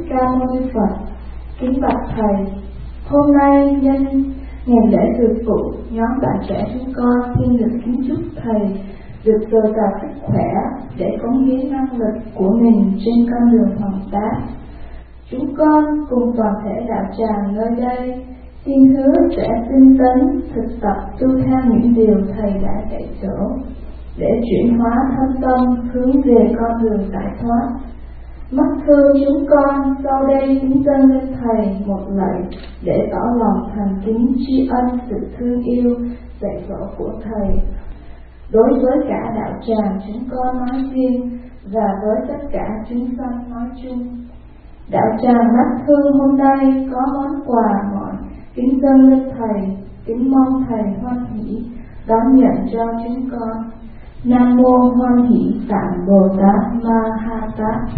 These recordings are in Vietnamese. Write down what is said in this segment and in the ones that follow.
Ca Mâu Ni Phật. Kính bạch thầy, hôm nay nhân ngày lễ từ phụ, nhóm bạn trẻ chúng con xin được kính chúc thầy được dồi dào sức khỏe để cống hiến năng lực của mình trên con đường hoàng tác. Chúng con cùng toàn thể đạo tràng nơi đây xin hứa sẽ tinh tấn thực tập tu theo những điều thầy đã dạy dỗ để chuyển hóa thân tâm hướng về con đường giải thoát. Mắt thương chúng con sau đây kính dâng lên thầy một lạy để tỏ lòng thành kính tri ân sự thương yêu dạy dỗ của thầy đối với cả đạo tràng chúng con nói riêng và với tất cả chúng sanh nói chung. Đạo tràng Mắt Thương hôm nay có món quà mọn kính dâng lên thầy, kính mong thầy hoan hỷ đón nhận cho chúng con. Nam mô Hoan Hỷ Tạng Bồ Tát Ma Ha Tát.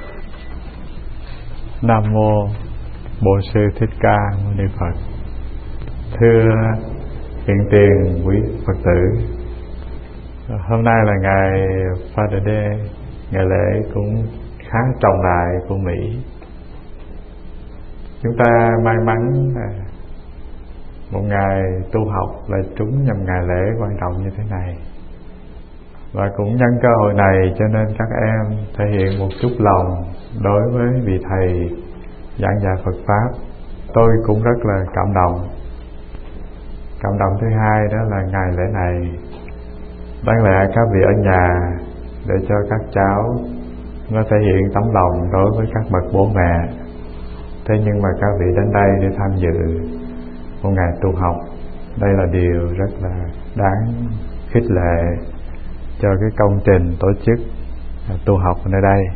Nam mô Bổn Sư Thích Ca Mâu Ni Phật. Thưa hiện tiền quý Phật tử, hôm nay là ngày Father Day, ngày lễ cũng khá trọng đại của Mỹ. Chúng ta may mắn một ngày tu học lại trúng nhằm ngày lễ quan trọng như thế này, và cũng nhân cơ hội này cho nên các em thể hiện một chút lòng đối với vị thầy giảng dạy Phật Pháp. Tôi cũng rất là cảm động. Cảm động thứ hai đó là ngày lễ này đáng lẽ các vị ở nhà để cho các cháu nó thể hiện tấm lòng đối với các bậc bố mẹ. Thế nhưng mà các vị đến đây để tham dự một ngày tu học, đây là điều rất là đáng khích lệ cho cái công trình tổ chức tu học ở nơi đây.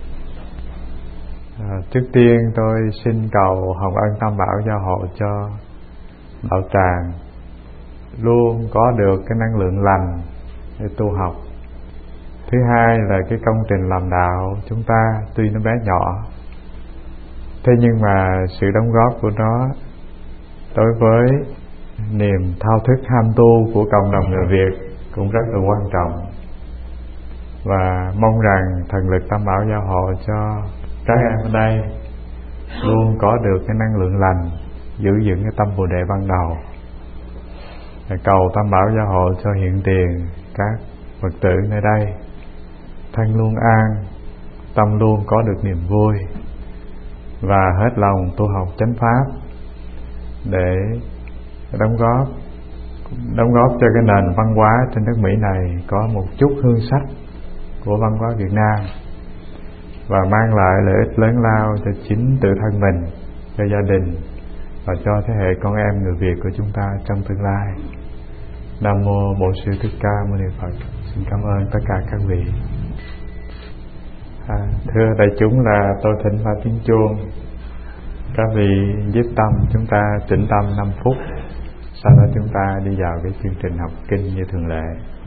Trước tiên tôi xin cầu hồng ân tam bảo gia hộ cho đạo tràng luôn có được cái năng lượng lành để tu học. Thứ hai là cái công trình làm đạo chúng ta tuy nó bé nhỏ, thế nhưng mà sự đóng góp của nó đối với niềm thao thức ham tu của cộng đồng người Việt cũng rất là quan trọng. Và mong rằng thần lực tam bảo gia hộ cho các em ở đây luôn có được cái năng lượng lành, giữ vững cái tâm Bồ Đề ban đầu. Cầu tam bảo gia hộ cho hiện tiền các Phật tử nơi đây thân luôn an, tâm luôn có được niềm vui và hết lòng tu học chánh pháp để đóng góp cho cái nền văn hóa trên nước Mỹ này có một chút hương sắc của văn hóa Việt Nam và mang lại lợi ích lớn lao cho chính tự thân mình, cho gia đình và cho thế hệ con em người Việt của chúng ta trong tương lai. Nam mô Bổn Sư Thích Ca Mâu Ni Phật. Xin cảm ơn tất cả các vị. Thưa đại chúng, là tôi thỉnh vào tiếng chuông. Các vị giúp tâm chúng ta tĩnh tâm 5 phút, sau đó chúng ta đi vào cái chương trình học kinh như thường lệ.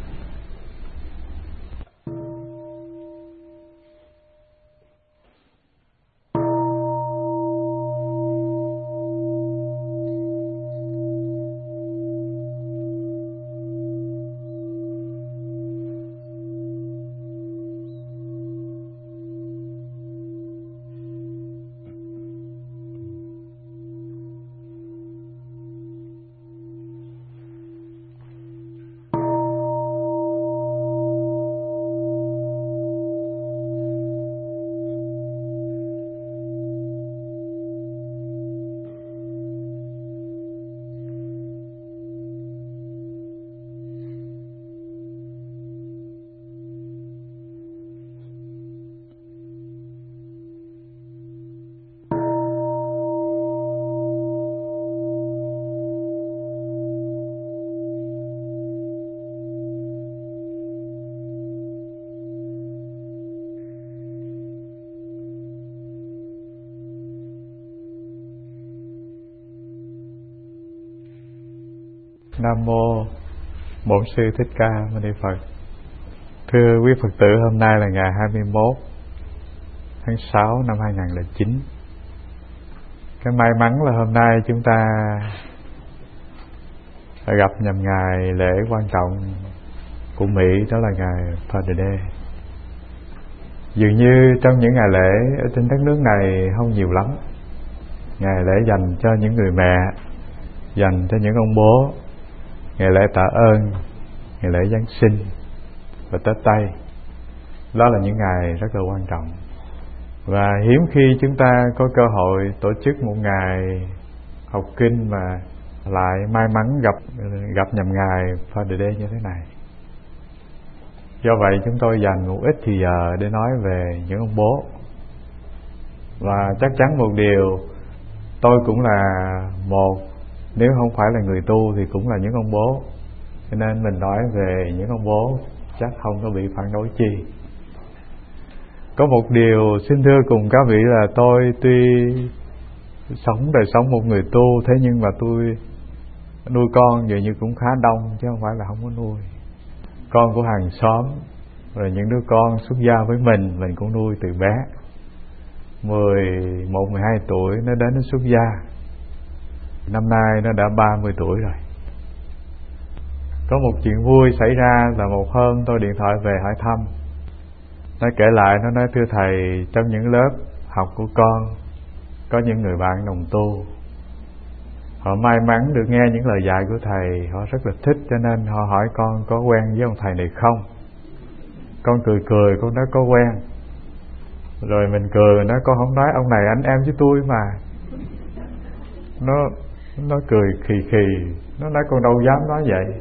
Nam mô Bổn Sư Thích Ca Mâu Ni Phật. Thưa quý Phật tử, hôm nay là ngày 21 tháng 6 năm 2009. Cái may mắn là hôm nay chúng ta gặp nhằm ngày lễ quan trọng của Mỹ, đó là ngày Father Day. Dường như trong những ngày lễ ở trên đất nước này không nhiều lắm. Ngày lễ dành cho những người mẹ, dành cho những ông bố, ngày lễ tạ ơn, ngày lễ Giáng sinh và Tết Tây. Đó là những ngày rất là quan trọng. Và hiếm khi chúng ta có cơ hội tổ chức một ngày học kinh mà lại may mắn gặp nhằm ngày Father Day như thế này. Do vậy chúng tôi dành một ít thì giờ để nói về những ông bố. Và chắc chắn một điều, tôi cũng là một, nếu không phải là người tu thì cũng là những ông bố, cho nên mình nói về những ông bố chắc không có bị phản đối chi. Có một điều xin thưa cùng các vị là tôi tuy sống đời sống một người tu, thế nhưng mà tôi nuôi con dường như cũng khá đông, chứ không phải là không có nuôi. Con của hàng xóm, rồi những đứa con xuất gia với mình cũng nuôi từ bé. 11, 12 tuổi nó đến nó xuất gia. Năm nay nó đã 30 tuổi rồi. Có một chuyện vui xảy ra là một hôm tôi điện thoại về hỏi thăm. Nó kể lại, nó nói: thưa thầy, trong những lớp học của con có những người bạn đồng tu. Họ may mắn được nghe những lời dạy của thầy, họ rất là thích, cho nên họ hỏi con có quen với ông thầy này không. Con cười, con nói có quen. Rồi mình cười, nói con không nói ông này anh em với tôi mà. Nó cười khì, nó nói con đâu dám nói vậy.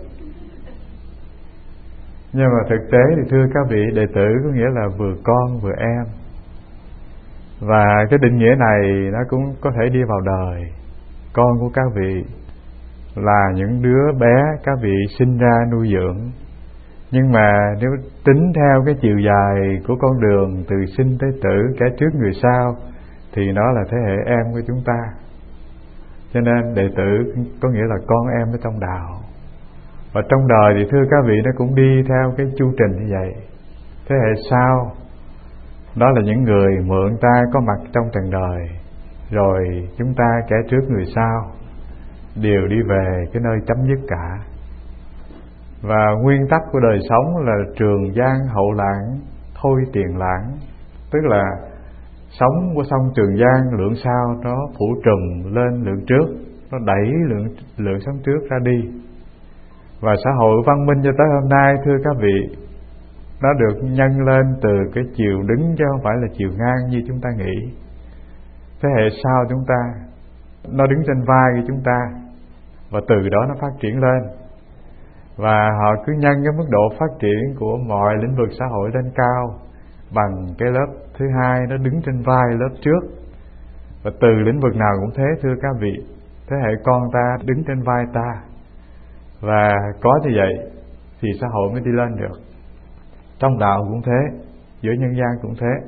Nhưng mà thực tế thì thưa các vị, đệ tử có nghĩa là vừa con vừa em. Và cái định nghĩa này nó cũng có thể đi vào đời. Con của các vị là những đứa bé các vị sinh ra nuôi dưỡng. Nhưng mà nếu tính theo cái chiều dài của con đường từ sinh tới tử, kẻ trước người sau, thì nó là thế hệ em của chúng ta. Cho nên đệ tử có nghĩa là con em ở trong đạo. Và trong đời thì thưa các vị, nó cũng đi theo cái chu trình như vậy. Thế hệ sau đó là những người mượn ta có mặt trong trần đời, rồi chúng ta kẻ trước người sau đều đi về cái nơi chấm dứt cả. Và nguyên tắc của đời sống là trường giang hậu lãng, thôi tiền lãng. Tức là sống của sông Trường Giang, lượng sau nó phủ trùm lên lượng trước, nó đẩy lượng sống trước ra đi. Và xã hội văn minh cho tới hôm nay thưa các vị, nó được nhân lên từ cái chiều đứng chứ không phải là chiều ngang như chúng ta nghĩ. Thế hệ sau chúng ta, nó đứng trên vai của chúng ta, và từ đó nó phát triển lên. Và họ cứ nhân cái mức độ phát triển của mọi lĩnh vực xã hội lên cao bằng cái lớp thứ hai nó đứng trên vai lớp trước. Và từ lĩnh vực nào cũng thế thưa các vị, thế hệ con ta đứng trên vai ta. Và có như vậy thì xã hội mới đi lên được. Trong đạo cũng thế, giữa nhân gian cũng thế.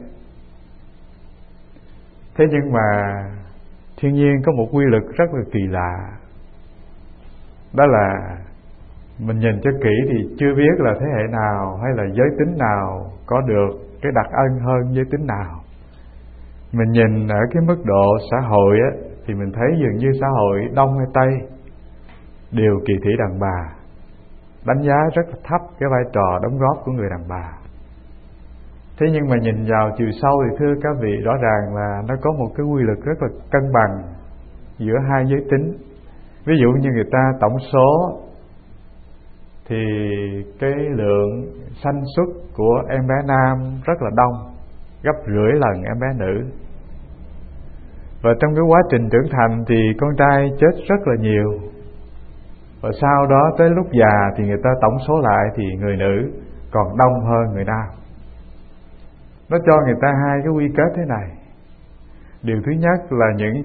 Thế nhưng mà thiên nhiên có một quy luật rất là kỳ lạ. Đó là mình nhìn cho kỹ thì chưa biết là thế hệ nào hay là giới tính nào có được cái đặc ân hơn giới tính nào. Mình nhìn ở cái mức độ xã hội á, thì mình thấy dường như xã hội Đông hay Tây đều kỳ thị đàn bà, đánh giá rất là thấp cái vai trò đóng góp của người đàn bà. Thế nhưng mà nhìn vào chiều sâu thì thưa các vị, rõ ràng là nó có một cái quy luật rất là cân bằng giữa hai giới tính. Ví dụ như người ta tổng số thì cái lượng sanh xuất của em bé nam rất là đông, gấp rưỡi lần em bé nữ. Và trong cái quá trình trưởng thành thì con trai chết rất là nhiều. Và sau đó tới lúc già thì người ta tổng số lại thì người nữ còn đông hơn người nam. Nó cho người ta hai cái quy kết thế này. Điều thứ nhất là những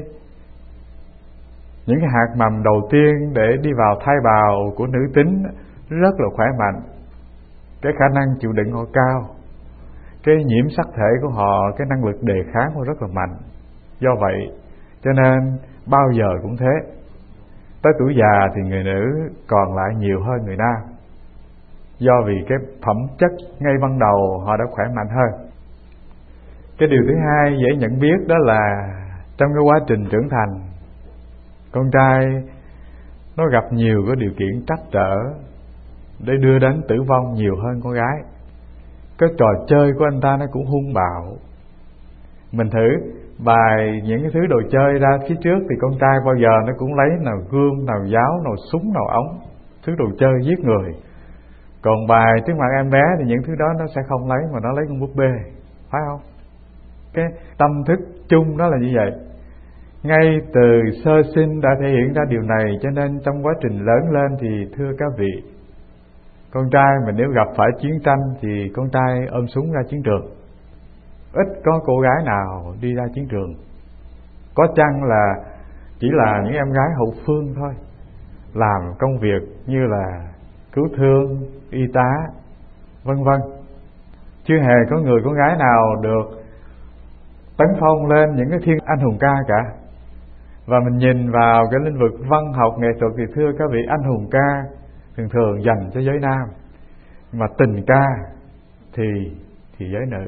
cái hạt mầm đầu tiên để đi vào thai bào của nữ tính rất là khỏe mạnh. Cái khả năng chịu đựng họ cao. Cái nhiễm sắc thể của họ, cái năng lực đề kháng họ rất là mạnh. Do vậy cho nên bao giờ cũng thế, tới tuổi già thì người nữ còn lại nhiều hơn người nam. Do vì cái phẩm chất ngay ban đầu họ đã khỏe mạnh hơn. Cái điều thứ hai dễ nhận biết đó là trong cái quá trình trưởng thành, con trai nó gặp nhiều cái điều kiện trắc trở để đưa đến tử vong nhiều hơn con gái. cái trò chơi của anh ta nó cũng hung bạo. Mình thử bài những cái thứ đồ chơi ra phía trước thì con trai bao giờ nó cũng lấy nào gươm, nào giáo, nào súng, nào ống, thứ đồ chơi giết người. Còn bài trước mặt em bé thì những thứ đó nó sẽ không lấy, mà nó lấy con búp bê, phải không? Cái tâm thức chung đó là như vậy. Ngay từ sơ sinh đã thể hiện ra điều này, cho nên trong quá trình lớn lên thì thưa các vị, con trai mà nếu gặp phải chiến tranh thì con trai ôm súng ra chiến trường. Ít có cô gái nào đi ra chiến trường. Có chăng là chỉ là những em gái hậu phương thôi, làm công việc như là cứu thương, y tá, vân vân. Chưa hề có người con gái nào được tấn phong lên những cái thiên anh hùng ca cả. Và mình nhìn vào cái lĩnh vực văn học nghệ thuật thì thưa các vị, anh hùng ca thường thường dành cho giới nam, mà tình ca thì giới nữ.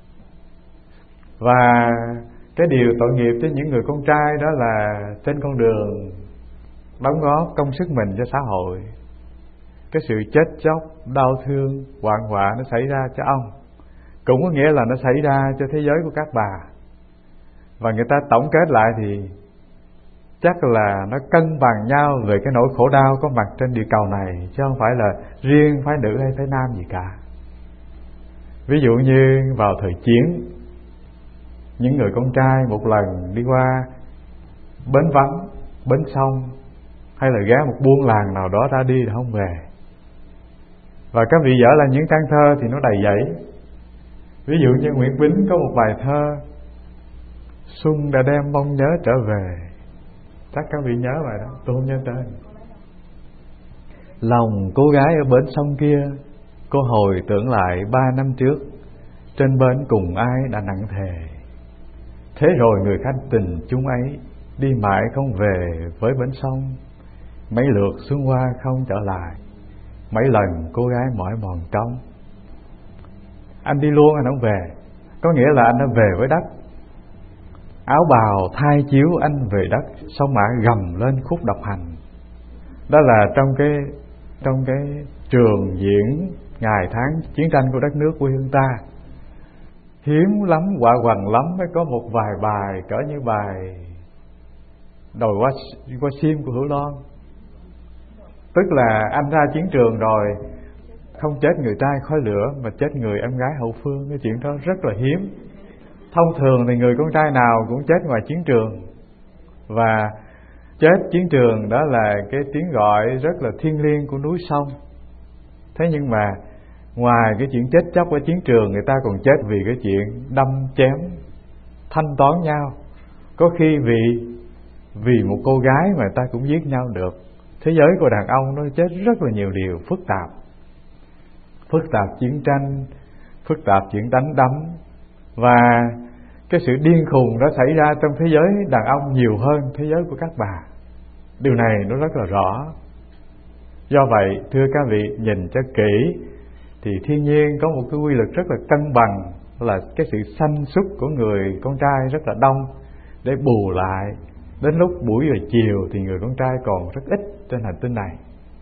Và cái điều tội nghiệp cho những người con trai đó là trên con đường đóng góp công sức mình cho xã hội, cái sự chết chóc, đau thương, hoạn họa nó xảy ra cho ông, cũng có nghĩa là nó xảy ra cho thế giới của các bà. Và người ta tổng kết lại thì chắc là nó cân bằng nhau về cái nỗi khổ đau có mặt trên địa cầu này, chứ không phải là riêng phái nữ hay phái nam gì cả. Ví dụ như vào thời chiến, những người con trai một lần đi qua bến vắng, bến sông, hay là ghé một buôn làng nào đó ra đi thì không về. Và các vị dở là những trang thơ thì nó đầy dẫy. Ví dụ như Nguyễn Bính có một bài thơ Xuân đã đem mong nhớ trở về. Chắc các vị nhớ bài đó, tôi không nhớ tên. Lòng cô gái ở bến sông kia, cô hồi tưởng lại 3 năm trước, trên bến cùng ai đã nặng thề. Thế rồi người khách tình chúng ấy đi mãi không về với bến sông. Mấy lượt xuân qua không trở lại, mấy lần cô gái mỏi mòn trống. Anh đi luôn anh không về, có nghĩa là anh đã về với đất. Áo bào thay chiếu anh về đất, sông mã gầm lên khúc độc hành. Đó là trong cái trường diễn ngày tháng chiến tranh của đất nước quê hương ta. Hiếm lắm, quạ quằn lắm mới có một vài bài cỡ như bài Đồi qua sim của Hữu Loan. Tức là anh ra chiến trường rồi không chết người trai khói lửa, mà chết người em gái hậu phương. Cái chuyện đó rất là hiếm. Thông thường thì người con trai nào cũng chết ngoài chiến trường, và chết chiến trường đó là cái tiếng gọi rất là thiêng liêng của núi sông. Thế nhưng mà ngoài cái chuyện chết chóc ở chiến trường, người ta còn chết vì cái chuyện đâm chém, thanh toán nhau. Có khi vì một cô gái mà ta cũng giết nhau được. Thế giới của đàn ông nó chết rất là nhiều điều phức tạp. Phức tạp chiến tranh, phức tạp chuyện đánh đấm. Và cái sự điên khùng đó xảy ra trong thế giới đàn ông nhiều hơn thế giới của các bà. Điều này nó rất là rõ. Do vậy thưa các vị, nhìn cho kỹ thì thiên nhiên có một cái quy luật rất là cân bằng, là cái sự sanh xuất của người con trai rất là đông, để bù lại đến lúc buổi về chiều thì người con trai còn rất ít trên hành tinh này.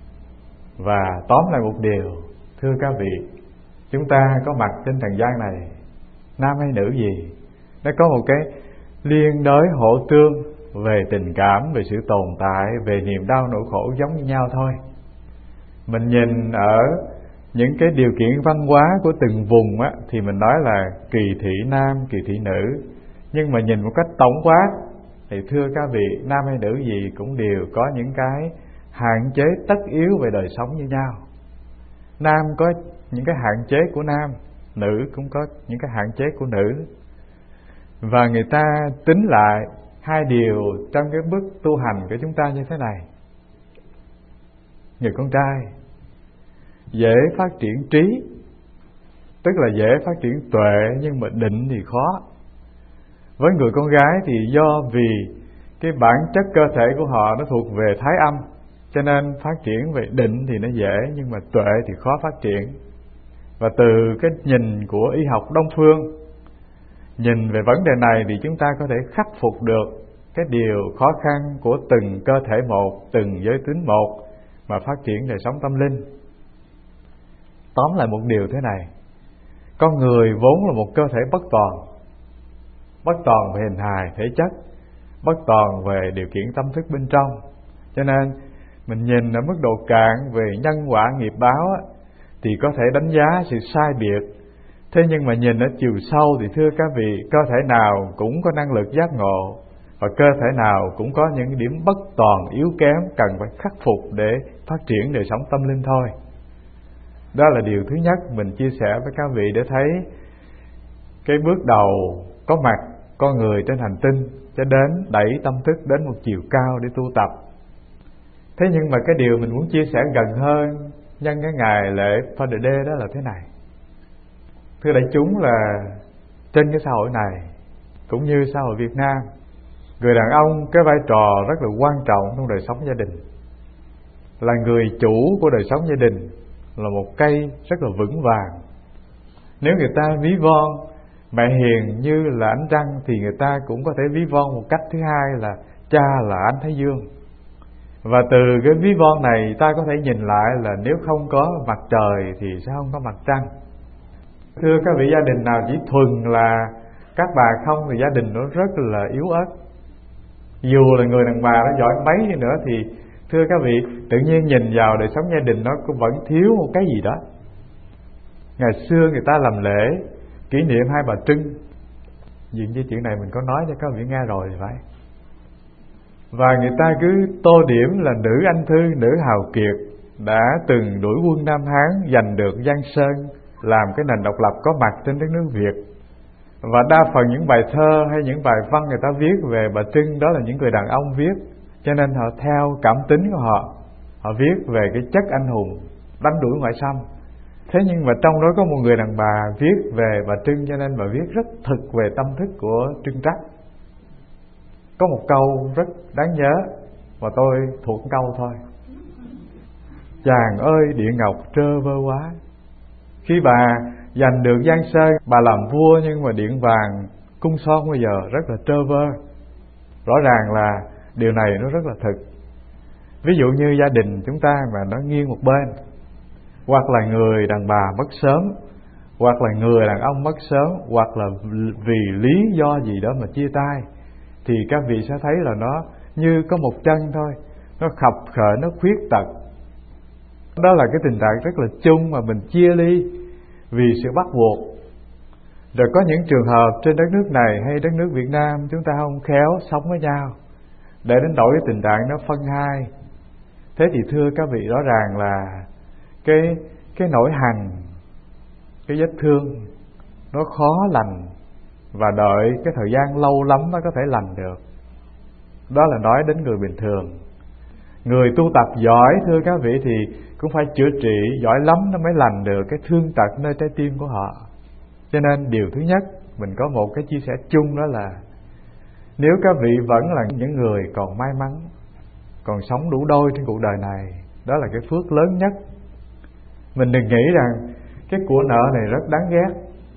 Và tóm lại một điều, thưa các vị, chúng ta có mặt trên trần gian này, nam hay nữ gì, nó có một cái liên đới hộ tương về tình cảm, về sự tồn tại, về niềm đau nỗi khổ giống như nhau thôi. Mình nhìn ở những cái điều kiện văn hóa của từng vùng á, thì mình nói là kỳ thị nam, kỳ thị nữ. Nhưng mà nhìn một cách tổng quát thì thưa các vị, nam hay nữ gì cũng đều có những cái hạn chế tất yếu về đời sống như nhau. Nam có những cái hạn chế của nam, nữ cũng có những cái hạn chế của nữ. Và người ta tính lại hai điều trong cái bước tu hành của chúng ta như thế này. Người con trai dễ phát triển trí, tức là dễ phát triển tuệ, nhưng mà định thì khó. Với người con gái thì do vì cái bản chất cơ thể của họ nó thuộc về thái âm, cho nên phát triển về định thì nó dễ, nhưng mà tuệ thì khó phát triển. Và từ cái nhìn của y học Đông phương, nhìn về vấn đề này thì chúng ta có thể khắc phục được cái điều khó khăn của từng cơ thể một, từng giới tính một, mà phát triển đời sống tâm linh. Tóm lại một điều thế này, Con người vốn là một cơ thể bất toàn về hình hài, thể chất, bất toàn về điều kiện tâm thức bên trong. Cho nên mình nhìn ở mức độ cạn về nhân quả nghiệp báo thì có thể đánh giá sự sai biệt. Thế nhưng mà nhìn ở chiều sâu thì thưa các vị, cơ thể nào cũng có năng lực giác ngộ, và cơ thể nào cũng có những điểm bất toàn, yếu kém cần phải khắc phục để phát triển đời sống tâm linh thôi. Đó là điều thứ nhất mình chia sẻ với các vị để thấy cái bước đầu có mặt con người trên hành tinh cho đến đẩy tâm thức đến một chiều cao để tu tập. Thế nhưng mà cái điều mình muốn chia sẻ gần hơn nhân cái ngày lễ Father Day đó là thế này. Thưa đại chúng, là trên cái xã hội này cũng như xã hội Việt Nam, người đàn ông cái vai trò rất là quan trọng trong đời sống gia đình. Là người chủ của đời sống gia đình, là một cây rất là vững vàng. Nếu người ta ví von mẹ hiền như là ánh trăng thì người ta cũng có thể ví von một cách thứ hai là cha là ánh thái dương. Và từ cái ví von này ta có thể nhìn lại là nếu không có mặt trời thì sẽ không có mặt trăng. Thưa các vị, gia đình nào chỉ thuần là các bà không thì gia đình nó rất là yếu ớt. Dù là người đàn bà nó giỏi mấy đi nữa thì thưa các vị, tự nhiên nhìn vào đời sống gia đình nó cũng vẫn thiếu một cái gì đó. Ngày xưa người ta làm lễ kỷ niệm hai bà Trưng, dường như chuyện này mình có nói cho các vị nghe rồi thì phải. Và người ta cứ tô điểm là nữ anh thư, nữ hào kiệt đã từng đuổi quân Nam Hán, giành được Giang Sơn, làm cái nền độc lập có mặt trên đất nước Việt. Và đa phần những bài thơ hay những bài văn người ta viết về bà Trưng đó là những người đàn ông viết, cho nên họ theo cảm tính của họ, họ viết về cái chất anh hùng đánh đuổi ngoại xâm. Thế nhưng mà trong đó có một người đàn bà viết về bà Trưng, cho nên bà viết rất thực về tâm thức của Trưng Trắc. Có một câu rất đáng nhớ mà tôi thuộc câu thôi: chàng ơi địa ngọc trơ vơ quá. Khi bà giành được Giang Sơn, bà làm vua, nhưng mà điện vàng cung son bây giờ rất là trơ vơ. Rõ ràng là điều này nó rất là thực. Ví dụ như gia đình chúng ta mà nó nghiêng một bên, hoặc là người đàn bà mất sớm, hoặc là người đàn ông mất sớm, hoặc là vì lý do gì đó mà chia tay, thì các vị sẽ thấy là nó như có một chân thôi, nó khập khởi, nó khuyết tật. Đó là cái tình trạng rất là chung mà mình chia ly vì sự bắt buộc. Rồi có những trường hợp trên đất nước này hay đất nước Việt Nam chúng ta không khéo sống với nhau, để đến đổi cái tình trạng nó phân hai. Thế thì thưa các vị, rõ ràng là cái nỗi hằn, cái vết thương nó khó lành, và đợi cái thời gian lâu lắm mới có thể lành được. Đó là nói đến người bình thường. Người tu tập giỏi thưa các vị thì cũng phải chữa trị giỏi lắm nó mới lành được cái thương tật nơi trái tim của họ. Cho nên điều thứ nhất mình có một cái chia sẻ chung, đó là nếu các vị vẫn là những người còn may mắn, còn sống đủ đôi trên cuộc đời này, đó là cái phước lớn nhất. Mình đừng nghĩ rằng cái của nợ này rất đáng ghét.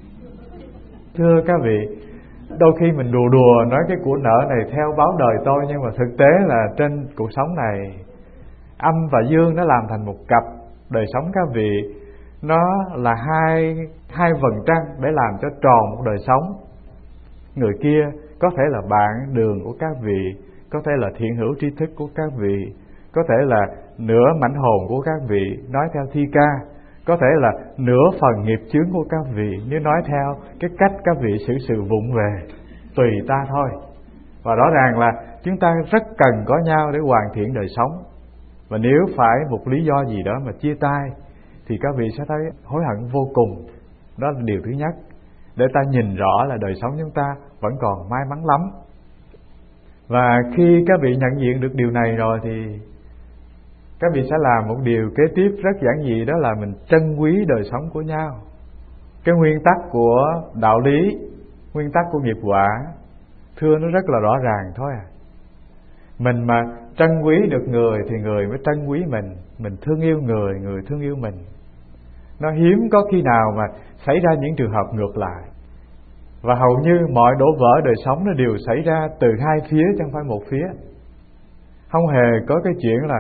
Thưa các vị, đôi khi mình đùa nói cái của nợ này theo báo đời tôi, nhưng mà thực tế là trên cuộc sống này âm và dương nó làm thành một cặp. Đời sống các vị nó là hai vầng trăng để làm cho tròn một đời sống. Người kia có thể là bạn đường của các vị, có thể là thiện hữu tri thức của các vị, có thể là nửa mảnh hồn của các vị nói theo thi ca, có thể là nửa phần nghiệp chướng của các vị nếu nói theo cái cách các vị xử sự vụng về. Tùy ta thôi. Và rõ ràng là chúng ta rất cần có nhau để hoàn thiện đời sống. Và nếu phải một lý do gì đó mà chia tay thì các vị sẽ thấy hối hận vô cùng. Đó là điều thứ nhất, để ta nhìn rõ là đời sống chúng ta vẫn còn may mắn lắm. Và khi các vị nhận diện được điều này rồi thì các vị sẽ làm một điều kế tiếp rất giản dị, đó là mình trân quý đời sống của nhau. Cái nguyên tắc của đạo lý, nguyên tắc của nghiệp quả, thưa nó rất là rõ ràng thôi à. Mình mà trân quý được người thì người mới trân quý mình thương yêu người, người thương yêu mình. Nó hiếm có khi nào mà xảy ra những trường hợp ngược lại. Và hầu như mọi đổ vỡ đời sống nó đều xảy ra từ hai phía chứ không phải một phía. Không hề có cái chuyện là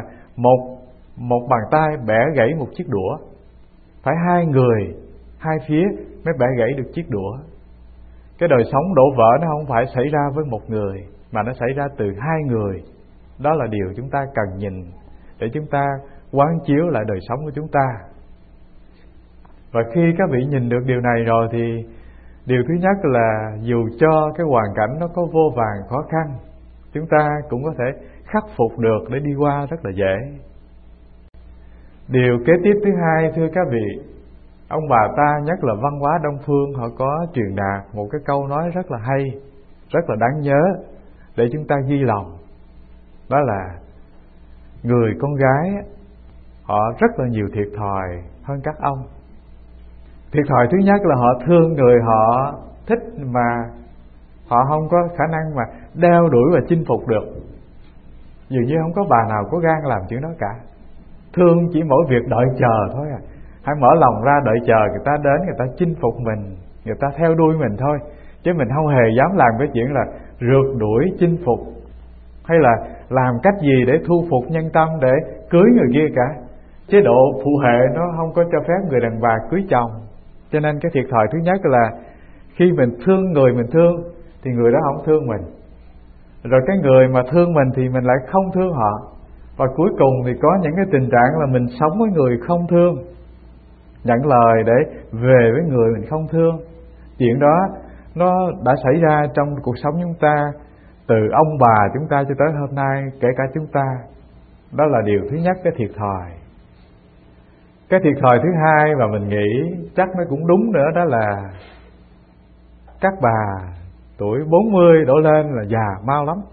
một bàn tay bẻ gãy một chiếc đũa. Phải hai người, hai phía mới bẻ gãy được chiếc đũa. Cái đời sống đổ vỡ nó không phải xảy ra với một người, mà nó xảy ra từ hai người. Đó là điều chúng ta cần nhìn để chúng ta quán chiếu lại đời sống của chúng ta. Và khi các vị nhìn được điều này rồi thì điều thứ nhất là dù cho cái hoàn cảnh nó có vô vàn khó khăn, chúng ta cũng có thể khắc phục được để đi qua rất là dễ. Điều kế tiếp thứ hai, thưa các vị, ông bà ta, nhất là văn hóa Đông phương, họ có truyền đạt một cái câu nói rất là hay, rất là đáng nhớ để chúng ta ghi lòng. Đó là người con gái họ rất là nhiều thiệt thòi hơn các ông. Thiệt thòi thứ nhất là họ thương người họ thích mà họ không có khả năng mà đeo đuổi và chinh phục được. Dường như không có bà nào có gan làm chuyện đó cả. Thương chỉ mỗi việc đợi chờ thôi à. Hãy mở lòng ra đợi chờ người ta đến, người ta chinh phục mình, người ta theo đuôi mình thôi. Chứ mình không hề dám làm cái chuyện là rượt đuổi chinh phục, hay là làm cách gì để thu phục nhân tâm để cưới người kia cả. Chế độ phụ hệ nó không có cho phép người đàn bà cưới chồng. Cho nên cái thiệt thòi thứ nhất là khi mình thương người mình thương thì người đó không thương mình. Rồi cái người mà thương mình thì mình lại không thương họ. Và cuối cùng thì có những cái tình trạng là mình sống với người không thương, nhận lời để về với người mình không thương. Chuyện đó nó đã xảy ra trong cuộc sống chúng ta, từ ông bà chúng ta cho tới hôm nay, kể cả chúng ta. Đó là điều thứ nhất, cái thiệt thòi. Cái thiệt thòi thứ hai mà mình nghĩ chắc nó cũng đúng nữa, đó là các bà tuổi 40 đổ lên là già mau lắm.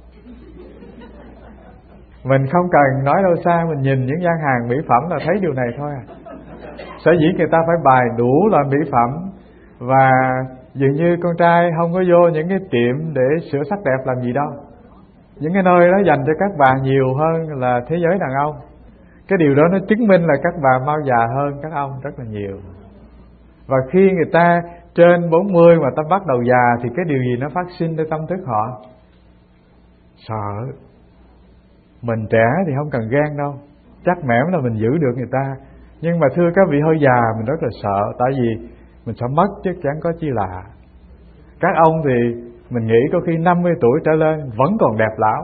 Mình không cần nói đâu xa, mình nhìn những gian hàng mỹ phẩm là thấy điều này thôi à. Sở dĩ người ta phải bày đủ loại mỹ phẩm, và dường như con trai không có vô những cái tiệm để sửa sắc đẹp làm gì đâu. Những cái nơi đó dành cho các bà nhiều hơn là thế giới đàn ông. Cái điều đó nó chứng minh là các bà mau già hơn các ông rất là nhiều. Và khi người ta trên 40 mà ta bắt đầu già thì cái điều gì nó phát sinh trong tâm thức họ? Sợ. Mình trẻ thì không cần ghen đâu, chắc mẻm là mình giữ được người ta. Nhưng mà thưa các vị, hơi già mình rất là sợ, tại vì mình sợ mất chứ chẳng có chi lạ. Các ông thì mình nghĩ có khi 50 tuổi trở lên vẫn còn đẹp lão,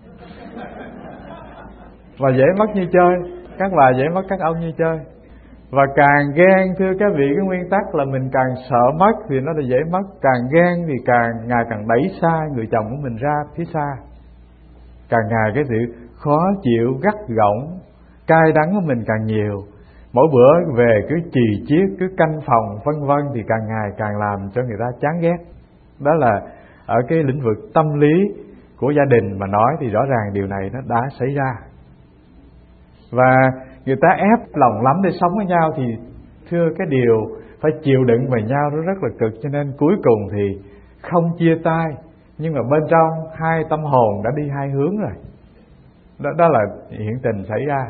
và dễ mất như chơi. Các bà dễ mất các ông như chơi. Và càng ghen, thưa các vị, cái nguyên tắc là mình càng sợ mất thì nó là dễ mất. Càng ghen thì ngày càng đẩy xa người chồng của mình ra phía xa. Càng ngày cái sự khó chịu, gắt gỏng, cay đắng của mình càng nhiều. Mỗi bữa về cứ chì chiết, cứ canh phòng vân vân thì càng ngày càng làm cho người ta chán ghét. Đó là ở cái lĩnh vực tâm lý của gia đình mà nói thì rõ ràng điều này nó đã xảy ra. Và người ta ép lòng lắm để sống với nhau thì thưa cái điều phải chịu đựng về nhau nó rất là cực. Cho nên cuối cùng thì không chia tay, nhưng mà bên trong hai tâm hồn đã đi hai hướng rồi. Đó là hiện tình xảy ra.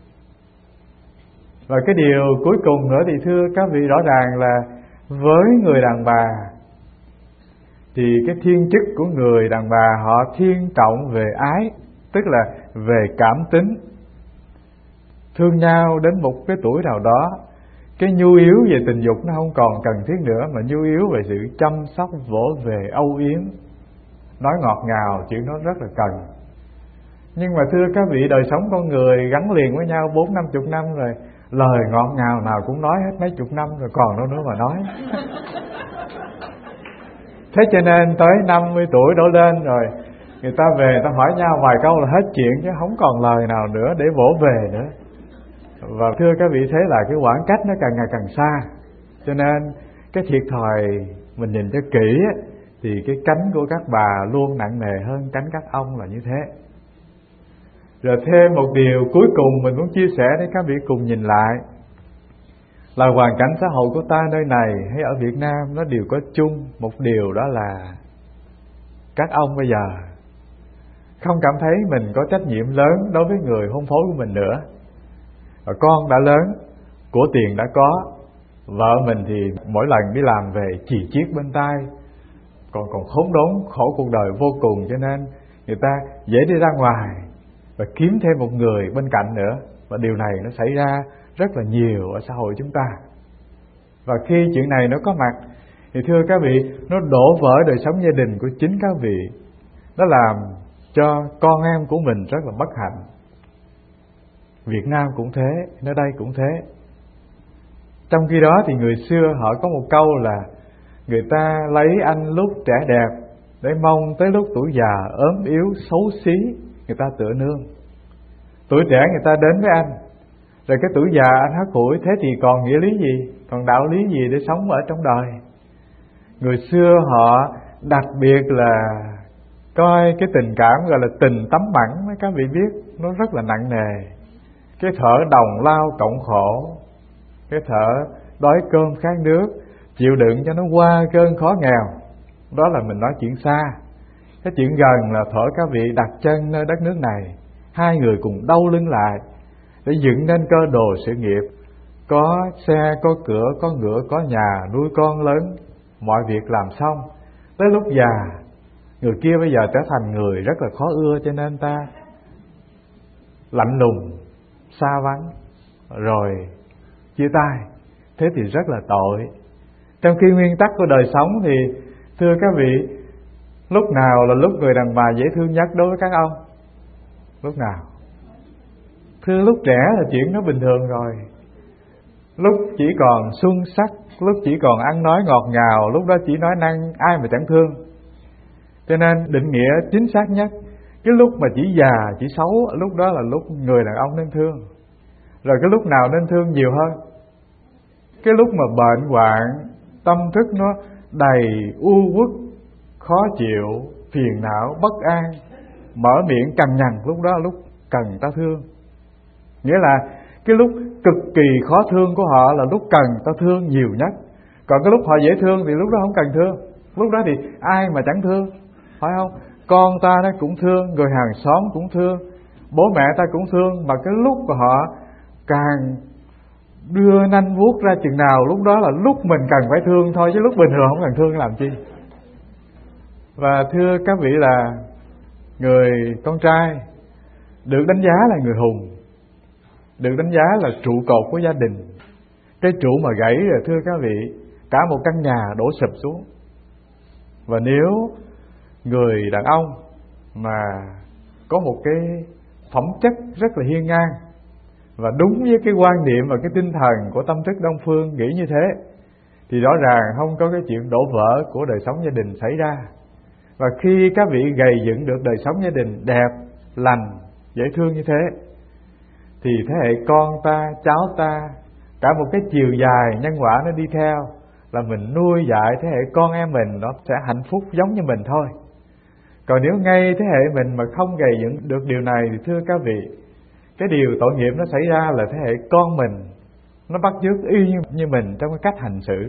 Và cái điều cuối cùng nữa thì thưa các vị, rõ ràng là với người đàn bà thì cái thiên chức của người đàn bà họ thiên trọng về ái, tức là về cảm tính, thương nhau đến một cái tuổi nào đó. Cái nhu yếu về tình dục nó không còn cần thiết nữa, mà nhu yếu về sự chăm sóc vỗ về âu yếm, nói ngọt ngào, chuyện đó rất là cần. Nhưng mà thưa các vị, đời sống con người gắn liền với nhau 40-50 năm rồi, lời ngọt ngào nào cũng nói hết mấy chục năm rồi, còn đâu nữa mà nói. Thế cho nên tới 50 tuổi đổ lên rồi, người ta về người ta hỏi nhau vài câu là hết chuyện, chứ không còn lời nào nữa để vỗ về nữa. Và thưa các vị, thế là cái khoảng cách nó càng ngày càng xa. Cho nên cái thiệt thòi mình nhìn cho kỹ thì cái cánh của các bà luôn nặng nề hơn cánh các ông là như thế. Rồi thêm một điều cuối cùng mình muốn chia sẻ để các vị cùng nhìn lại, là hoàn cảnh xã hội của ta nơi này hay ở Việt Nam nó đều có chung một điều, đó là các ông bây giờ không cảm thấy mình có trách nhiệm lớn đối với người hôn phối của mình nữa. Và con đã lớn, của tiền đã có, vợ mình thì mỗi lần đi làm về chì chiết bên tai, còn khốn đốn khổ cuộc đời vô cùng. Cho nên người ta dễ đi ra ngoài và kiếm thêm một người bên cạnh nữa. Và điều này nó xảy ra rất là nhiều ở xã hội chúng ta. Và khi chuyện này nó có mặt thì thưa các vị, nó đổ vỡ đời sống gia đình của chính các vị. Nó làm cho con em của mình rất là bất hạnh. Việt Nam cũng thế, nơi đây cũng thế. Trong khi đó thì người xưa họ có một câu là người ta lấy anh lúc trẻ đẹp để mong tới lúc tuổi già ốm yếu xấu xí người ta tựa nương. Tuổi trẻ người ta đến với anh, rồi cái tuổi già anh hắt hủi, thế thì còn nghĩa lý gì, còn đạo lý gì để sống ở trong đời. Người xưa họ đặc biệt là coi cái tình cảm gọi là tình tắm mặn, mấy các vị biết, nó rất là nặng nề. Cái thở đồng lao cộng khổ, cái thở đói cơm khát nước, chịu đựng cho nó qua cơn khó nghèo. Đó là mình nói chuyện xa. Cái chuyện gần là thở các vị đặt chân nơi đất nước này, hai người cùng đau lưng lại để dựng nên cơ đồ sự nghiệp. Có xe, có cửa, có ngựa, có nhà, nuôi con lớn, mọi việc làm xong. Tới lúc già, người kia bây giờ trở thành người rất là khó ưa, cho nên ta lạnh lùng, xa vắng, rồi chia tay. Thế thì rất là tội. Trong khi nguyên tắc của đời sống thì thưa các vị, lúc nào là lúc người đàn bà dễ thương nhất đối với các ông? Lúc nào? Thưa lúc trẻ là chuyện nó bình thường rồi. Lúc chỉ còn xuân sắc, lúc chỉ còn ăn nói ngọt ngào, lúc đó chỉ nói năng ai mà chẳng thương. Cho nên định nghĩa chính xác nhất, cái lúc mà chỉ già, chỉ xấu, lúc đó là lúc người đàn ông nên thương. Rồi cái lúc nào nên thương nhiều hơn? Cái lúc mà bệnh hoạn, tâm thức nó đầy u uất, khó chịu, phiền não, bất an, mở miệng cằn nhằn, lúc đó là lúc cần ta thương. Nghĩa là cái lúc cực kỳ khó thương của họ là lúc cần ta thương nhiều nhất. Còn cái lúc họ dễ thương thì lúc đó không cần thương. Lúc đó thì ai mà chẳng thương, phải không? Con ta nó cũng thương, người hàng xóm cũng thương, bố mẹ ta cũng thương. Mà cái lúc của họ càng đưa nanh vuốt ra chừng nào, lúc đó là lúc mình cần phải thương thôi, chứ lúc bình thường không cần thương làm chi. Và thưa các vị là người con trai được đánh giá là người hùng, được đánh giá là trụ cột của gia đình. Cái trụ mà gãy rồi thưa các vị, cả một căn nhà đổ sụp xuống. Và nếu người đàn ông mà có một cái phẩm chất rất là hiên ngang và đúng với cái quan niệm và cái tinh thần của tâm thức Đông phương nghĩ như thế, thì rõ ràng không có cái chuyện đổ vỡ của đời sống gia đình xảy ra. Và khi các vị gầy dựng được đời sống gia đình đẹp, lành, dễ thương như thế, thì thế hệ con ta, cháu ta, cả một cái chiều dài nhân quả nó đi theo, là mình nuôi dạy thế hệ con em mình nó sẽ hạnh phúc giống như mình thôi. Còn nếu ngay thế hệ mình mà không gầy dựng được điều này thì thưa các vị, cái điều tội nghiệp nó xảy ra là thế hệ con mình nó bắt chước y như mình trong cái cách hành xử.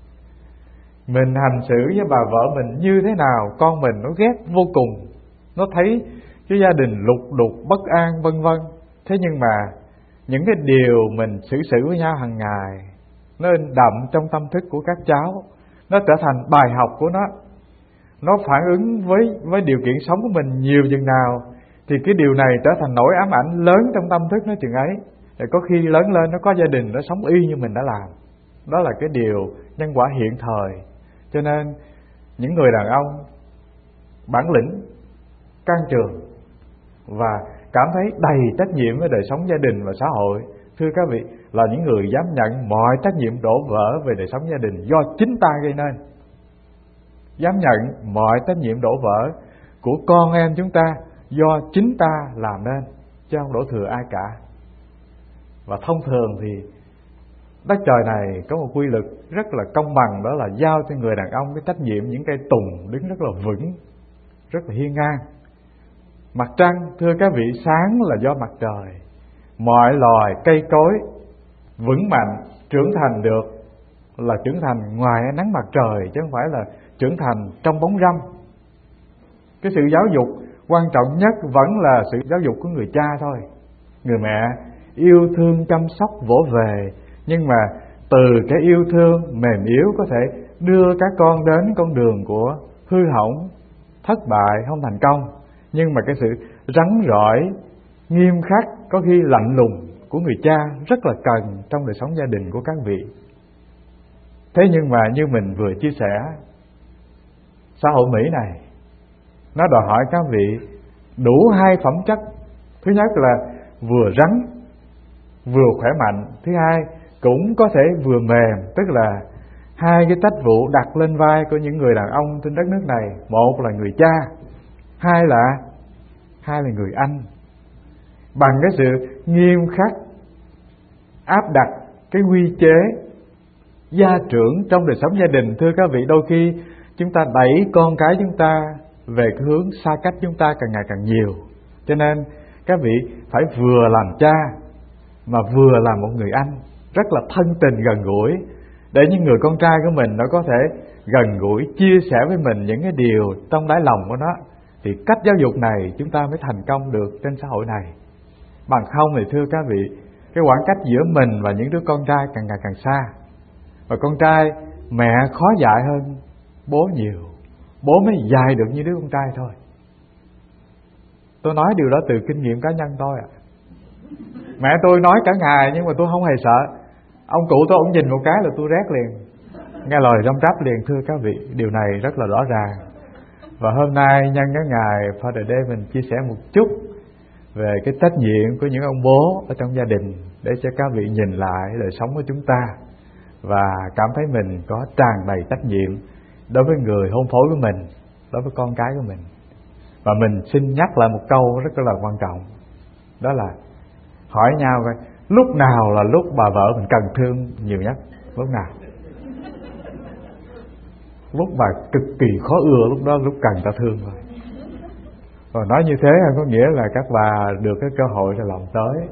Mình hành xử với bà vợ mình như thế nào, con mình nó ghét vô cùng. Nó thấy cái gia đình lục đục, bất an, vân vân. Thế nhưng mà những cái điều mình xử với nhau hàng ngày nó đậm trong tâm thức của các cháu, nó trở thành bài học của nó phản ứng với điều kiện sống của mình nhiều chừng nào thì cái điều này trở thành nỗi ám ảnh lớn trong tâm thức nó chừng ấy. Rồi có khi lớn lên nó có gia đình nó sống y như mình đã làm. Đó là cái điều nhân quả hiện thời. Cho nên những người đàn ông bản lĩnh, can trường và cảm thấy đầy trách nhiệm với đời sống gia đình và xã hội, thưa các vị, là những người dám nhận mọi trách nhiệm đổ vỡ về đời sống gia đình do chính ta gây nên. Dám nhận mọi trách nhiệm đổ vỡ của con em chúng ta do chính ta làm nên, chứ không đổ thừa ai cả. Và thông thường thì đất trời này có một quy luật rất là công bằng, đó là giao cho người đàn ông cái trách nhiệm những cây tùng đứng rất là vững, rất là hiên ngang. Mặt trăng thưa các vị sáng là do mặt trời. Mọi loài cây cối vững mạnh trưởng thành được là trưởng thành ngoài ánh nắng mặt trời, chứ không phải là trưởng thành trong bóng râm. Cái sự giáo dục quan trọng nhất vẫn là sự giáo dục của người cha thôi. Người mẹ yêu thương chăm sóc vỗ về, nhưng mà từ cái yêu thương mềm yếu có thể đưa các con đến con đường của hư hỏng, thất bại, không thành công. Nhưng mà cái sự rắn rỏi, nghiêm khắc, có khi lạnh lùng của người cha rất là cần trong đời sống gia đình của các vị. Thế nhưng mà như mình vừa chia sẻ, xã hội Mỹ này nó đòi hỏi các vị đủ hai phẩm chất. Thứ nhất là vừa rắn vừa khỏe mạnh, thứ hai cũng có thể vừa mềm, tức là hai cái trách vụ đặt lên vai của những người đàn ông trên đất nước này. Một là người cha, hai là người anh. Bằng cái sự nghiêm khắc áp đặt cái quy chế gia trưởng trong đời sống gia đình, thưa các vị, đôi khi chúng ta đẩy con cái chúng ta về cái hướng xa cách chúng ta càng ngày càng nhiều. Cho nên các vị phải vừa làm cha mà vừa là một người anh rất là thân tình gần gũi, để những người con trai của mình nó có thể gần gũi chia sẻ với mình những cái điều trong đáy lòng của nó. Thì cách giáo dục này chúng ta mới thành công được trên xã hội này. Bằng không thì thưa các vị, cái khoảng cách giữa mình và những đứa con trai càng ngày càng xa. Và con trai mẹ khó dạy hơn bố nhiều, bố mới dạy được như đứa con trai thôi. Tôi nói điều đó từ kinh nghiệm cá nhân tôi ạ. Mẹ tôi nói cả ngày nhưng mà tôi không hề sợ. Ông cụ tôi, ông nhìn một cái là tôi rét liền, nghe lời răm rắp liền, thưa các vị. Điều này rất là rõ ràng. Và hôm nay nhân cái ngày Father Day, mình chia sẻ một chút về cái trách nhiệm của những ông bố ở trong gia đình, để cho các vị nhìn lại đời sống của chúng ta và cảm thấy mình có tràn đầy trách nhiệm đối với người hôn phối của mình, đối với con cái của mình. Và mình xin nhắc lại một câu rất là quan trọng, đó là hỏi nhau coi lúc nào là lúc bà vợ mình cần thương nhiều nhất, lúc nào? Lúc bà cực kỳ khó ưa, lúc đó lúc cần ta thương thôi. Và nói như thế có nghĩa là các bà được cái cơ hội để lòng tới.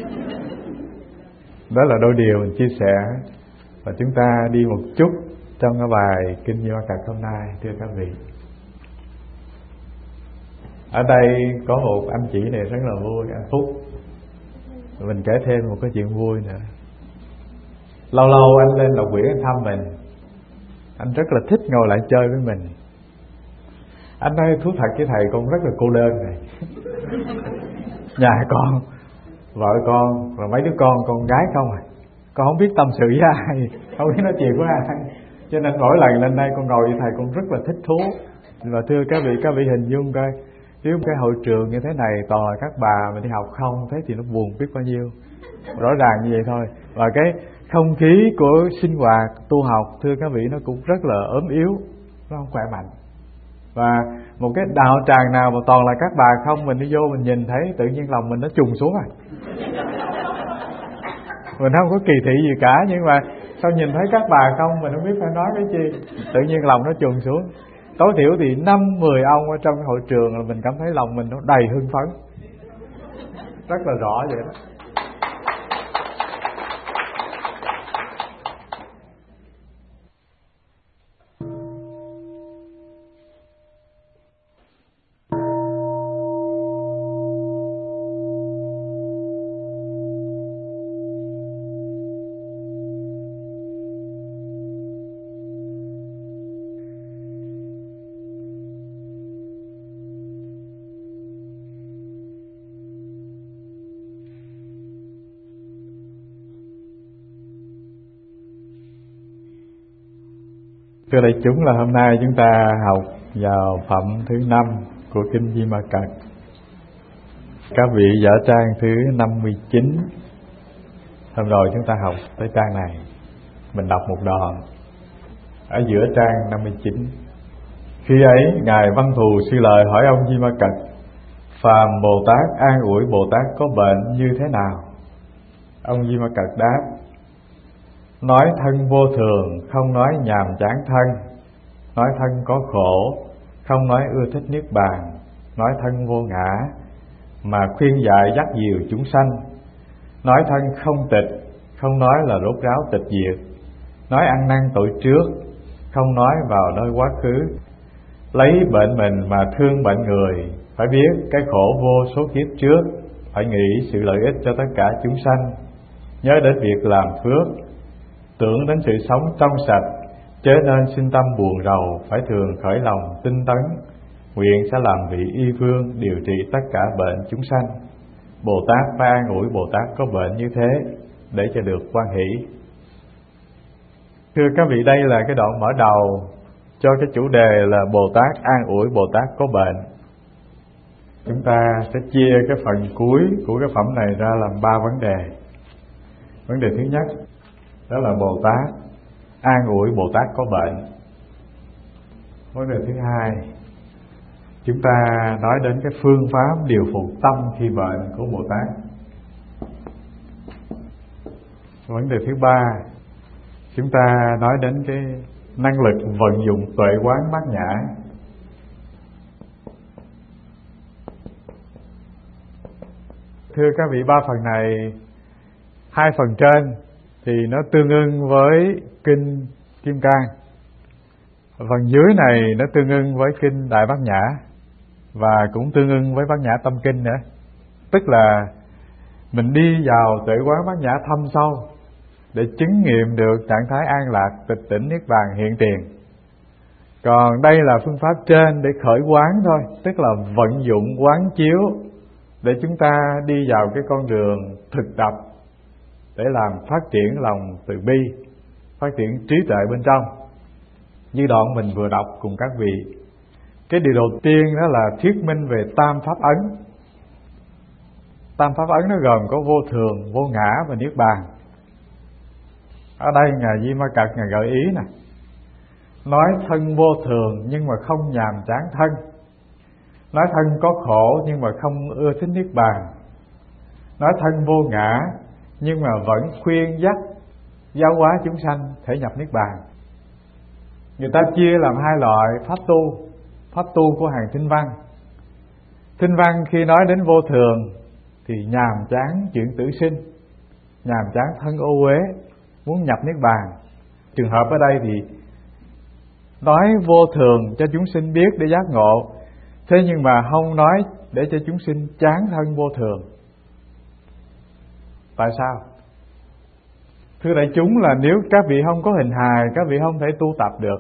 Đó là đôi điều mình chia sẻ. Và chúng ta đi một chút trong cái bài Kinh Di Ma Cật hôm nay, thưa các vị. Ở đây có một anh chị này rất là vui, anh Phúc. Mình kể thêm một cái chuyện vui nữa. Lâu lâu anh lên đọc quyển anh thăm mình, anh rất là thích ngồi lại chơi với mình. Anh nói thú thật với thầy, con rất là cô đơn này. Nhà con, vợ con, rồi mấy đứa con gái không à. Con không biết tâm sự với ai, không biết nói chuyện với ai. Cho nên mỗi lần lên đây con ngồi với thầy con rất là thích thú. Và thưa các vị hình dung coi, nếu cái hội trường như thế này toàn là các bà mà đi học không, thế thì nó buồn biết bao nhiêu. Rõ ràng như vậy thôi. Và cái không khí của sinh hoạt tu học, thưa các vị, nó cũng rất là ốm yếu, nó không khỏe mạnh. Và một cái đạo tràng nào mà toàn là các bà không, mình đi vô mình nhìn thấy tự nhiên lòng mình nó trùng xuống à. Mình không có kỳ thị gì cả, nhưng mà sao nhìn thấy các bà không, mình không biết phải nói cái gì, tự nhiên lòng nó trùng xuống. Tối thiểu thì 5-10 ông ở trong cái hội trường là mình cảm thấy lòng mình nó đầy hưng phấn. Rất là rõ vậy đó. Thưa đại chúng, là hôm nay chúng ta học vào phẩm thứ 5 của Kinh Di Ma Cật. Các vị dở trang thứ 59. Hôm rồi chúng ta học tới trang này, mình đọc một đoạn ở giữa trang 59. Khi ấy Ngài Văn Thù Sư Lợi hỏi ông Di Ma Cật: Phàm Bồ Tát an ủi Bồ Tát có bệnh như thế nào? Ông Di Ma Cật đáp: Nói thân vô thường, không nói nhàm chán thân. Nói thân có khổ, không nói ưa thích niết bàn. Nói thân vô ngã, mà khuyên dạy dắt dìu chúng sanh. Nói thân không tịch, không nói là rốt ráo tịch diệt. Nói ăn năn tội trước, không nói vào nơi quá khứ. Lấy bệnh mình mà thương bệnh người, phải biết cái khổ vô số kiếp trước. Phải nghĩ sự lợi ích cho tất cả chúng sanh. Nhớ đến việc làm phước, tưởng đến sự sống trong sạch, chớ nên sinh tâm buồn rầu. Phải thường khởi lòng tinh tấn, nguyện sẽ làm vị y vương điều trị tất cả bệnh chúng sanh. Bồ Tát phải an ủi Bồ Tát có bệnh như thế, để cho được hoan hỷ. Thưa các vị, đây là cái đoạn mở đầu cho cái chủ đề là Bồ Tát an ủi Bồ Tát có bệnh. Chúng ta sẽ chia cái phần cuối của cái phẩm này ra làm 3 vấn đề. Vấn đề thứ nhất đó là Bồ Tát an ủi Bồ Tát có bệnh. Vấn đề thứ hai, chúng ta nói đến cái phương pháp điều phục tâm khi bệnh của Bồ Tát. Vấn đề thứ ba, chúng ta nói đến cái năng lực vận dụng tuệ quán bát nhã. Thưa các vị, 3 phần này, 2 phần trên thì nó tương ưng với kinh Kim Cang, phần dưới này nó tương ưng với kinh Đại Bát Nhã, và cũng tương ưng với Bát Nhã Tâm Kinh nữa. Tức là mình đi vào tuệ quán bát nhã thâm sâu để chứng nghiệm được trạng thái an lạc, tịch tỉnh, niết bàn hiện tiền. Còn đây là phương pháp trên để khởi quán thôi, tức là vận dụng quán chiếu để chúng ta đi vào cái con đường thực tập để làm phát triển lòng từ bi, phát triển trí tuệ bên trong. Như đoạn mình vừa đọc cùng các vị, cái điều đầu tiên đó là thuyết minh về tam pháp ấn. Tam pháp ấn nó gồm có vô thường, vô ngã và niết bàn. Ở đây Ngài Di Ma Cật Ngài gợi ý nè, nói thân vô thường nhưng mà không nhàm chán thân, nói thân có khổ nhưng mà không ưa thích niết bàn, nói thân vô ngã nhưng mà vẫn khuyên dắt giáo hóa chúng sanh thể nhập niết bàn. Người ta chia làm 2 loại pháp tu. Pháp tu của hàng Tinh Văn. Tinh Văn khi nói đến vô thường thì nhàm chán chuyện tử sinh, nhàm chán thân ô uế, muốn nhập niết bàn. Trường hợp ở đây thì nói vô thường cho chúng sinh biết để giác ngộ, thế nhưng mà không nói để cho chúng sinh chán thân vô thường. Tại sao? Thưa đại chúng, là nếu các vị không có hình hài, các vị không thể tu tập được.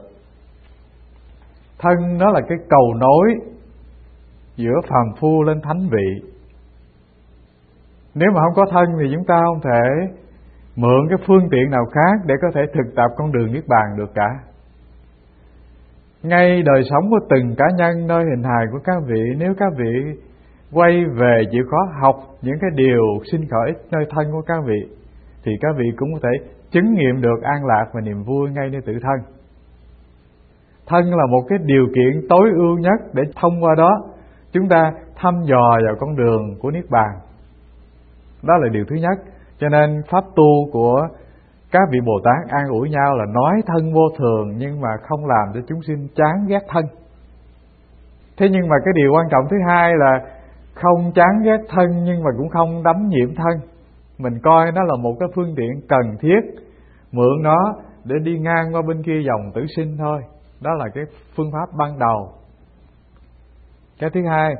Thân nó là cái cầu nối giữa phàm phu lên thánh vị. Nếu mà không có thân thì chúng ta không thể mượn cái phương tiện nào khác để có thể thực tập con đường niết bàn được cả. Ngay đời sống của từng cá nhân nơi hình hài của các vị, nếu các vị quay về chịu khó học những cái điều sinh khởi nơi thân của các vị, thì các vị cũng có thể chứng nghiệm được an lạc và niềm vui ngay nơi tự thân. Thân là một cái điều kiện tối ưu nhất để thông qua đó chúng ta thăm dò vào con đường của niết bàn. Đó là điều thứ nhất. Cho nên pháp tu của các vị Bồ Tát an ủi nhau là nói thân vô thường nhưng mà không làm cho chúng sinh chán ghét thân. Thế nhưng mà cái điều quan trọng thứ hai là không chán ghét thân nhưng mà cũng không đắm nhiễm thân. Mình coi nó là một cái phương tiện cần thiết, mượn nó để đi ngang qua bên kia dòng tử sinh thôi. Đó là cái phương pháp ban đầu. Cái thứ hai,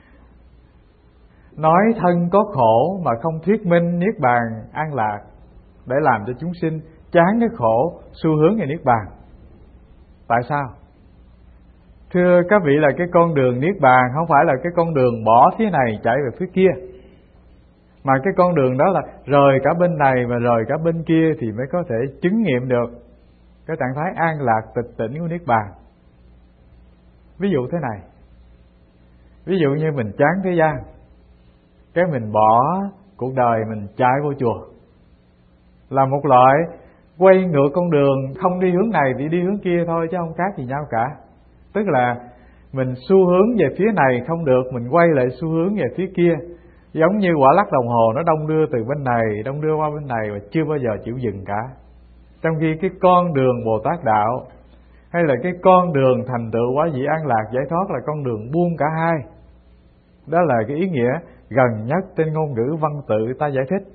nói thân có khổ mà không thuyết minh niết bàn an lạc để làm cho chúng sinh chán cái khổ, xu hướng về niết bàn. Tại sao? Thưa các vị, là cái con đường niết bàn không phải là cái con đường bỏ phía này chạy về phía kia, mà cái con đường đó là rời cả bên này và rời cả bên kia thì mới có thể chứng nghiệm được cái trạng thái an lạc tịch tỉnh của niết bàn. Ví dụ thế này, ví dụ như mình chán thế gian, cái mình bỏ cuộc đời mình chạy vô chùa, là một loại quay ngược con đường, không đi hướng này thì đi hướng kia thôi chứ không khác gì nhau cả. Tức là mình xu hướng về phía này không được, mình quay lại xu hướng về phía kia. Giống như quả lắc đồng hồ, nó đong đưa từ bên này, đong đưa qua bên này và chưa bao giờ chịu dừng cả. Trong khi cái con đường Bồ Tát đạo hay là cái con đường thành tựu quả vị an lạc giải thoát là con đường buông cả hai. Đó là cái ý nghĩa gần nhất trên ngôn ngữ văn tự ta giải thích.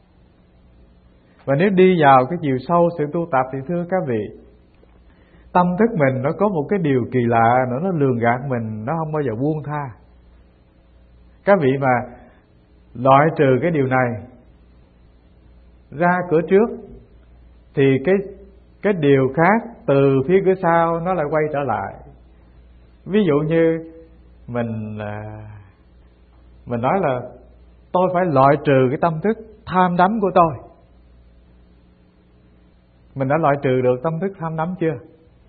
Và nếu đi vào cái chiều sâu sự tu tập thì thưa các vị, tâm thức mình nó có một cái điều kỳ lạ nữa, nó lường gạt mình, nó không bao giờ buông tha. Các vị mà loại trừ cái điều này ra cửa trước thì cái điều khác từ phía cửa sau nó lại quay trở lại. Ví dụ như mình nói là tôi phải loại trừ cái tâm thức tham đắm của tôi. mình đã loại trừ được tâm thức tham đắm chưa?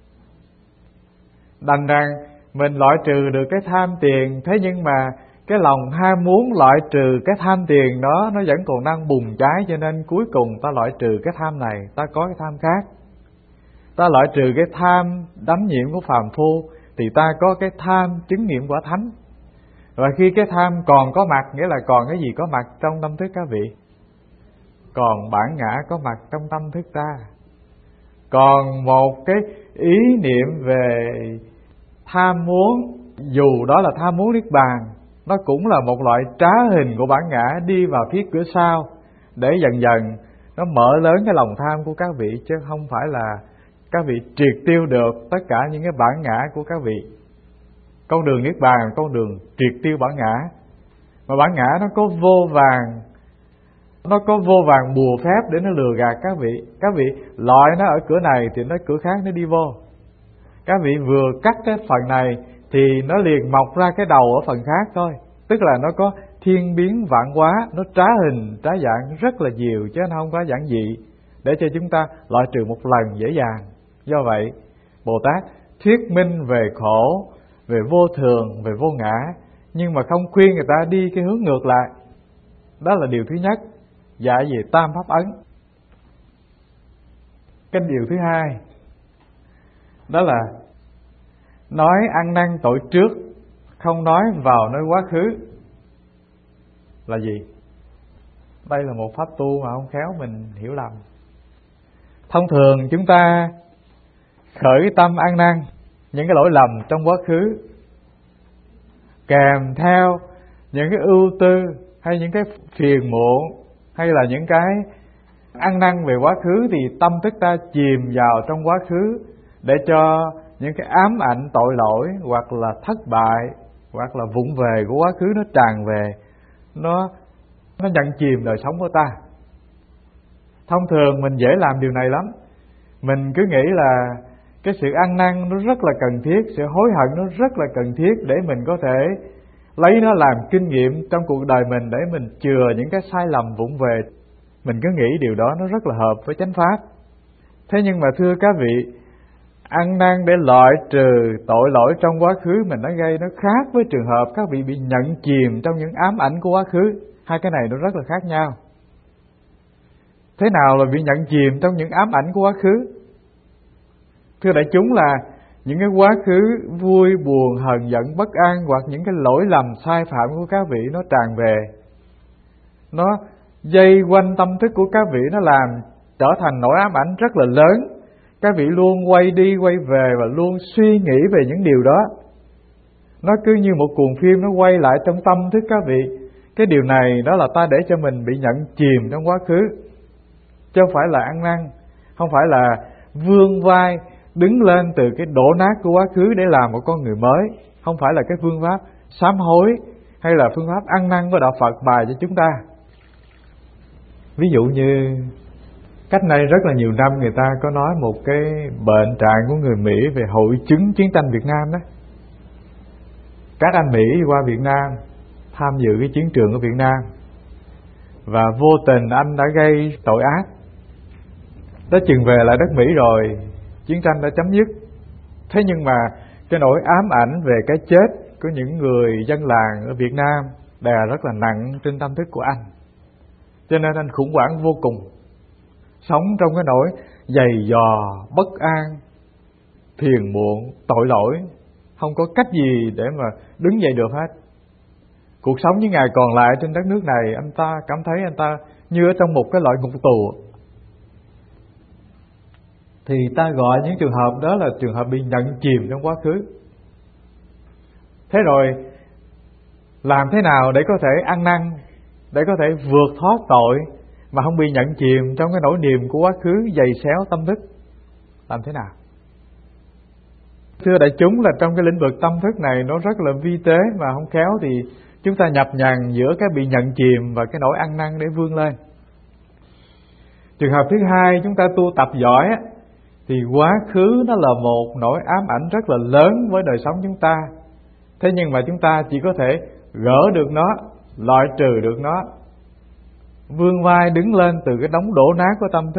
Đành rằng mình loại trừ được cái tham tiền, thế nhưng mà cái lòng ham muốn loại trừ cái tham tiền đó nó vẫn còn đang bùng cháy, cho nên cuối cùng ta loại trừ cái tham này, ta có cái tham khác. Ta loại trừ cái tham đắm nhiễm của phàm phu thì ta có cái tham chứng nghiệm quả thánh. Và khi cái tham còn có mặt, nghĩa là còn cái gì có mặt trong tâm thức các vị? Còn bản ngã có mặt trong tâm thức ta. Còn một cái ý niệm về tham muốn, dù đó là tham muốn niết bàn, nó cũng là một loại trá hình của bản ngã đi vào phía cửa sau, để dần dần nó mở lớn cái lòng tham của các vị, chứ không phải là các vị triệt tiêu được tất cả những cái bản ngã của các vị. Con đường niết bàn là con đường triệt tiêu bản ngã. Mà bản ngã nó có vô vàng bùa phép để nó lừa gạt các vị. Các vị loại nó ở cửa này thì nó cửa khác nó đi vô. Các vị vừa cắt cái phần này thì nó liền mọc ra cái đầu ở phần khác thôi. Tức là nó có thiên biến vạn hóa, nó trá hình trá dạng rất là nhiều, chứ nó không có giản dị để cho chúng ta loại trừ một lần dễ dàng. Do vậy Bồ Tát thuyết minh về khổ, về vô thường, về vô ngã, nhưng mà không khuyên người ta đi cái hướng ngược lại. Đó là điều thứ nhất, dạy về tam pháp ấn. Cái điều thứ hai đó là nói ăn năn tội trước, không nói vào nơi quá khứ. Là gì? Đây là một pháp tu mà không khéo mình hiểu lầm. Thông thường chúng ta khởi tâm ăn năn những cái lỗi lầm trong quá khứ, kèm theo những cái ưu tư hay những cái phiền muộn hay là những cái ăn năn về quá khứ, thì tâm thức ta chìm vào trong quá khứ để cho những cái ám ảnh tội lỗi hoặc là thất bại hoặc là vụng về của quá khứ nó tràn về, nó nhận chìm đời sống của ta. Thông thường mình dễ làm điều này lắm. Mình cứ nghĩ là cái sự ăn năn nó rất là cần thiết, sự hối hận nó rất là cần thiết để mình có thể lấy nó làm kinh nghiệm trong cuộc đời mình, để mình chừa những cái sai lầm vụng về. Mình cứ nghĩ điều đó nó rất là hợp với chánh pháp. Thế nhưng mà thưa các vị, ăn năn để loại trừ tội lỗi trong quá khứ mình đã gây, nó khác với trường hợp các vị bị nhận chìm trong những ám ảnh của quá khứ. Hai cái này nó rất là khác nhau. Thế nào là bị nhận chìm trong những ám ảnh của quá khứ? Thưa đại chúng, là những cái quá khứ vui, buồn, hờn giận, bất an hoặc những cái lỗi lầm sai phạm của các vị nó tràn về, nó dây quanh tâm thức của các vị, nó làm trở thành nỗi ám ảnh rất là lớn. Các vị luôn quay đi quay về và luôn suy nghĩ về những điều đó. Nó cứ như một cuồng phim nó quay lại trong tâm thức các vị. Cái điều này đó là ta để cho mình bị nhận chìm trong quá khứ, chứ không phải là ăn năn, không phải là vươn vai đứng lên từ cái đổ nát của quá khứ để làm một con người mới. Không phải là cái phương pháp sám hối hay là phương pháp ăn năn của đạo Phật bài cho chúng ta. Ví dụ như cách đây rất là nhiều năm, người ta có nói một cái bệnh trạng của người Mỹ về hội chứng chiến tranh Việt Nam đó. Các anh Mỹ đi qua Việt Nam tham dự cái chiến trường ở Việt Nam, và vô tình anh đã gây tội ác. Tới chừng về lại đất Mỹ rồi, chiến tranh đã chấm dứt. Thế nhưng mà cái nỗi ám ảnh về cái chết của những người dân làng ở Việt Nam đè rất là nặng trên tâm thức của anh. Cho nên anh khủng hoảng vô cùng, sống trong cái nỗi dày dò, bất an, phiền muộn, tội lỗi, không có cách gì để mà đứng dậy được hết. Cuộc sống những ngày còn lại trên đất nước này, anh ta cảm thấy anh ta như ở trong một cái loại ngục tù. Thì ta gọi những trường hợp đó là trường hợp bị nhận chìm trong quá khứ. Thế rồi làm thế nào để có thể ăn năn, để có thể vượt thoát tội mà không bị nhận chìm trong cái nỗi niềm của quá khứ dày xéo tâm thức? Làm thế nào? Thưa đại chúng, là trong cái lĩnh vực tâm thức này nó rất là vi tế, mà không khéo thì chúng ta nhập nhằng giữa cái bị nhận chìm và cái nỗi ăn năn để vươn lên. Trường hợp thứ hai, chúng ta tu tập giỏi á, thì quá khứ nó là một nỗi ám ảnh rất là lớn với đời sống chúng ta. Thế nhưng mà chúng ta chỉ có thể gỡ được nó, loại trừ được nó, vươn vai đứng lên từ cái đống đổ nát của tâm thức,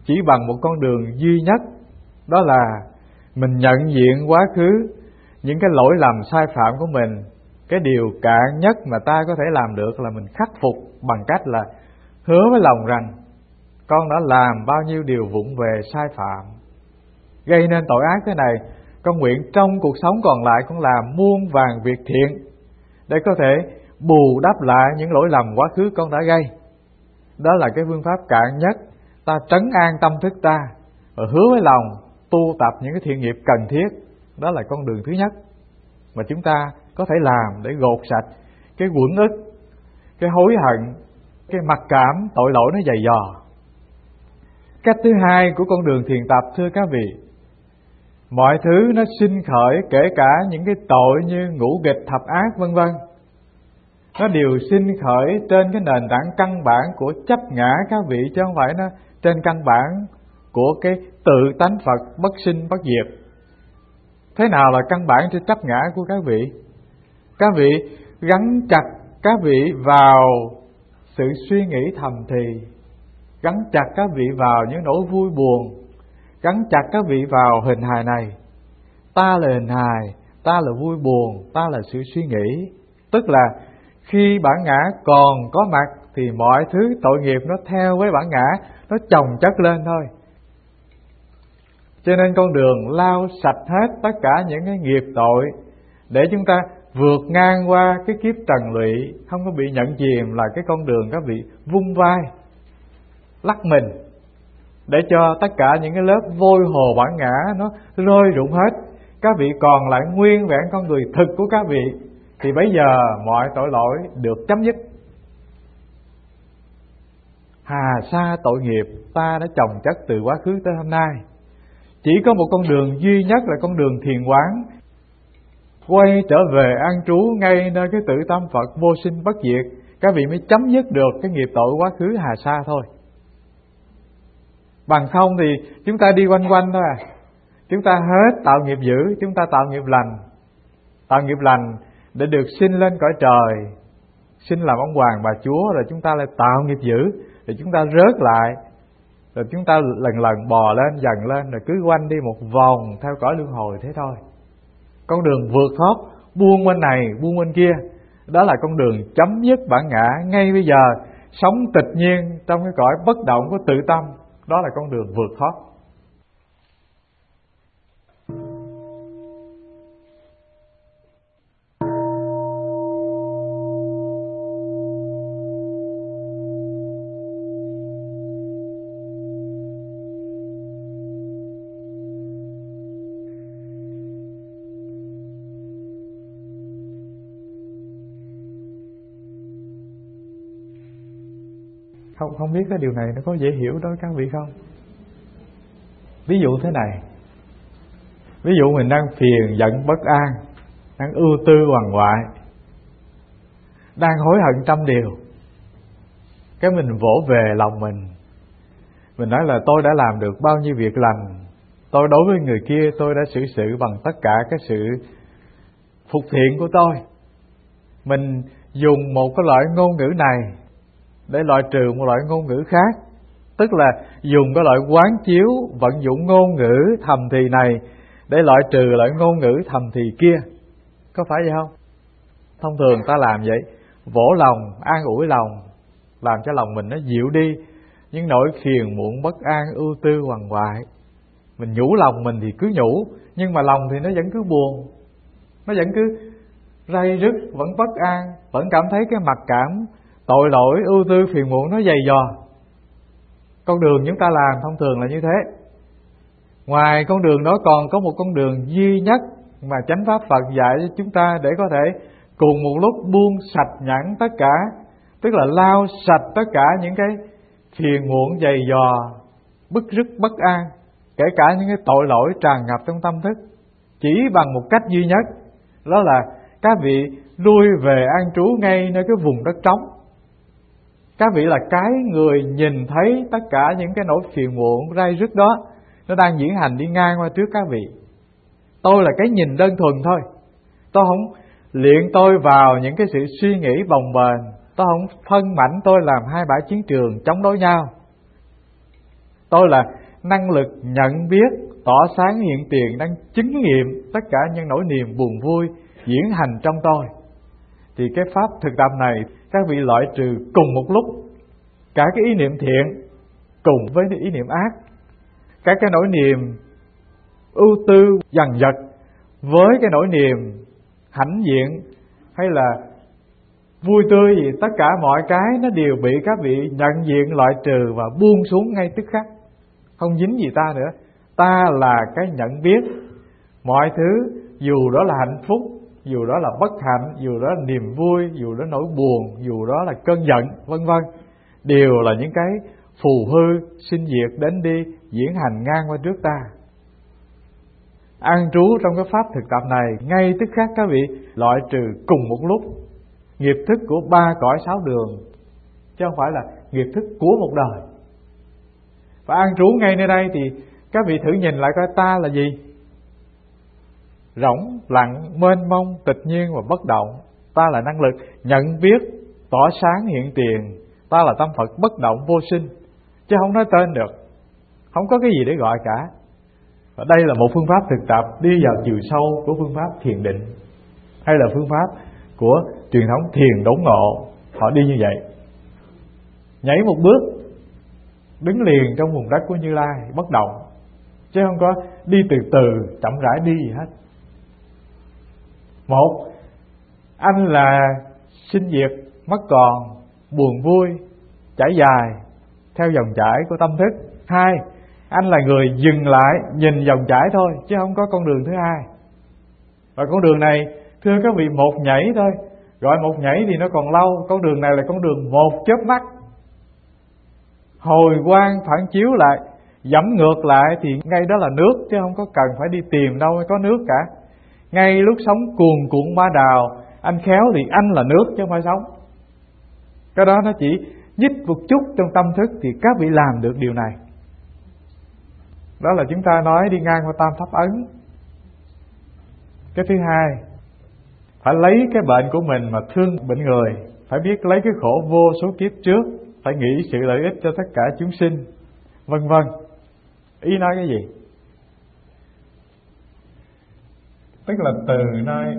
chỉ bằng một con đường duy nhất, đó là mình nhận diện quá khứ những cái lỗi lầm sai phạm của mình. Cái điều cạn nhất mà ta có thể làm được là mình khắc phục bằng cách là hứa với lòng rằng con đã làm bao nhiêu điều vụng về sai phạm, gây nên tội ác thế này, con nguyện trong cuộc sống còn lại con làm muôn vàn việc thiện để có thể bù đắp lại những lỗi lầm quá khứ con đã gây. Đó là cái phương pháp cạn nhất. Ta trấn an tâm thức ta và hứa với lòng tu tập những cái thiện nghiệp cần thiết. Đó là con đường thứ nhất mà chúng ta có thể làm để gột sạch cái uẩn ức, cái hối hận, cái mặc cảm, tội lỗi nó dày dò. Cách thứ hai của con đường thiền tập, thưa các vị, mọi thứ nó sinh khởi, kể cả những cái tội như ngũ nghịch, thập ác vân vân, nó đều sinh khởi trên cái nền tảng căn bản của chấp ngã các vị, chứ không phải nó trên căn bản của cái tự tánh Phật bất sinh bất diệt. Thế nào là căn bản trên chấp ngã của các vị? Các vị gắn chặt các vị vào sự suy nghĩ thầm thì, gắn chặt các vị vào những nỗi vui buồn, gắn chặt các vị vào hình hài này. Ta là hình hài, ta là vui buồn, ta là sự suy nghĩ. Tức là khi bản ngã còn có mặt thì mọi thứ tội nghiệp nó theo với bản ngã, nó chồng chất lên thôi. Cho nên con đường lau sạch hết tất cả những cái nghiệp tội để chúng ta vượt ngang qua cái kiếp trần lụy, không có bị nhận chìm, là cái con đường các vị vung vai, lắc mình, để cho tất cả những cái lớp vôi hồ bản ngã nó rơi rụng hết. Các vị còn lại nguyên vẹn con người thực của các vị, thì bây giờ mọi tội lỗi được chấm dứt. Hà sa tội nghiệp ta đã chồng chất từ quá khứ tới hôm nay. Chỉ có một con đường duy nhất là con đường thiền quán, quay trở về an trú ngay nơi cái tự tâm Phật vô sinh bất diệt, các vị mới chấm dứt được cái nghiệp tội quá khứ hà sa thôi. Bằng không thì chúng ta đi quanh quanh thôi à. Chúng ta hết tạo nghiệp dữ, chúng ta tạo nghiệp lành. Tạo nghiệp lành để được sinh lên cõi trời, sinh làm ông hoàng bà chúa, rồi chúng ta lại tạo nghiệp dữ, rồi chúng ta rớt lại, rồi chúng ta lần lần bò lên, dần lên, rồi cứ quanh đi một vòng theo cõi luân hồi thế thôi. Con đường vượt thoát, buông bên này, buông bên kia, đó là con đường chấm dứt bản ngã ngay bây giờ, sống tịch nhiên trong cái cõi bất động của tự tâm. Đó là con đường vượt thoát. Không biết cái điều này nó có dễ hiểu đối với các vị không? Ví dụ thế này, ví dụ mình đang phiền giận bất an, đang ưu tư quằn quại, đang hối hận trăm điều, cái mình vỗ về lòng mình nói là tôi đã làm được bao nhiêu việc lành, tôi đối với người kia tôi đã xử sự bằng tất cả cái sự phục thiện của tôi. Mình dùng một cái loại ngôn ngữ này để loại trừ một loại ngôn ngữ khác, tức là dùng cái loại quán chiếu vận dụng ngôn ngữ thầm thì này để loại trừ loại ngôn ngữ thầm thì kia. Có phải vậy không? Thông thường ta làm vậy, vỗ lòng, an ủi lòng, làm cho lòng mình nó dịu đi những nỗi phiền muộn bất an, ưu tư quằn quại. Mình nhủ lòng mình thì cứ nhủ, nhưng mà lòng thì nó vẫn cứ buồn, nó vẫn cứ ray rứt, vẫn bất an, vẫn cảm thấy cái mặc cảm, tội lỗi, ưu tư, phiền muộn nó dày dò. Con đường chúng ta làm thông thường là như thế. Ngoài con đường đó còn có một con đường duy nhất mà chánh pháp Phật dạy cho chúng ta để có thể cùng một lúc buông sạch nhẵn tất cả, tức là lau sạch tất cả những cái phiền muộn dày dò, bức rứt bất an, kể cả những cái tội lỗi tràn ngập trong tâm thức, chỉ bằng một cách duy nhất, đó là các vị lui về an trú ngay nơi cái vùng đất trống. Các vị là cái người nhìn thấy tất cả những cái nỗi phiền muộn ray rứt đó, nó đang diễn hành đi ngang qua trước các vị. Tôi là cái nhìn đơn thuần thôi. Tôi không luyện tôi vào những cái sự suy nghĩ bồng bềnh. Tôi không phân mảnh tôi làm hai bãi chiến trường chống đối nhau. Tôi là năng lực nhận biết, tỏ sáng hiện tiền, đang chứng nghiệm tất cả những nỗi niềm buồn vui diễn hành trong tôi. Thì cái pháp thực tập này các vị loại trừ cùng một lúc cả cái ý niệm thiện cùng với ý niệm ác, các cái nỗi niềm ưu tư dằn vặt với cái nỗi niềm hãnh diện hay là vui tươi gì, tất cả mọi cái nó đều bị các vị nhận diện, loại trừ và buông xuống ngay tức khắc. Không dính gì ta nữa. Ta là cái nhận biết mọi thứ, dù đó là hạnh phúc, dù đó là bất hạnh, dù đó là niềm vui, dù đó là nỗi buồn, dù đó là cơn giận, vân vân, đều là những cái phù hư sinh diệt đến đi diễn hành ngang qua trước ta. An trú trong cái pháp thực tập này ngay tức khắc các vị loại trừ cùng một lúc nghiệp thức của 3 cõi 6 đường, chứ không phải là nghiệp thức của một đời. Và an trú ngay nơi đây thì các vị thử nhìn lại coi ta là gì? Rỗng, lặng, mênh mông, tịch nhiên và bất động. Ta là năng lực nhận biết, tỏ sáng hiện tiền. Ta là tâm Phật bất động vô sinh, chứ không nói tên được. Không có cái gì để gọi cả. Và đây là một phương pháp thực tập đi vào chiều sâu của phương pháp thiền định, hay là phương pháp của truyền thống thiền đốn ngộ. Họ đi như vậy, nhảy một bước đứng liền trong vùng đất của Như Lai bất động, chứ không có đi từ từ chậm rãi đi gì hết. Một, anh là sinh diệt mất còn, buồn vui trải dài theo dòng chảy của tâm thức. Hai, anh là người dừng lại nhìn dòng chảy thôi, chứ không có con đường thứ hai. Và con đường này thưa các vị một nhảy thôi, gọi một nhảy thì nó còn lâu. Con đường này là con đường một chớp mắt, hồi quang phản chiếu lại, dẫm ngược lại thì ngay đó là nước, chứ không có cần phải đi tìm đâu mới có nước cả. Ngay lúc sống cuồn cuộn ba đào, anh khéo thì anh là nước chứ không phải sống. Cái đó nó chỉ nhích một chút trong tâm thức thì các vị làm được điều này. Đó là chúng ta nói đi ngang qua tam pháp ấn. Cái thứ hai, phải lấy cái bệnh của mình mà thương bệnh người, phải biết lấy cái khổ vô số kiếp trước, phải nghĩ sự lợi ích cho tất cả chúng sinh, vân vân. Ý nói cái gì? Tức là từ nơi,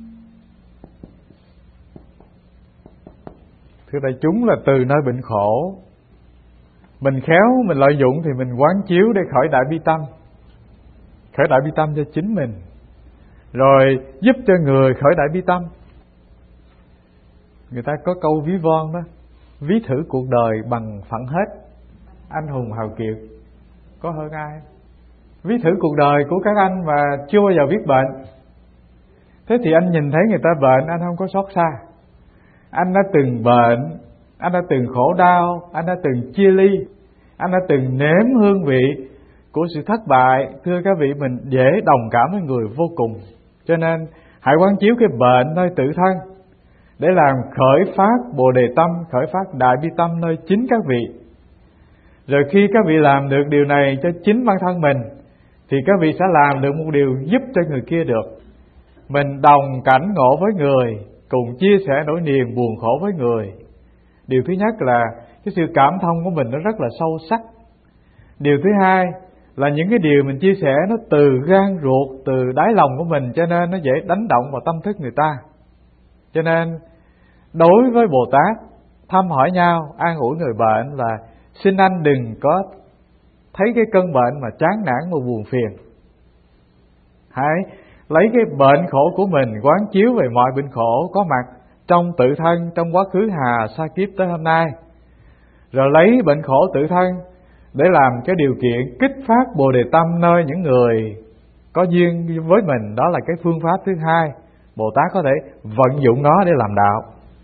thưa đại chúng, là từ nơi bệnh khổ, mình khéo mình lợi dụng thì mình quán chiếu để khởi đại bi tâm. Khởi đại bi tâm cho chính mình, rồi giúp cho người khởi đại bi tâm. Người ta có câu ví von đó: ví thử cuộc đời bằng phận hết, anh hùng hào kiệt có hơn ai. Ví thử cuộc đời của các anh mà chưa bao giờ biết bệnh. Thế thì anh nhìn thấy người ta bệnh, anh không có xót xa. Anh đã từng bệnh, anh đã từng khổ đau, anh đã từng chia ly, anh đã từng nếm hương vị của sự thất bại. Thưa các vị, mình dễ đồng cảm với người vô cùng. Cho nên hãy quán chiếu cái bệnh nơi tự thân để làm khởi phát Bồ Đề tâm, khởi phát đại bi tâm nơi chính các vị. Rồi khi các vị làm được điều này cho chính bản thân mình thì các vị sẽ làm được một điều giúp cho người kia được. Mình đồng cảnh ngộ với người, cùng chia sẻ nỗi niềm buồn khổ với người. Điều thứ nhất là cái sự cảm thông của mình nó rất là sâu sắc. Điều thứ hai là những cái điều mình chia sẻ nó từ gan ruột, từ đáy lòng của mình, cho nên nó dễ đánh động vào tâm thức người ta. Cho nên đối với Bồ Tát, thăm hỏi nhau, an ủi người bệnh là xin anh đừng có thấy cái cơn bệnh mà chán nản và buồn phiền. Hãy lấy cái bệnh khổ của mình quán chiếu về mọi bệnh khổ có mặt trong tự thân, trong quá khứ hà sa kiếp tới hôm nay. Rồi lấy bệnh khổ tự thân để làm cái điều kiện kích phát Bồ Đề tâm nơi những người có duyên với mình. Đó là cái phương pháp thứ hai, Bồ Tát có thể vận dụng nó để làm đạo.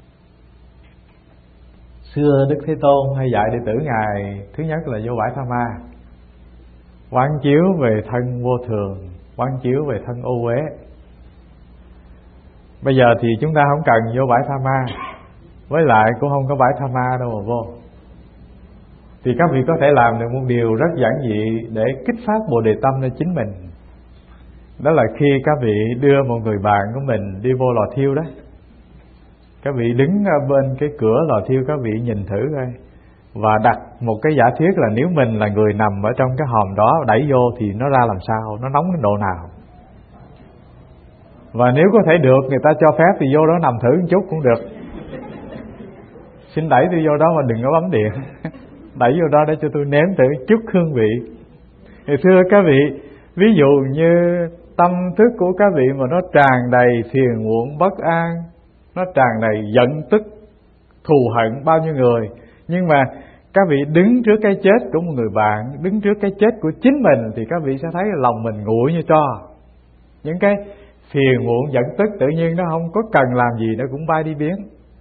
Xưa Đức Thế Tôn hay dạy đệ tử Ngài, thứ nhất là vô bãi Tha Ma, quán chiếu về thân vô thường, quán chiếu về thân ô uế. Bây giờ thì chúng ta không cần vô bãi Tha Ma, với lại cũng không có bãi Tha Ma đâu mà vô. Thì các vị có thể làm được một điều rất giản dị để kích phát Bồ Đề tâm cho chính mình. Đó là khi các vị đưa một người bạn của mình đi vô lò thiêu đó, các vị đứng bên cái cửa lò thiêu, các vị nhìn thử coi và đặt một cái giả thuyết là nếu mình là người nằm ở trong cái hòm đó, đẩy vô thì nó ra làm sao, nó nóng đến độ nào. Và nếu có thể được, người ta cho phép thì vô đó nằm thử một chút cũng được. Xin đẩy tôi vô đó mà đừng có bấm điện. Đẩy vô đó để cho tôi nếm thử chút hương vị. Thì thưa các vị, ví dụ như tâm thức của các vị mà nó tràn đầy phiền muộn bất an, nó tràn đầy giận tức, thù hận bao nhiêu người, nhưng mà các vị đứng trước cái chết của một người bạn, đứng trước cái chết của chính mình, thì các vị sẽ thấy lòng mình nguội như tro. Những cái phiền muộn giận tức tự nhiên nó không có cần làm gì, nó cũng bay đi biến.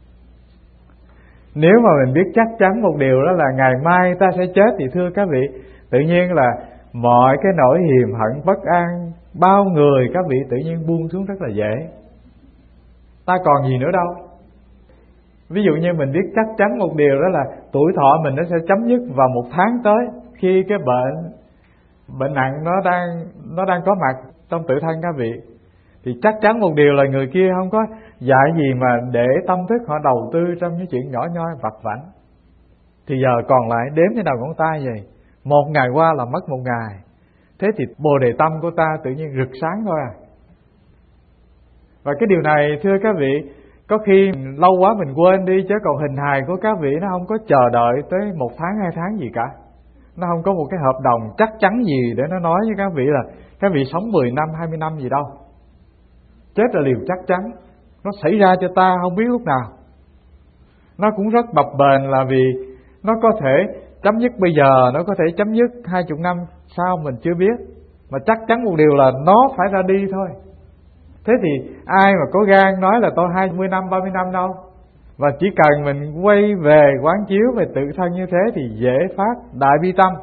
Nếu mà mình biết chắc chắn một điều đó là ngày mai ta sẽ chết, thì thưa các vị, tự nhiên là mọi cái nỗi hiềm hận bất an bao người các vị tự nhiên buông xuống rất là dễ. Ta còn gì nữa đâu. Ví dụ như mình biết chắc chắn một điều đó là tuổi thọ mình nó sẽ chấm dứt vào 1 tháng tới, khi cái bệnh nặng nó đang có mặt trong tự thân các vị, thì chắc chắn một điều là người kia không có dạy gì mà để tâm thức họ đầu tư trong những chuyện nhỏ nhoi vặt vãnh. Thì giờ còn lại đếm trên đầu ngón tay vậy, 1 ngày qua là mất 1 ngày. Thế thì bồ đề tâm của ta tự nhiên rực sáng thôi à. Và cái điều này thưa các vị, có khi lâu quá mình quên đi, chứ còn hình hài của các vị nó không có chờ đợi tới 1 tháng 2 tháng gì cả. Nó không có một cái hợp đồng chắc chắn gì để nó nói với các vị là các vị sống 10 năm 20 năm gì đâu. Chết là điều chắc chắn, nó xảy ra cho ta không biết lúc nào. Nó cũng rất bập bềnh là vì nó có thể chấm dứt bây giờ, nó có thể chấm dứt 20 năm sau mình chưa biết. Mà chắc chắn một điều là nó phải ra đi thôi. Thế thì ai mà có gan nói là tôi 20 năm, 30 năm đâu. Và chỉ cần mình quay về quán chiếu về tự thân như thế thì dễ phát đại bi tâm.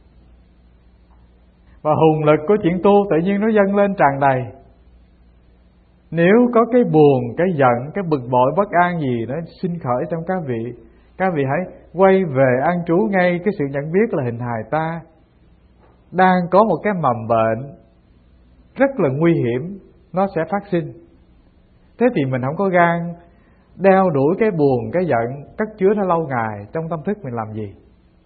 Và hùng lực của chuyện tu tự nhiên nó dâng lên tràn đầy. Nếu có cái buồn, cái giận, cái bực bội, bất an gì đó sinh khởi trong các vị hãy quay về an trú ngay cái sự nhận biết là hình hài ta đang có một cái mầm bệnh rất là nguy hiểm, nó sẽ phát sinh. Thế thì mình không có gan đeo đuổi cái buồn, cái giận, cất chứa nó lâu ngày trong tâm thức mình làm gì.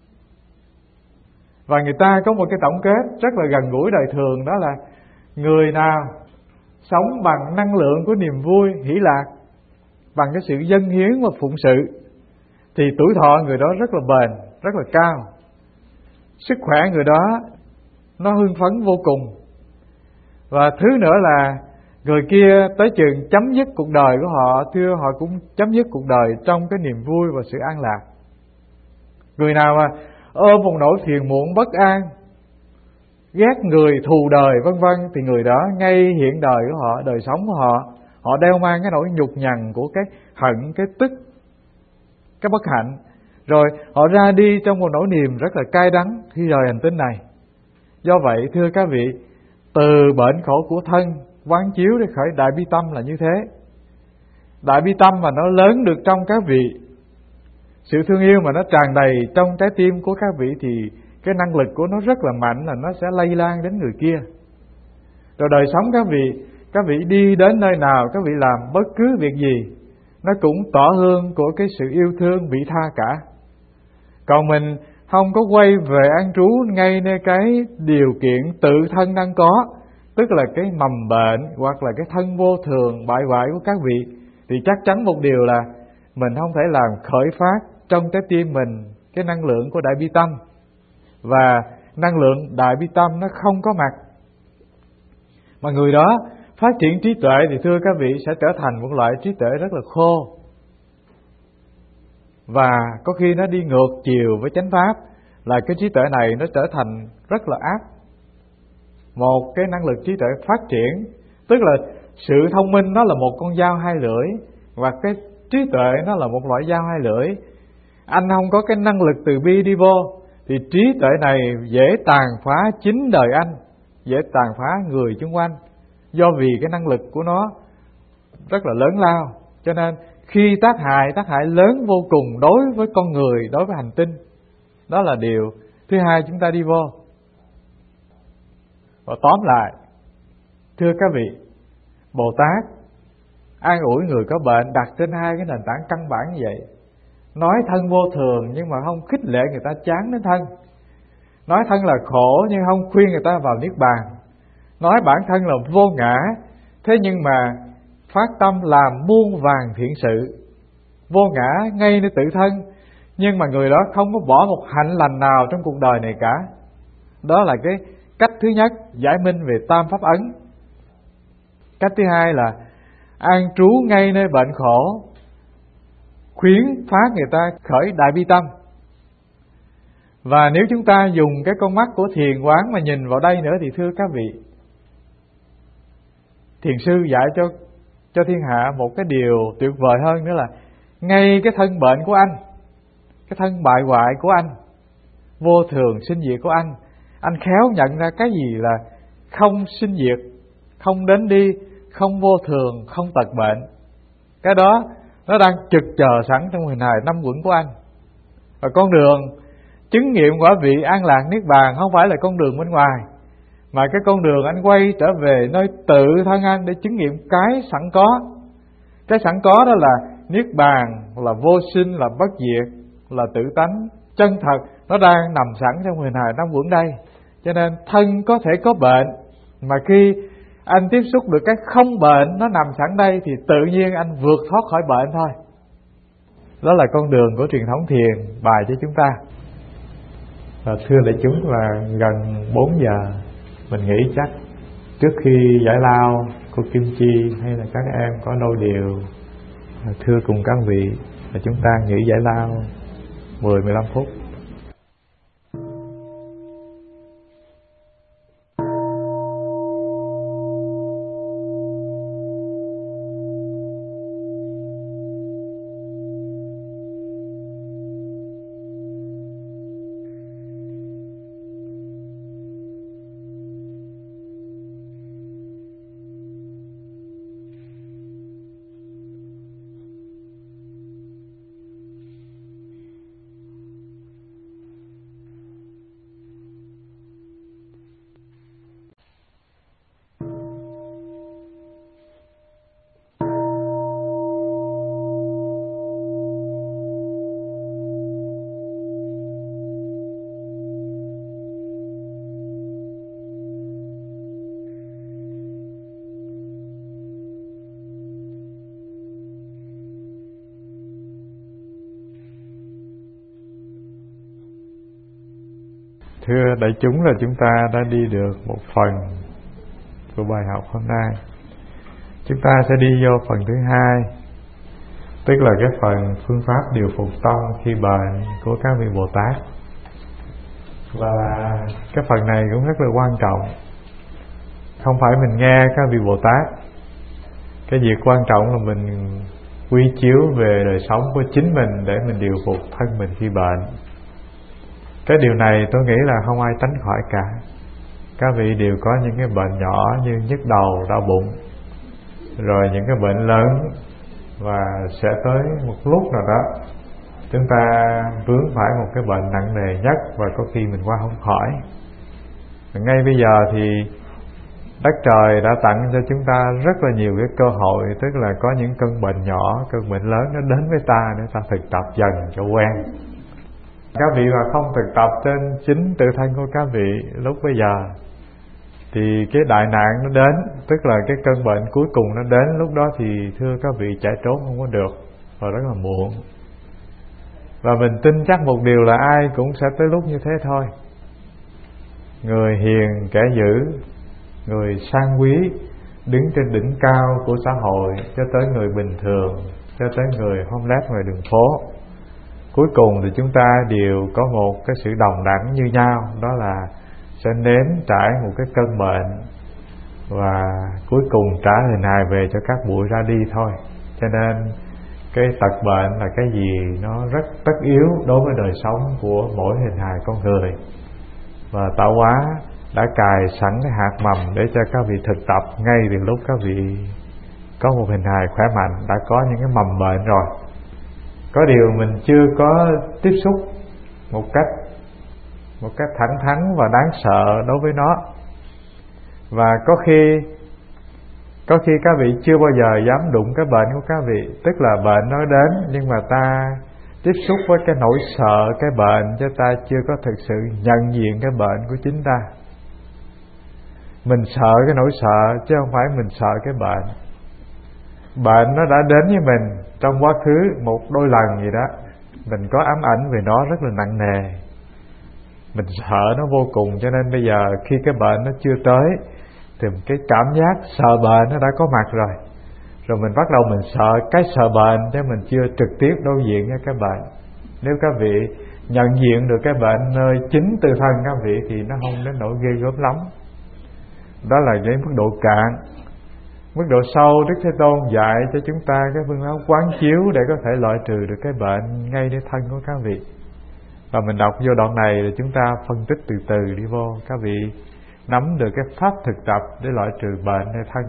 Và người ta có một cái tổng kết rất là gần gũi đời thường, đó là người nào sống bằng năng lượng của niềm vui, hỷ lạc, bằng cái sự dâng hiến và phụng sự, thì tuổi thọ người đó rất là bền, rất là cao. Sức khỏe người đó nó hưng phấn vô cùng. Và thứ nữa là người kia tới chừng chấm dứt cuộc đời của họ, thưa họ cũng chấm dứt cuộc đời trong cái niềm vui và sự an lạc. Người nào mà ôm một nỗi phiền muộn bất an, ghét người, thù đời vân vân, thì người đó ngay hiện đời của họ, đời sống của họ, họ đeo mang cái nỗi nhục nhằn của cái hận, cái tức, cái bất hạnh. Rồi họ ra đi trong một nỗi niềm rất là cay đắng khi rời hành tinh này. Do vậy thưa các vị, từ bệnh khổ của thân quán chiếu để khởi đại bi tâm là như thế. Đại bi tâm mà nó lớn được trong các vị, sự thương yêu mà nó tràn đầy trong trái tim của các vị, thì cái năng lực của nó rất là mạnh, là nó sẽ lây lan đến người kia. Rồi đời sống các vị đi đến nơi nào, các vị làm bất cứ việc gì, nó cũng tỏ hương của cái sự yêu thương vị tha cả. Còn mình không có quay về an trú ngay nơi cái điều kiện tự thân đang có, tức là cái mầm bệnh hoặc là cái thân vô thường bại hoại của các vị, thì chắc chắn một điều là mình không thể làm khởi phát trong trái tim mình cái năng lượng của đại bi tâm. Và năng lượng đại bi tâm nó không có mặt. Mà người đó phát triển trí tuệ thì thưa các vị sẽ trở thành một loại trí tuệ rất là khô. Và có khi nó đi ngược chiều với chánh pháp, là cái trí tuệ này nó trở thành rất là ác. Một cái năng lực trí tuệ phát triển, tức là sự thông minh nó là một con dao hai lưỡi, hoặc cái trí tuệ nó là một loại dao hai lưỡi. Anh không có cái năng lực từ bi đi vô, thì trí tuệ này dễ tàn phá chính đời anh, dễ tàn phá người xung quanh, do vì cái năng lực của nó rất là lớn lao. Cho nên khi tác hại lớn vô cùng đối với con người, đối với hành tinh. Đó là điều thứ hai chúng ta đi vô. Và tóm lại, thưa các vị, Bồ Tát an ủi người có bệnh đặt trên hai cái nền tảng căn bản như vậy. nói thân vô thường nhưng mà không khích lệ người ta chán đến thân, nói thân là khổ nhưng không khuyên người ta vào niết bàn, nói bản thân là vô ngã, thế nhưng mà phát tâm làm muôn vàn thiện sự. Vô ngã ngay nơi tự thân, nhưng mà người đó không có bỏ một hạnh lành nào trong cuộc đời này cả. Đó là cái cách thứ nhất giải minh về tam pháp ấn. Cách thứ hai là an trú ngay nơi bệnh khổ, khuyến phát người ta khởi đại bi tâm. Và nếu chúng ta dùng cái con mắt của thiền quán mà nhìn vào đây nữa thì thưa các vị, thiền sư dạy cho thiên hạ một cái điều tuyệt vời hơn nữa là ngay cái thân bệnh của anh, cái thân bại hoại của anh, vô thường sinh diệt của anh khéo nhận ra cái gì là không sinh diệt, không đến đi, không vô thường, không tật bệnh. Cái đó nó đang trực chờ sẵn trong hình hài năm quẩn của anh. Và con đường chứng nghiệm quả vị an lạc niết bàn không phải là con đường bên ngoài, mà cái con đường anh quay trở về nơi tự thân anh để chứng nghiệm cái sẵn có. Cái sẵn có đó là niết bàn, là vô sinh, là bất diệt, là tự tánh chân thật, nó đang nằm sẵn trong hình hài năm quẩn đây. Cho nên thân có thể có bệnh, mà khi anh tiếp xúc được cái không bệnh nó nằm sẵn đây thì tự nhiên anh vượt thoát khỏi bệnh thôi. Đó là con đường của truyền thống thiền bài cho chúng ta. Và thưa đại chúng là gần 4 giờ, mình nghĩ chắc trước khi giải lao cô Kim Chi hay là các em có đôi điều thưa cùng các vị là chúng ta nghỉ giải lao 10-15 phút. Thưa đại chúng là chúng ta đã đi được một phần của bài học hôm nay. Chúng ta sẽ đi vô phần thứ hai, tức là cái phần phương pháp điều phục tâm khi bệnh của các vị Bồ Tát. Và cái phần này cũng rất là quan trọng. Không phải mình nghe các vị Bồ Tát, cái việc quan trọng là mình quy chiếu về đời sống của chính mình để mình điều phục thân mình khi bệnh. Cái điều này tôi nghĩ là không ai tránh khỏi cả. Các vị đều có những cái bệnh nhỏ như nhức đầu, đau bụng, rồi những cái bệnh lớn, và sẽ tới một lúc nào đó chúng ta vướng phải một cái bệnh nặng nề nhất và có khi mình qua không khỏi. Và ngay bây giờ thì đất trời đã tặng cho chúng ta rất là nhiều cái cơ hội, tức là có những cơn bệnh nhỏ, cơn bệnh lớn nó đến với ta để ta thực tập dần cho quen. Các vị mà không thực tập trên chính tự thân của các vị lúc bây giờ thì cái đại nạn nó đến, tức là cái cơn bệnh cuối cùng nó đến, lúc đó thì thưa các vị chạy trốn không có được và rất là muộn. Và mình tin chắc một điều là ai cũng sẽ tới lúc như thế thôi. Người hiền kẻ dữ, người sang quý đứng trên đỉnh cao của xã hội, cho tới người bình thường, cho tới người homeless ngoài đường phố, cuối cùng thì chúng ta đều có một cái sự đồng đẳng như nhau, đó là sẽ nếm trải một cái cơn bệnh và cuối cùng trả hình hài về cho các bụi ra đi thôi. Cho nên cái tật bệnh là cái gì nó rất tất yếu đối với đời sống của mỗi hình hài con người. Và tạo hóa đã cài sẵn cái hạt mầm để cho các vị thực tập ngay từ lúc các vị có một hình hài khỏe mạnh, đã có những cái mầm bệnh rồi. Có điều mình chưa có tiếp xúc một cách thẳng thắn và đáng sợ đối với nó. Và có khi các vị chưa bao giờ dám đụng cái bệnh của các vị, tức là bệnh nó đến nhưng mà ta tiếp xúc với cái nỗi sợ cái bệnh, chứ ta chưa có thực sự nhận diện cái bệnh của chính ta. Mình sợ cái nỗi sợ chứ không phải mình sợ cái bệnh. Bệnh nó đã đến với mình trong quá khứ một đôi lần gì đó, mình có ám ảnh về nó rất là nặng nề, mình sợ nó vô cùng. Cho nên bây giờ khi cái bệnh nó chưa tới thì cái cảm giác sợ bệnh nó đã có mặt rồi. Rồi mình bắt đầu mình sợ cái sợ bệnh, chứ mình chưa trực tiếp đối diện với cái bệnh. Nếu các vị nhận diện được cái bệnh nơi chính từ thân các vị thì nó không đến nỗi ghê gớm lắm. Đó là cái mức độ cạn. Mức độ sâu, Đức Thế Tôn dạy cho chúng ta cái phương pháp quán chiếu để có thể loại trừ được cái bệnh ngay nơi thân của các vị. Và mình đọc vô đoạn này là chúng ta phân tích từ từ đi vô, các vị nắm được cái pháp thực tập để loại trừ bệnh nơi thân.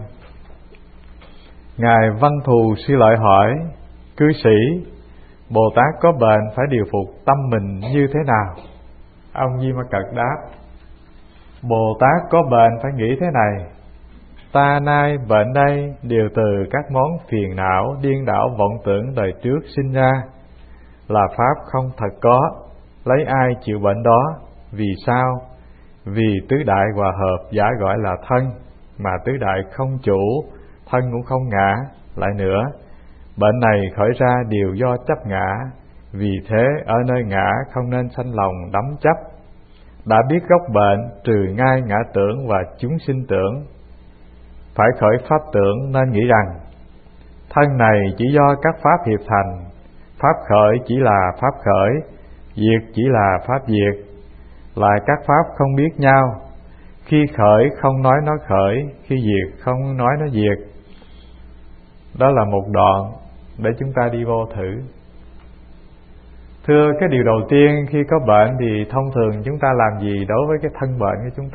Ngài Văn Thù Sư Lợi hỏi: cư sĩ, Bồ Tát có bệnh phải điều phục tâm mình như thế nào? Ông Di Ma Cật đáp: Bồ Tát có bệnh phải nghĩ thế này: ta nay bệnh đây đều từ các món phiền não điên đảo vọng tưởng đời trước sinh ra, là pháp không thật có, lấy ai chịu bệnh đó? Vì sao? Vì tứ đại hòa hợp giả gọi là thân, mà tứ đại không chủ, thân cũng không ngã. Lại nữa, bệnh này khởi ra đều do chấp ngã, vì thế ở nơi ngã không nên sanh lòng đắm chấp. Đã biết gốc bệnh, trừ ngay ngã tưởng và chúng sinh tưởng. Phải khởi pháp tưởng nên nghĩ rằng thân này chỉ do các pháp hiệp thành, pháp khởi chỉ là pháp khởi, diệt chỉ là pháp diệt, là các pháp không biết nhau. Khi khởi không nói nó khởi, khi diệt không nói nó diệt. Đó là một đoạn để chúng ta đi vô thử. Thưa, cái điều đầu tiên khi có bệnh thì thông thường chúng ta làm gì đối với cái thân bệnh của chúng ta?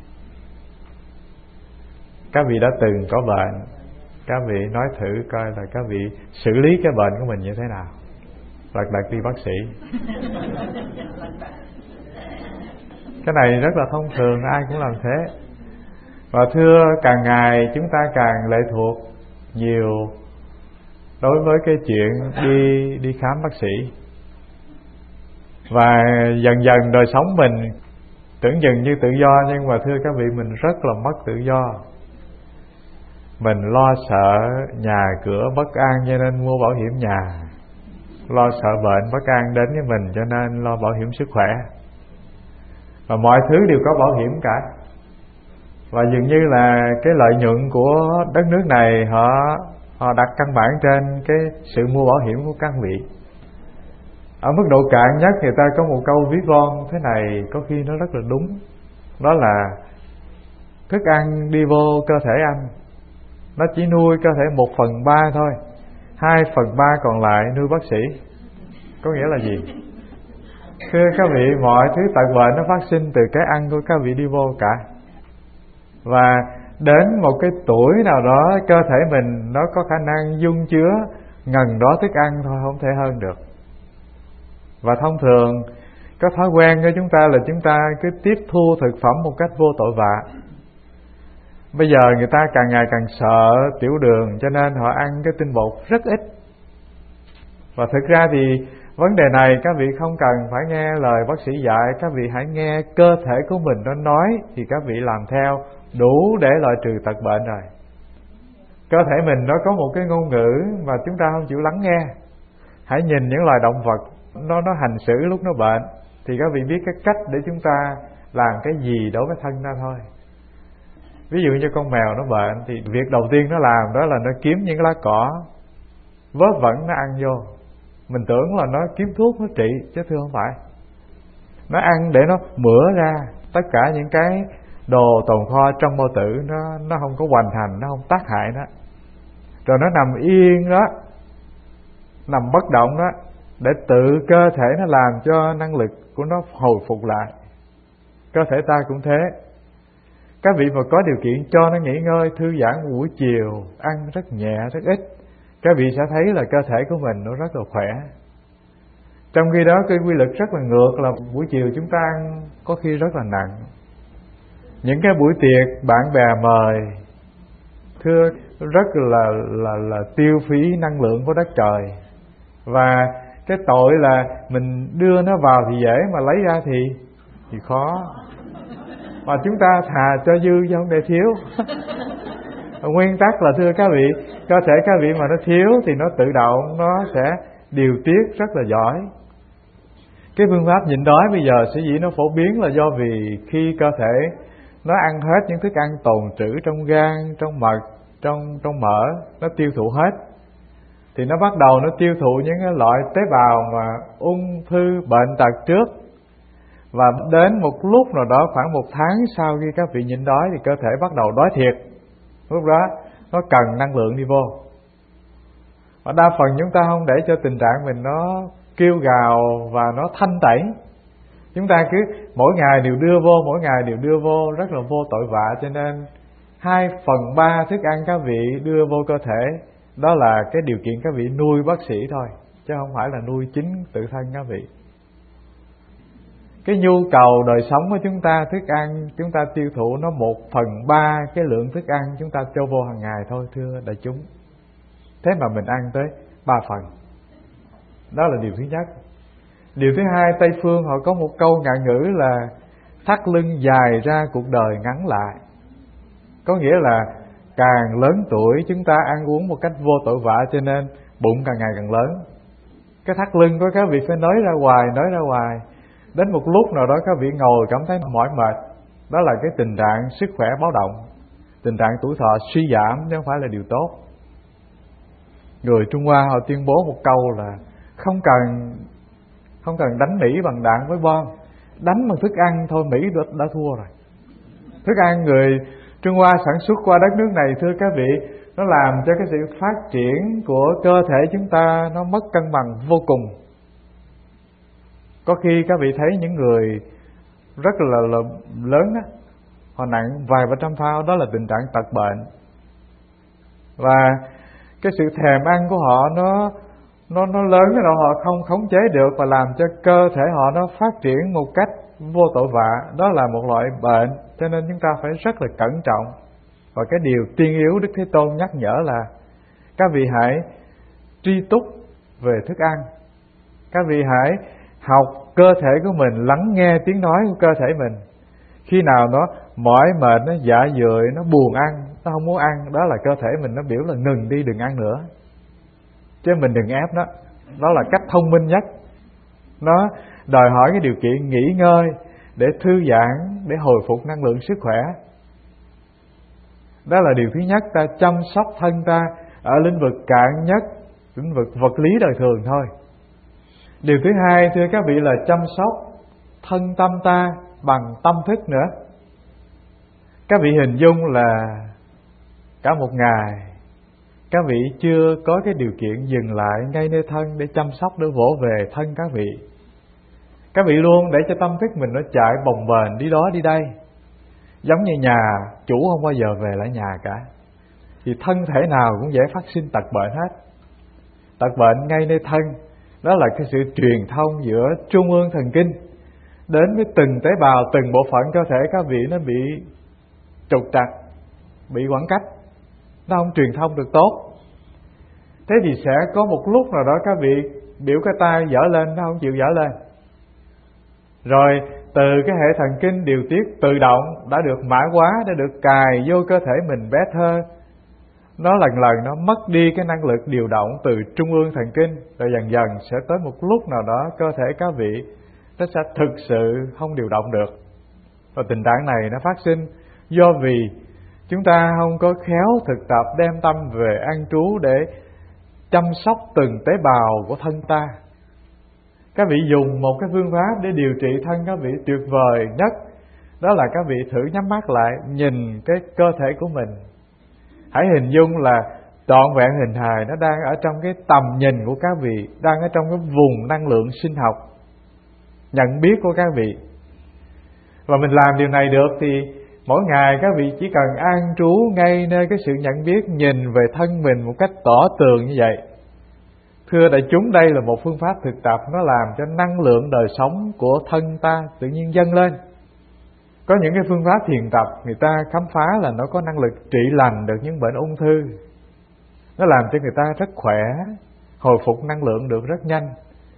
Các vị đã từng có bệnh, các vị nói thử coi là các vị xử lý cái bệnh của mình như thế nào. Lật đật đi bác sĩ. Cái này rất là thông thường, ai cũng làm thế. Và thưa, càng ngày chúng ta càng lệ thuộc nhiều đối với cái chuyện đi khám bác sĩ. Và dần dần đời sống mình tưởng chừng như tự do, nhưng mà thưa các vị, mình rất là mất tự do. Mình lo sợ nhà cửa bất an cho nên mua bảo hiểm nhà, lo sợ bệnh bất an đến với mình cho nên lo bảo hiểm sức khỏe. Và mọi thứ đều có bảo hiểm cả. Và dường như là cái lợi nhuận của đất nước này họ đặt căn bản trên cái sự mua bảo hiểm của các vị. Ở mức độ cạn nhất thì ta có một câu ví von thế này, có khi nó rất là đúng. Đó là thức ăn đi vô cơ thể anh, nó chỉ nuôi cơ thể 1/3 thôi, 2/3 còn lại nuôi bác sĩ. Có nghĩa là gì? Thưa các vị, mọi thứ tật bệnh nó phát sinh từ cái ăn của các vị đi vô cả. Và đến một cái tuổi nào đó, cơ thể mình nó có khả năng dung chứa ngần đó thức ăn thôi, không thể hơn được. Và thông thường có thói quen của chúng ta là chúng ta cứ tiếp thu thực phẩm một cách vô tội vạ. Bây giờ người ta càng ngày càng sợ tiểu đường, cho nên họ ăn cái tinh bột rất ít. Và thực ra thì vấn đề này các vị không cần phải nghe lời bác sĩ dạy, các vị hãy nghe cơ thể của mình nó nói thì các vị làm theo, đủ để loại trừ tật bệnh rồi. Cơ thể mình nó có một cái ngôn ngữ mà chúng ta không chịu lắng nghe. Hãy nhìn những loài động vật nó hành xử lúc nó bệnh, thì các vị biết cái cách để chúng ta làm cái gì đối với thân ta thôi. Ví dụ như con mèo nó bệnh thì việc đầu tiên nó làm đó là nó kiếm những lá cỏ vớ vẩn nó ăn vô. Mình tưởng là nó kiếm thuốc nó trị, chứ thưa không phải. Nó ăn để nó mửa ra tất cả những cái đồ tồn kho trong bao tử, nó không có hoành hành, nó không tác hại nó. Rồi nó nằm yên đó, nằm bất động đó, để tự cơ thể nó làm cho năng lực của nó hồi phục lại. Cơ thể ta cũng thế. Các vị mà có điều kiện cho nó nghỉ ngơi, thư giãn buổi chiều, ăn rất nhẹ, rất ít, các vị sẽ thấy là cơ thể của mình nó rất là khỏe. Trong khi đó cái quy luật rất là ngược là buổi chiều chúng ta ăn có khi rất là nặng. Những cái buổi tiệc bạn bè mời, thưa, rất là tiêu phí năng lượng của đất trời. Và Cái tội là mình đưa nó vào thì dễ, mà lấy ra thì khó. Mà chúng ta thà cho dư chứ không để thiếu. Nguyên tắc là thưa các vị, cơ thể các vị mà nó thiếu thì nó tự động nó sẽ điều tiết rất là giỏi. Cái phương pháp nhịn đói bây giờ sở dĩ nó phổ biến là do vì khi cơ thể nó ăn hết những thức ăn tồn trữ trong gan, trong mật, trong mỡ, nó tiêu thụ hết, thì nó bắt đầu nó tiêu thụ những cái loại tế bào mà ung thư, bệnh tật trước. Và đến một lúc nào đó, khoảng 1 tháng sau khi các vị nhịn đói thì cơ thể bắt đầu đói thiệt. Lúc đó nó cần năng lượng đi vô. Và đa phần chúng ta không để cho tình trạng mình nó kêu gào và nó thanh tẩy. Chúng ta cứ mỗi ngày đều đưa vô, mỗi ngày đều đưa vô, rất là vô tội vạ. Cho nên 2/3 thức ăn các vị đưa vô cơ thể, đó là cái điều kiện các vị nuôi bác sĩ thôi, chứ không phải là nuôi chính tự thân các vị. Cái nhu cầu đời sống của chúng ta, thức ăn chúng ta tiêu thụ nó 1/3 cái lượng thức ăn chúng ta cho vô hàng ngày thôi thưa đại chúng. Thế mà mình ăn tới 3 phần. Đó là điều thứ nhất. Điều thứ hai, Tây phương họ có một câu ngạn ngữ là thắt lưng dài ra cuộc đời ngắn lại. Có nghĩa là càng lớn tuổi chúng ta ăn uống một cách vô tội vạ, cho nên bụng càng ngày càng lớn. Cái thắt lưng của các vị phải nói ra hoài. Đến một lúc nào đó các vị ngồi cảm thấy mỏi mệt. Đó là cái tình trạng sức khỏe báo động, tình trạng tuổi thọ suy giảm, chứ không phải là điều tốt. Người Trung Hoa họ tuyên bố một câu là không cần đánh Mỹ bằng đạn với bom, đánh bằng thức ăn thôi Mỹ đã thua rồi. Thức ăn người Trung Hoa sản xuất qua đất nước này thưa các vị, nó làm cho cái sự phát triển của cơ thể chúng ta nó mất cân bằng vô cùng. Có khi các vị thấy những người rất là lớn đó, họ nặng vài ba trăm pound, đó là tình trạng tật bệnh. Và cái sự thèm ăn của họ nó lớn đến độ họ không khống chế được, và làm cho cơ thể họ nó phát triển một cách vô tội vạ. Đó là một loại bệnh, cho nên chúng ta phải rất là cẩn trọng. Và cái điều tiên yếu Đức Thế Tôn nhắc nhở là các vị hãy tri túc về thức ăn. Các vị hãy học cơ thể của mình, lắng nghe tiếng nói của cơ thể mình. Khi nào nó mỏi mệt, nó dạ dười, nó buồn ăn, nó không muốn ăn, đó là cơ thể mình nó biểu là ngừng đi, đừng ăn nữa. Chứ mình đừng ép nó. Đó là cách thông minh nhất. Nó đòi hỏi cái điều kiện nghỉ ngơi để thư giãn, để hồi phục năng lượng sức khỏe. Đó là điều thứ nhất, ta chăm sóc thân ta ở lĩnh vực cạn nhất, lĩnh vực vật lý đời thường thôi. Điều thứ hai thưa các vị là chăm sóc thân tâm ta bằng tâm thức nữa. Các vị hình dung là cả một ngày các vị chưa có cái điều kiện dừng lại ngay nơi thân để chăm sóc, để vỗ về thân các vị. Các vị luôn để cho tâm thức mình nó chạy bồng bềnh đi đó đi đây. Giống như nhà chủ không bao giờ về lại nhà cả, thì thân thể nào cũng dễ phát sinh tật bệnh hết. Tật bệnh ngay nơi thân, đó là cái sự truyền thông giữa trung ương thần kinh đến với từng tế bào, từng bộ phận cơ thể các vị nó bị trục trặc, bị khoảng cách, nó không truyền thông được tốt. Thế thì sẽ có một lúc nào đó các vị biểu cái tay dở lên, nó không chịu dở lên. Rồi từ cái hệ thần kinh điều tiết tự động đã được mã hóa, đã được cài vô cơ thể mình bé thơ, nó lần lần nó mất đi cái năng lực điều động từ trung ương thần kinh. Rồi dần dần sẽ tới một lúc nào đó cơ thể các vị nó sẽ thực sự không điều động được. Và tình trạng này nó phát sinh do vì chúng ta không có khéo thực tập đem tâm về an trú để chăm sóc từng tế bào của thân ta. Các vị dùng một cái phương pháp để điều trị thân các vị tuyệt vời nhất, đó là các vị thử nhắm mắt lại, nhìn cái cơ thể của mình. Hãy hình dung là trọn vẹn hình hài nó đang ở trong cái tầm nhìn của các vị, đang ở trong cái vùng năng lượng sinh học nhận biết của các vị. Và mình làm điều này được thì mỗi ngày các vị chỉ cần an trú ngay nơi cái sự nhận biết, nhìn về thân mình một cách tỏ tường như vậy. Thưa đại chúng, đây là một phương pháp thực tập, nó làm cho năng lượng đời sống của thân ta tự nhiên dâng lên. Có những cái phương pháp thiền tập người ta khám phá là nó có năng lực trị lành được những bệnh ung thư. Nó làm cho người ta rất khỏe, hồi phục năng lượng được rất nhanh.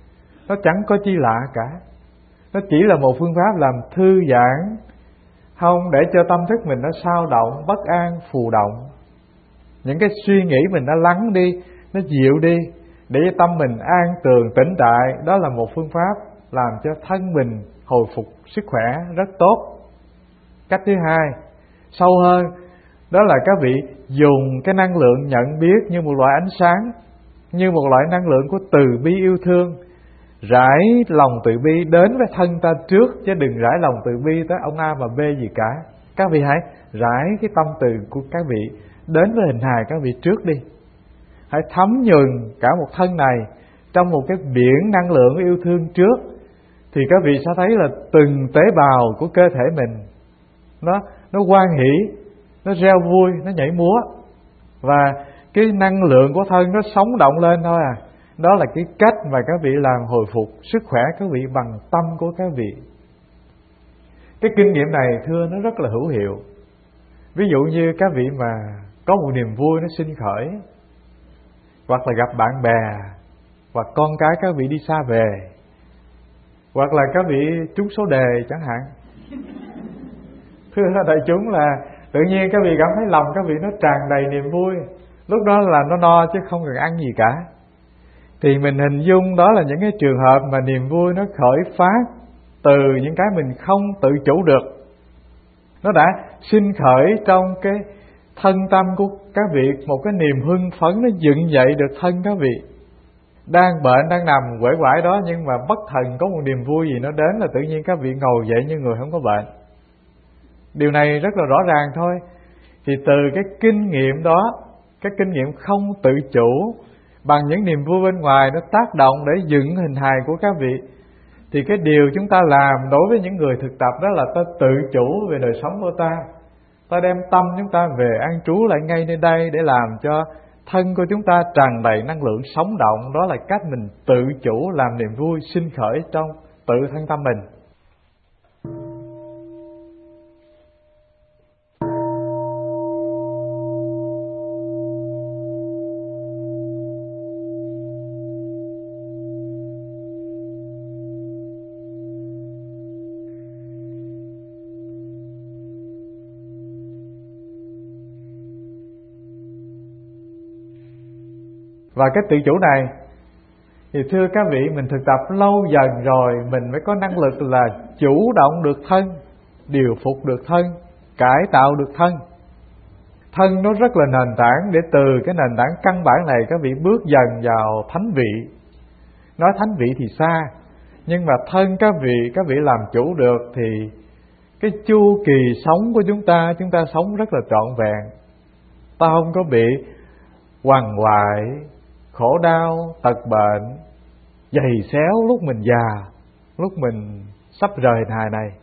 Nó chẳng có chi lạ cả. Nó chỉ là một phương pháp làm thư giãn, không để cho tâm thức mình nó xao động, bất an, phù động. Những cái suy nghĩ mình nó lắng đi, nó dịu đi, để cho tâm mình an tường tĩnh tại. Đó là một phương pháp làm cho thân mình hồi phục sức khỏe rất tốt. Cách thứ hai, sâu hơn, đó là các vị dùng cái năng lượng nhận biết như một loại ánh sáng, như một loại năng lượng của từ bi yêu thương, rải lòng từ bi đến với thân ta trước, chứ đừng rải lòng từ bi tới ông A và B gì cả. Các vị hãy rải cái tâm từ của các vị đến với hình hài các vị trước đi. Hãy thấm nhuần cả một thân này trong một cái biển năng lượng yêu thương trước, thì các vị sẽ thấy là từng tế bào của cơ thể mình nó hoan hỷ, nó reo vui, nó nhảy múa, và cái năng lượng của thân nó sống động lên thôi à. Đó là cái cách mà các vị làm hồi phục sức khỏe các vị bằng tâm của các vị. Cái kinh nghiệm này thưa nó rất là hữu hiệu. Ví dụ như các vị mà có một niềm vui nó sinh khởi, hoặc là gặp bạn bè, hoặc con cái các vị đi xa về, hoặc là các vị trúng số đề chẳng hạn. Thưa đại chúng là tự nhiên các vị cảm thấy lòng các vị nó tràn đầy niềm vui. Lúc đó là nó no chứ không cần ăn gì cả. Thì mình hình dung đó là những cái trường hợp mà niềm vui nó khởi phát từ những cái mình không tự chủ được. Nó đã sinh khởi trong cái thân tâm của các vị, một cái niềm hưng phấn nó dựng dậy được thân các vị. Đang bệnh, đang nằm quể quải đó, nhưng mà bất thần có một niềm vui gì nó đến là tự nhiên các vị ngồi dậy như người không có bệnh. Điều này rất là rõ ràng thôi. Thì từ cái kinh nghiệm đó, cái kinh nghiệm không tự chủ bằng những niềm vui bên ngoài nó tác động để dựng hình hài của các vị, thì cái điều chúng ta làm đối với những người thực tập đó là ta tự chủ về đời sống của ta. Ta đem tâm chúng ta về an trú lại ngay nơi đây để làm cho thân của chúng ta tràn đầy năng lượng sống động. Đó là cách mình tự chủ làm niềm vui sinh khởi trong tự thân tâm mình. Và cái tự chủ này thì thưa các vị, mình thực tập lâu dần rồi mình mới có năng lực là chủ động được thân, điều phục được thân, cải tạo được thân. Thân nó rất là nền tảng, để từ cái nền tảng căn bản này các vị bước dần vào thánh vị. Nói thánh vị thì xa, nhưng mà thân các vị làm chủ được thì cái chu kỳ sống của chúng ta sống rất là trọn vẹn. Ta không có bị quằn quại, khổ đau, tật bệnh, dày xéo lúc mình già, lúc mình sắp rời hình hài này.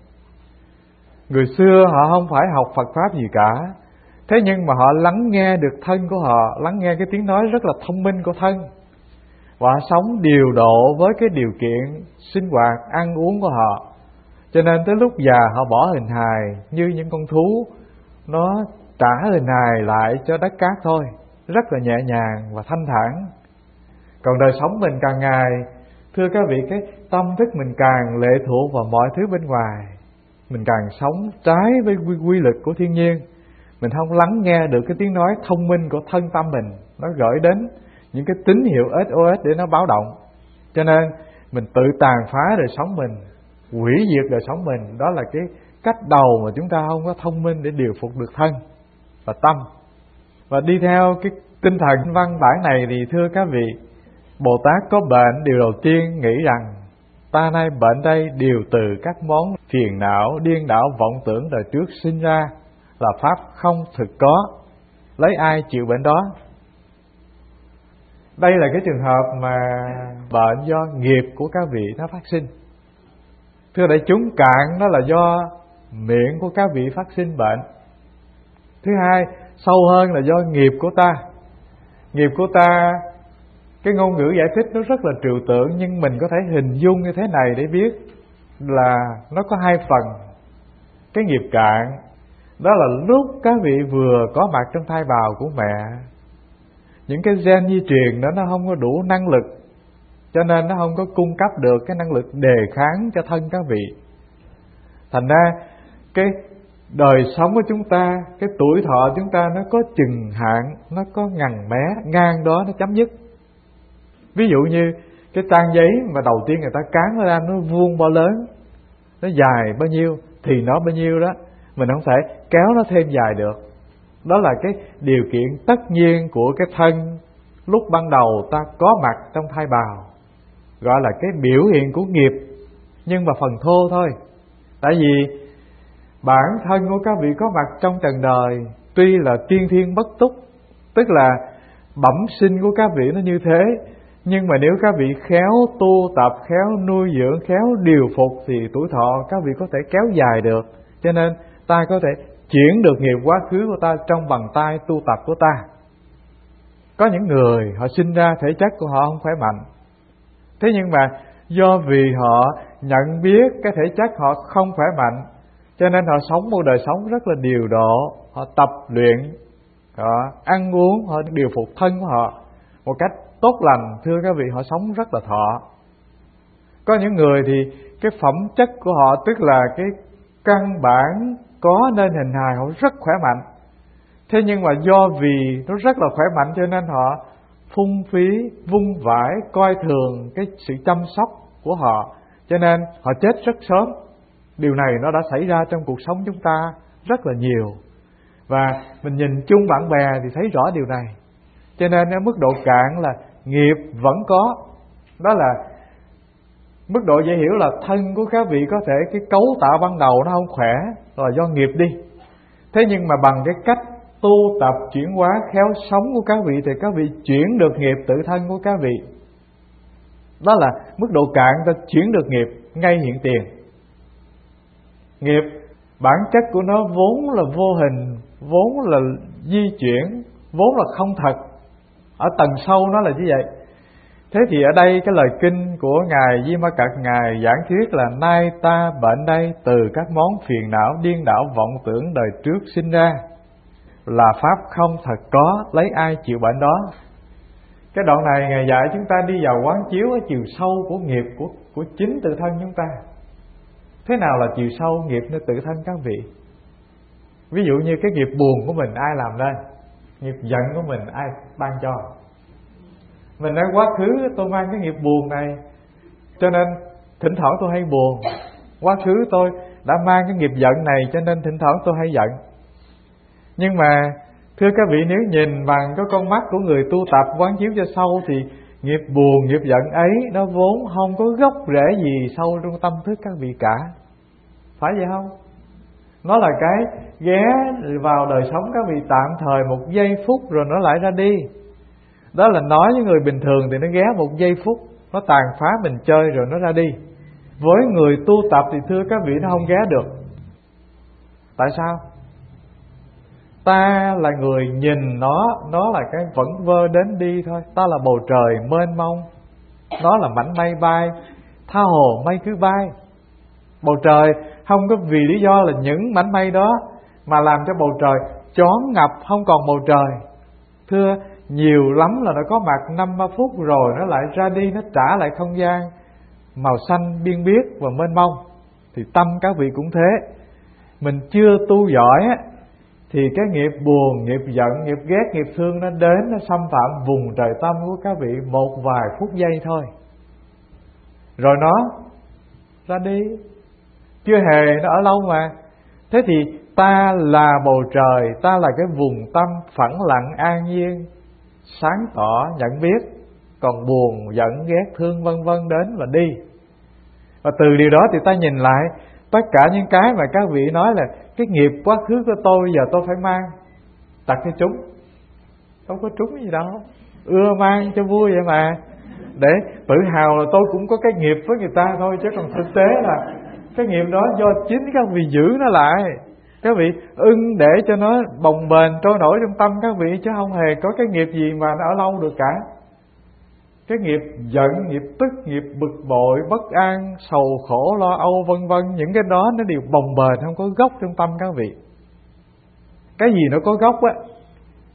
Người xưa họ không phải học Phật Pháp gì cả, thế nhưng mà họ lắng nghe được thân của họ, lắng nghe cái tiếng nói rất là thông minh của thân, và họ sống điều độ với cái điều kiện sinh hoạt, ăn uống của họ. Cho nên tới lúc già họ bỏ hình hài như những con thú, nó trả hình hài lại cho đất cát thôi, rất là nhẹ nhàng và thanh thản. Còn đời sống mình càng ngày, thưa các vị, cái tâm thức mình càng lệ thuộc vào mọi thứ bên ngoài, mình càng sống trái với quy luật của thiên nhiên. Mình không lắng nghe được cái tiếng nói thông minh của thân tâm mình, nó gửi đến những cái tín hiệu SOS để nó báo động. Cho nên mình tự tàn phá đời sống mình, hủy diệt đời sống mình. Đó là cái cách đầu mà chúng ta không có thông minh để điều phục được thân và tâm. Và đi theo cái tinh thần văn bản này thì thưa các vị, Bồ Tát có bệnh, điều đầu tiên nghĩ rằng ta nay bệnh đây đều từ các món phiền não, điên đảo, vọng tưởng đời trước sinh ra, là pháp không thực có, lấy ai chịu bệnh đó. Đây là cái trường hợp mà bệnh do nghiệp của các vị nó phát sinh. Thưa đại chúng, cạn đó là do miệng của các vị phát sinh bệnh. Thứ hai, sâu hơn là do nghiệp của ta. Nghiệp của ta, cái ngôn ngữ giải thích nó rất là trừu tượng, nhưng mình có thể hình dung như thế này để biết là nó có hai phần. Cái nghiệp cạn đó là lúc các vị vừa có mặt trong thai bào của mẹ, những cái gen di truyền đó nó không có đủ năng lực cho nên nó không có cung cấp được cái năng lực đề kháng cho thân các vị. Thành ra cái đời sống của chúng ta, cái tuổi thọ chúng ta nó có chừng hạn, nó có ngần mé, ngang đó nó chấm dứt. Ví dụ như cái trang giấy mà đầu tiên người ta cán nó ra, nó vuông bao lớn, nó dài bao nhiêu thì nó bao nhiêu đó, mình không thể kéo nó thêm dài được. Đó là cái điều kiện tất nhiên của cái thân lúc ban đầu ta có mặt trong thai bào, gọi là cái biểu hiện của nghiệp, nhưng mà phần thô thôi. Tại vì bản thân của các vị có mặt trong trần đời tuy là tiên thiên bất túc, tức là bẩm sinh của các vị nó như thế, nhưng mà nếu các vị khéo tu tập, khéo nuôi dưỡng, khéo điều phục thì tuổi thọ các vị có thể kéo dài được. Cho nên ta có thể chuyển được nghiệp quá khứ của ta trong bàn tay tu tập của ta. Có những người họ sinh ra thể chất của họ không khỏe mạnh, thế nhưng mà do vì họ nhận biết cái thể chất họ không khỏe mạnh, cho nên họ sống một đời sống rất là điều độ. Họ tập luyện, họ ăn uống, họ điều phục thân của họ một cách tốt lành. Thưa các vị, họ sống rất là thọ. Có những người thì cái phẩm chất của họ, tức là cái căn bản có nên hình hài, họ rất khỏe mạnh. Thế nhưng mà do vì nó rất là khỏe mạnh cho nên họ phung phí, vung vãi, coi thường cái sự chăm sóc của họ, cho nên họ chết rất sớm. Điều này nó đã xảy ra trong cuộc sống chúng ta rất là nhiều, và mình nhìn chung bạn bè thì thấy rõ điều này. Cho nên ở mức độ cạn là nghiệp vẫn có. Đó là mức độ dễ hiểu là thân của các vị có thể cái cấu tạo ban đầu nó không khỏe, là do nghiệp đi. Thế nhưng mà bằng cái cách tu tập chuyển hóa khéo sống của các vị thì các vị chuyển được nghiệp tự thân của các vị. Đó là mức độ cạn, ta chuyển được nghiệp ngay hiện tiền. Nghiệp bản chất của nó vốn là vô hình, vốn là di chuyển, vốn là không thật. Ở tầng sâu nó là như vậy. Thế thì ở đây cái lời kinh của Ngài Di Ma Cật, Ngài giảng thuyết là nay ta bệnh đây từ các món phiền não điên đảo vọng tưởng đời trước sinh ra, là pháp không thật có, lấy ai chịu bệnh đó. Cái đoạn này Ngài dạy chúng ta đi vào quán chiếu ở chiều sâu của nghiệp của chính tự thân chúng ta. Thế nào là chiều sâu nghiệp nơi tự thân các vị? Ví dụ như cái nghiệp buồn của mình ai làm đây? Nghiệp giận của mình ai ban cho? Mình nói quá khứ tôi mang cái nghiệp buồn này, cho nên thỉnh thoảng tôi hay buồn. Quá khứ tôi đã mang cái nghiệp giận này, cho nên thỉnh thoảng tôi hay giận. Nhưng mà thưa các vị, nếu nhìn bằng cái con mắt của người tu tập quán chiếu cho sâu thì nghiệp buồn, nghiệp giận ấy nó vốn không có gốc rễ gì sâu trong tâm thức các vị cả. Phải vậy không? Nó là cái ghé vào đời sống các vị tạm thời một giây phút rồi nó lại ra đi. Đó là nói với người bình thường thì nó ghé một giây phút, nó tàn phá mình chơi rồi nó ra đi. Với người tu tập thì thưa các vị nó không ghé được. Tại sao? Ta là người nhìn nó là cái vẫn vơ đến đi thôi. Ta là bầu trời mênh mông, nó là mảnh mây bay, tha hồ mây cứ bay. Bầu trời không có vì lý do là những mảnh mây đó mà làm cho bầu trời choáng ngập, không còn bầu trời. Thưa, nhiều lắm là nó có mặt 5-3 phút rồi nó lại ra đi, nó trả lại không gian màu xanh biên biếc và mênh mông. Thì tâm các vị cũng thế. Mình chưa tu giỏi á, thì cái nghiệp buồn, nghiệp giận, nghiệp ghét, nghiệp thương nó đến, nó xâm phạm vùng trời tâm của các vị một vài phút giây thôi, rồi nó ra đi, chưa hề nó ở lâu mà. Thế thì ta là bầu trời, ta là cái vùng tâm phẳng lặng an nhiên, sáng tỏ nhận biết. Còn buồn, giận, ghét, thương vân vân đến và đi. Và từ điều đó thì ta nhìn lại tất cả những cái mà các vị nói là cái nghiệp quá khứ của tôi giờ tôi phải mang, đặt cho chúng. Không có trúng gì đâu, ưa mang cho vui vậy mà, để tự hào là tôi cũng có cái nghiệp với người ta thôi. Chứ còn thực tế là cái nghiệp đó do chính các vị giữ nó lại. Các vị ưng để cho nó bồng bềnh trôi nổi trong tâm các vị, chứ không hề có cái nghiệp gì mà nó ở lâu được cả. Cái nghiệp giận, nghiệp tức, nghiệp bực bội, bất an, sầu khổ, lo âu vân vân, những cái đó nó đều bồng bềnh, không có gốc trong tâm các vị. Cái gì nó có gốc á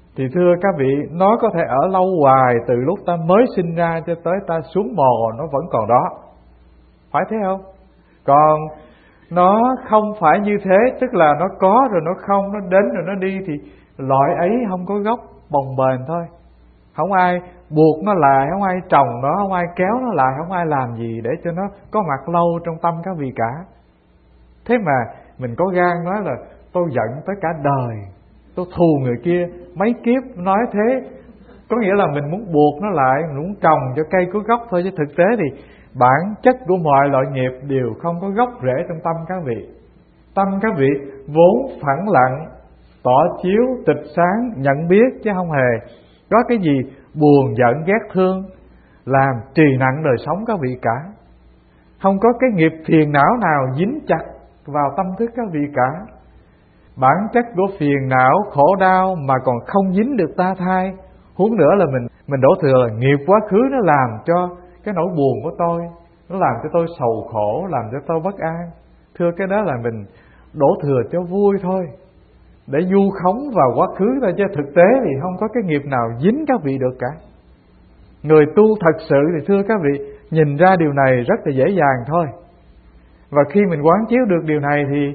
Thì thưa các vị, nó có thể ở lâu hoài, từ lúc ta mới sinh ra cho tới ta xuống mồ nó vẫn còn đó, phải thế không? Còn nó không phải như thế, tức là nó có rồi nó không, nó đến rồi nó đi, thì loại ấy không có gốc bồng bềnh thôi. Không ai buộc nó lại, không ai trồng nó, không ai kéo nó lại, không ai làm gì để cho nó có mặt lâu trong tâm các vị cả. Thế mà mình có gan nói là tôi giận tới cả đời, tôi thù người kia mấy kiếp, nói thế có nghĩa là mình muốn buộc nó lại, mình muốn trồng cho cây có gốc thôi. Chứ thực tế thì bản chất của mọi loại nghiệp đều không có gốc rễ trong tâm các vị. Tâm các vị vốn phẳng lặng, tỏ chiếu, tịch sáng, nhận biết, chứ không hề có cái gì buồn giận ghét thương làm trì nặng đời sống các vị cả. Không có cái nghiệp phiền não nào dính chặt vào tâm thức các vị cả. Bản chất của phiền não, khổ đau mà còn không dính được ta thai. Huống nữa là mình đổ thừa là nghiệp quá khứ nó làm cho cái nỗi buồn của tôi, nó làm cho tôi sầu khổ, làm cho tôi bất an. Thưa, cái đó là mình đổ thừa cho vui thôi, để du khống vào quá khứ thôi, chứ thực tế thì không có cái nghiệp nào dính các vị được cả. Người tu thật sự thì thưa các vị, nhìn ra điều này rất là dễ dàng thôi. Và khi mình quán chiếu được điều này thì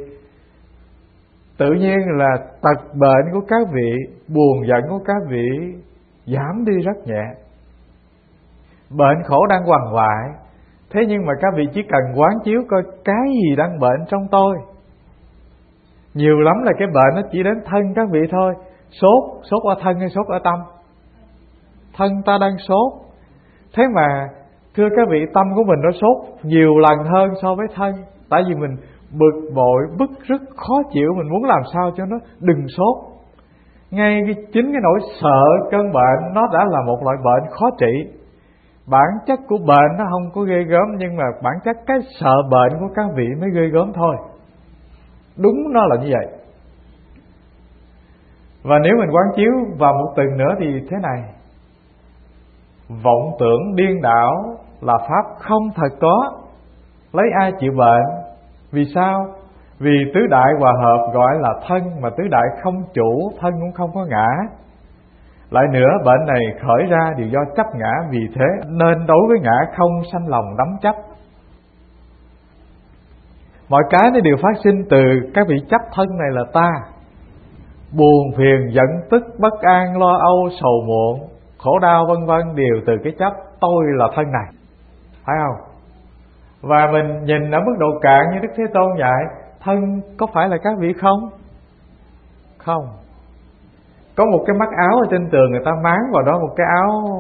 tự nhiên là tật bệnh của các vị, buồn giận của các vị giảm đi rất nhẹ. Bệnh khổ đang quằn quại, thế nhưng mà các vị chỉ cần quán chiếu coi cái gì đang bệnh trong tôi. Nhiều lắm là cái bệnh nó chỉ đến thân các vị thôi. Sốt ở thân hay sốt ở tâm? Thân ta đang sốt. Thế mà thưa các vị, tâm của mình nó sốt nhiều lần hơn so với thân. Tại vì mình bực bội, bức rứt, khó chịu, mình muốn làm sao cho nó đừng sốt. Ngay chính cái nỗi sợ cơn bệnh nó đã là một loại bệnh khó trị. Bản chất của bệnh nó không có ghê gớm, nhưng mà bản chất cái sợ bệnh của các vị mới ghê gớm thôi. Đúng nó là như vậy. Và nếu mình quán chiếu vào một từ nữa thì thế này: vọng tưởng điên đảo là pháp không thật có, lấy ai chịu bệnh? Vì sao? Vì tứ đại hòa hợp gọi là thân, mà tứ đại không chủ, thân cũng không có ngã. Lại nữa, bệnh này khởi ra đều do chấp ngã, vì thế nên đối với ngã không sanh lòng đắm chấp. Mọi cái nó đều phát sinh từ các vị chấp thân này là ta. Buồn phiền, giận tức, bất an, lo âu, sầu muộn, khổ đau vân vân đều từ cái chấp tôi là thân này, phải không? Và mình nhìn ở mức độ cạn như Đức Thế Tôn dạy, thân có phải là các vị không? Không. Có một cái mắc áo ở trên tường, người ta máng vào đó một cái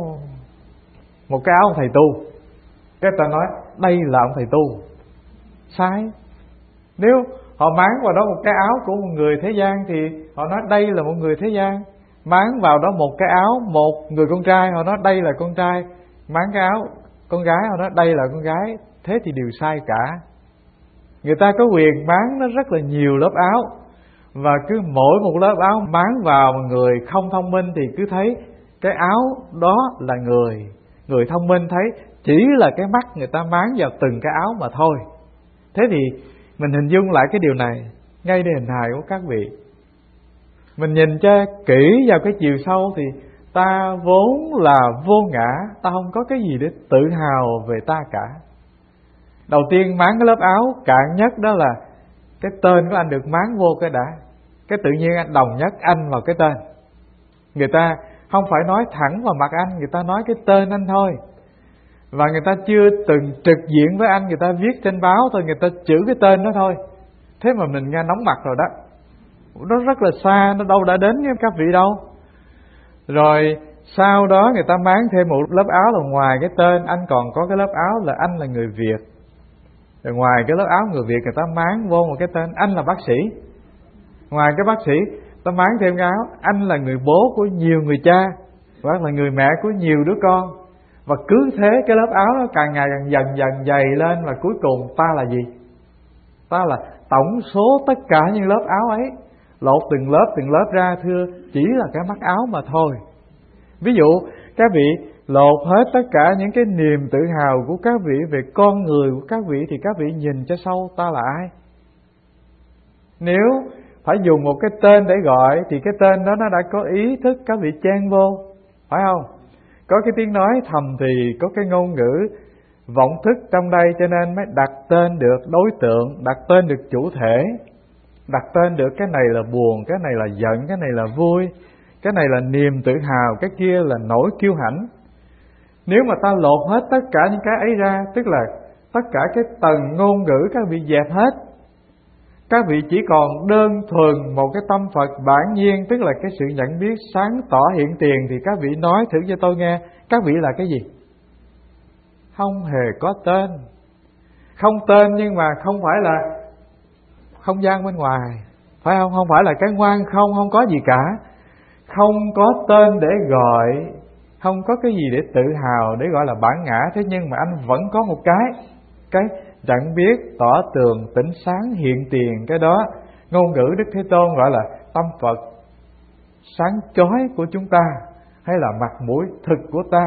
áo ông thầy tu. Cái ta nói đây là ông thầy tu. Sai. Nếu họ máng vào đó một cái áo của một người thế gian thì họ nói đây là một người thế gian. Máng vào đó một cái áo một người con trai, họ nói đây là con trai. Máng cái áo con gái, họ nói đây là con gái. Thế thì đều sai cả. Người ta có quyền máng nó rất là nhiều lớp áo, và cứ mỗi một lớp áo máng vào mà người không thông minh thì cứ thấy cái áo đó là người. Người thông minh thấy chỉ là cái mắt người ta máng vào từng cái áo mà thôi. Thế thì mình hình dung lại cái điều này ngayในhình hài của các vị. Mình nhìn cho kỹ vào cái chiều sâu thì ta vốn là vô ngã, ta không có cái gì để tự hào về ta cả. Đầu tiên máng cái lớp áo cạn nhất đó là cái tên của anh được máng vô cái đã. Cái tự nhiên anh đồng nhất anh vào cái tên. Người ta không phải nói thẳng vào mặt anh, người ta nói cái tên anh thôi. Và người ta chưa từng trực diện với anh, người ta viết trên báo thôi, người ta chữ cái tên đó thôi. Thế mà mình nghe nóng mặt rồi đó. Nó rất là xa, nó đâu đã đến với các vị đâu. Rồi sau đó người ta máng thêm một lớp áo là ngoài cái tên, anh còn có cái lớp áo là anh là người Việt. Rồi ngoài cái lớp áo người Việt, người ta máng vô một cái tên anh là bác sĩ. Ngoài cái bác sĩ, ta máng thêm cái áo anh là người bố của nhiều người cha, hoặc là người mẹ của nhiều đứa con. Và cứ thế cái lớp áo nó càng ngày càng dần dày lên. Và cuối cùng ta là gì? Ta là tổng số tất cả những lớp áo ấy, lột từng lớp ra, thưa, chỉ là cái mắc áo mà thôi. Ví dụ các vị lột hết tất cả những cái niềm tự hào của các vị về con người của các vị, thì các vị nhìn cho sâu ta là ai? Nếu phải dùng một cái tên để gọi, thì cái tên đó nó đã có ý thức các vị chen vô, phải không? Có cái tiếng nói thầm thì, có cái ngôn ngữ vọng thức trong đây, cho nên mới đặt tên được đối tượng, đặt tên được chủ thể, đặt tên được cái này là buồn, cái này là giận, cái này là vui, cái này là niềm tự hào, cái kia là nỗi kiêu hãnh. Nếu mà ta lột hết tất cả những cái ấy ra, tức là tất cả cái tầng ngôn ngữ các vị dẹp hết, các vị chỉ còn đơn thuần một cái tâm Phật bản nhiên, tức là cái sự nhận biết sáng tỏ hiện tiền, thì các vị nói thử cho tôi nghe, các vị là cái gì? Không hề có tên. Không tên nhưng mà không phải là không gian bên ngoài, phải không? Không phải là cái ngoan không, không có gì cả. Không có tên để gọi, không có cái gì để tự hào, để gọi là bản ngã. Thế nhưng mà anh vẫn có một cái nhận biết tỏ tường, tỉnh sáng, hiện tiền. Cái đó ngôn ngữ Đức Thế Tôn gọi là tâm Phật sáng chói của chúng ta, hay là mặt mũi thực của ta.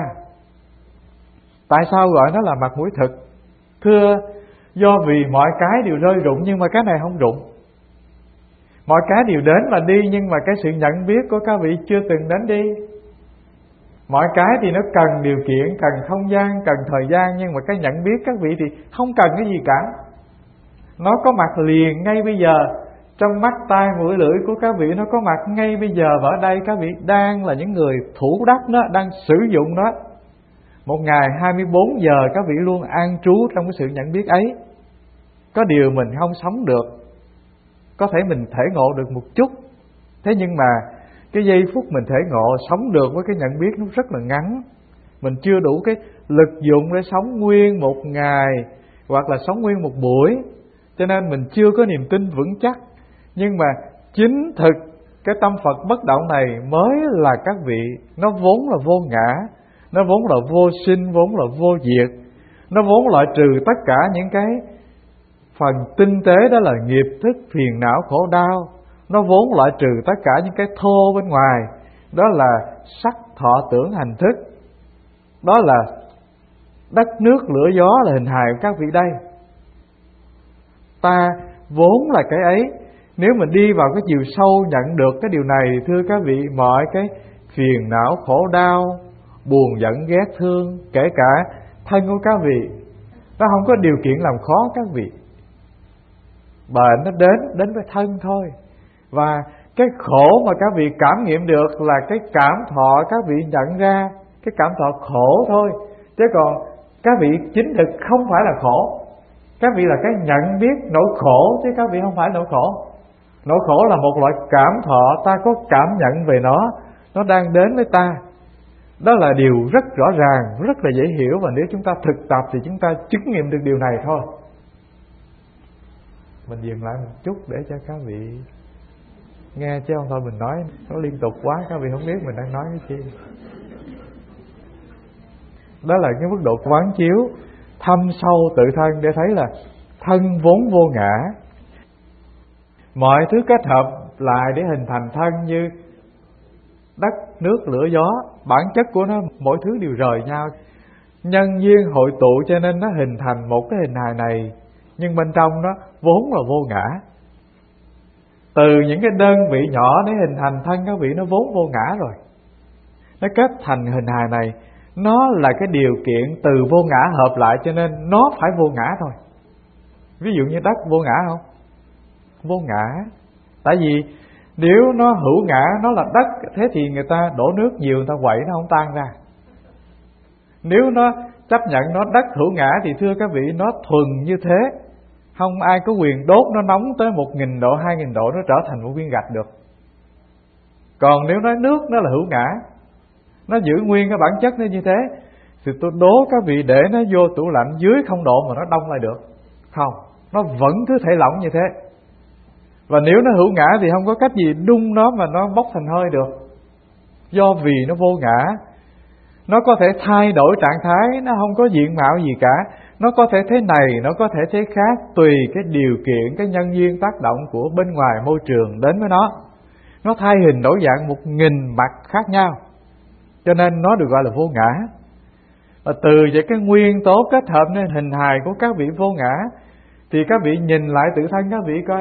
Tại sao gọi nó là mặt mũi thực? Thưa, do vì mọi cái đều rơi rụng, nhưng mà cái này không rụng. Mọi cái đều đến và đi, nhưng mà cái sự nhận biết của các vị chưa từng đến đi. Mọi cái thì nó cần điều kiện, cần không gian, cần thời gian, nhưng mà cái nhận biết các vị thì không cần cái gì cả. Nó có mặt liền ngay bây giờ, trong mắt, tai, mũi, lưỡi của các vị nó có mặt ngay bây giờ. Và ở đây các vị đang là những người thủ đắc nó, đang sử dụng nó. Một ngày 24 giờ các vị luôn an trú trong cái sự nhận biết ấy. Có điều mình không sống được, có thể mình thể ngộ được một chút, thế nhưng mà cái giây phút mình thể ngộ sống được với cái nhận biết nó rất là ngắn. Mình chưa đủ cái lực dụng để sống nguyên một ngày, hoặc là sống nguyên một buổi, cho nên mình chưa có niềm tin vững chắc. Nhưng mà chính thực cái tâm Phật bất động này mới là các vị, nó vốn là vô ngã, nó vốn là vô sinh, vốn là vô diệt, nó vốn loại trừ tất cả những cái phần tinh tế, đó là nghiệp thức, phiền não, khổ đau. Nó vốn loại trừ tất cả những cái thô bên ngoài, đó là sắc, thọ, tưởng, hành thức. Đó là đất, nước, lửa, gió là hình hài của các vị đây. Ta vốn là cái ấy. Nếu mình đi vào cái chiều sâu nhận được cái điều này, thưa các vị, mọi cái phiền não, khổ đau, buồn, giận, ghét, thương, kể cả thân của các vị, nó không có điều kiện làm khó các vị. Bệnh nó đến với thân thôi. Và cái khổ mà các vị cảm nghiệm được là cái cảm thọ các vị nhận ra, cái cảm thọ khổ thôi. Chứ còn các vị chính thực không phải là khổ. Các vị là cái nhận biết nỗi khổ, chứ các vị không phải nỗi khổ. Nỗi khổ là một loại cảm thọ, ta có cảm nhận về nó đang đến với ta. Đó là điều rất rõ ràng, rất là dễ hiểu. Và nếu chúng ta thực tập thì chúng ta chứng nghiệm được điều này thôi. Mình dừng lại một chút để cho các vị nghe, chứ không thôi mình nói nó liên tục quá, các vị không biết mình đang nói cái chi. Đó là cái mức độ quán chiếu thâm sâu tự thân, để thấy là thân vốn vô ngã. Mọi thứ kết hợp lại để hình thành thân, như đất, nước, lửa, gió, bản chất của nó mỗi thứ đều rời nhau. Nhân duyên hội tụ cho nên nó hình thành một cái hình hài này, nhưng bên trong nó vốn là vô ngã. Từ những cái đơn vị nhỏ để hình thành thân các vị, nó vốn vô ngã rồi. Nó kết thành hình hài này, nó là cái điều kiện từ vô ngã hợp lại, cho nên nó phải vô ngã thôi. Ví dụ như đất vô ngã không? Vô ngã. Tại vì nếu nó hữu ngã, nó là đất, thế thì người ta đổ nước nhiều, người ta quậy nó không tan ra. Nếu nó chấp nhận nó đất hữu ngã thì thưa các vị, nó thuần như thế, không ai có quyền đốt nó nóng tới 1000 độ, 2000 độ nó trở thành một viên gạch được. Còn nếu nói nước nó là hữu ngã, nó giữ nguyên cái bản chất nó như thế, thì tôi đố các vị để nó vô tủ lạnh dưới 0 độ mà nó đông lại được không? Nó vẫn cứ thể lỏng như thế. Và nếu nó hữu ngã thì không có cách gì đun nó mà nó bốc thành hơi được. Do vì nó vô ngã, nó có thể thay đổi trạng thái, nó không có diện mạo gì cả. Nó có thể thế này, nó có thể thế khác, tùy cái điều kiện, cái nhân duyên tác động của bên ngoài môi trường đến với nó. Nó thay hình đổi dạng 1000 mặt khác nhau, cho nên nó được gọi là vô ngã. Và từ những cái nguyên tố kết hợp nên hình hài của các vị vô ngã, thì các vị nhìn lại tự thân các vị coi,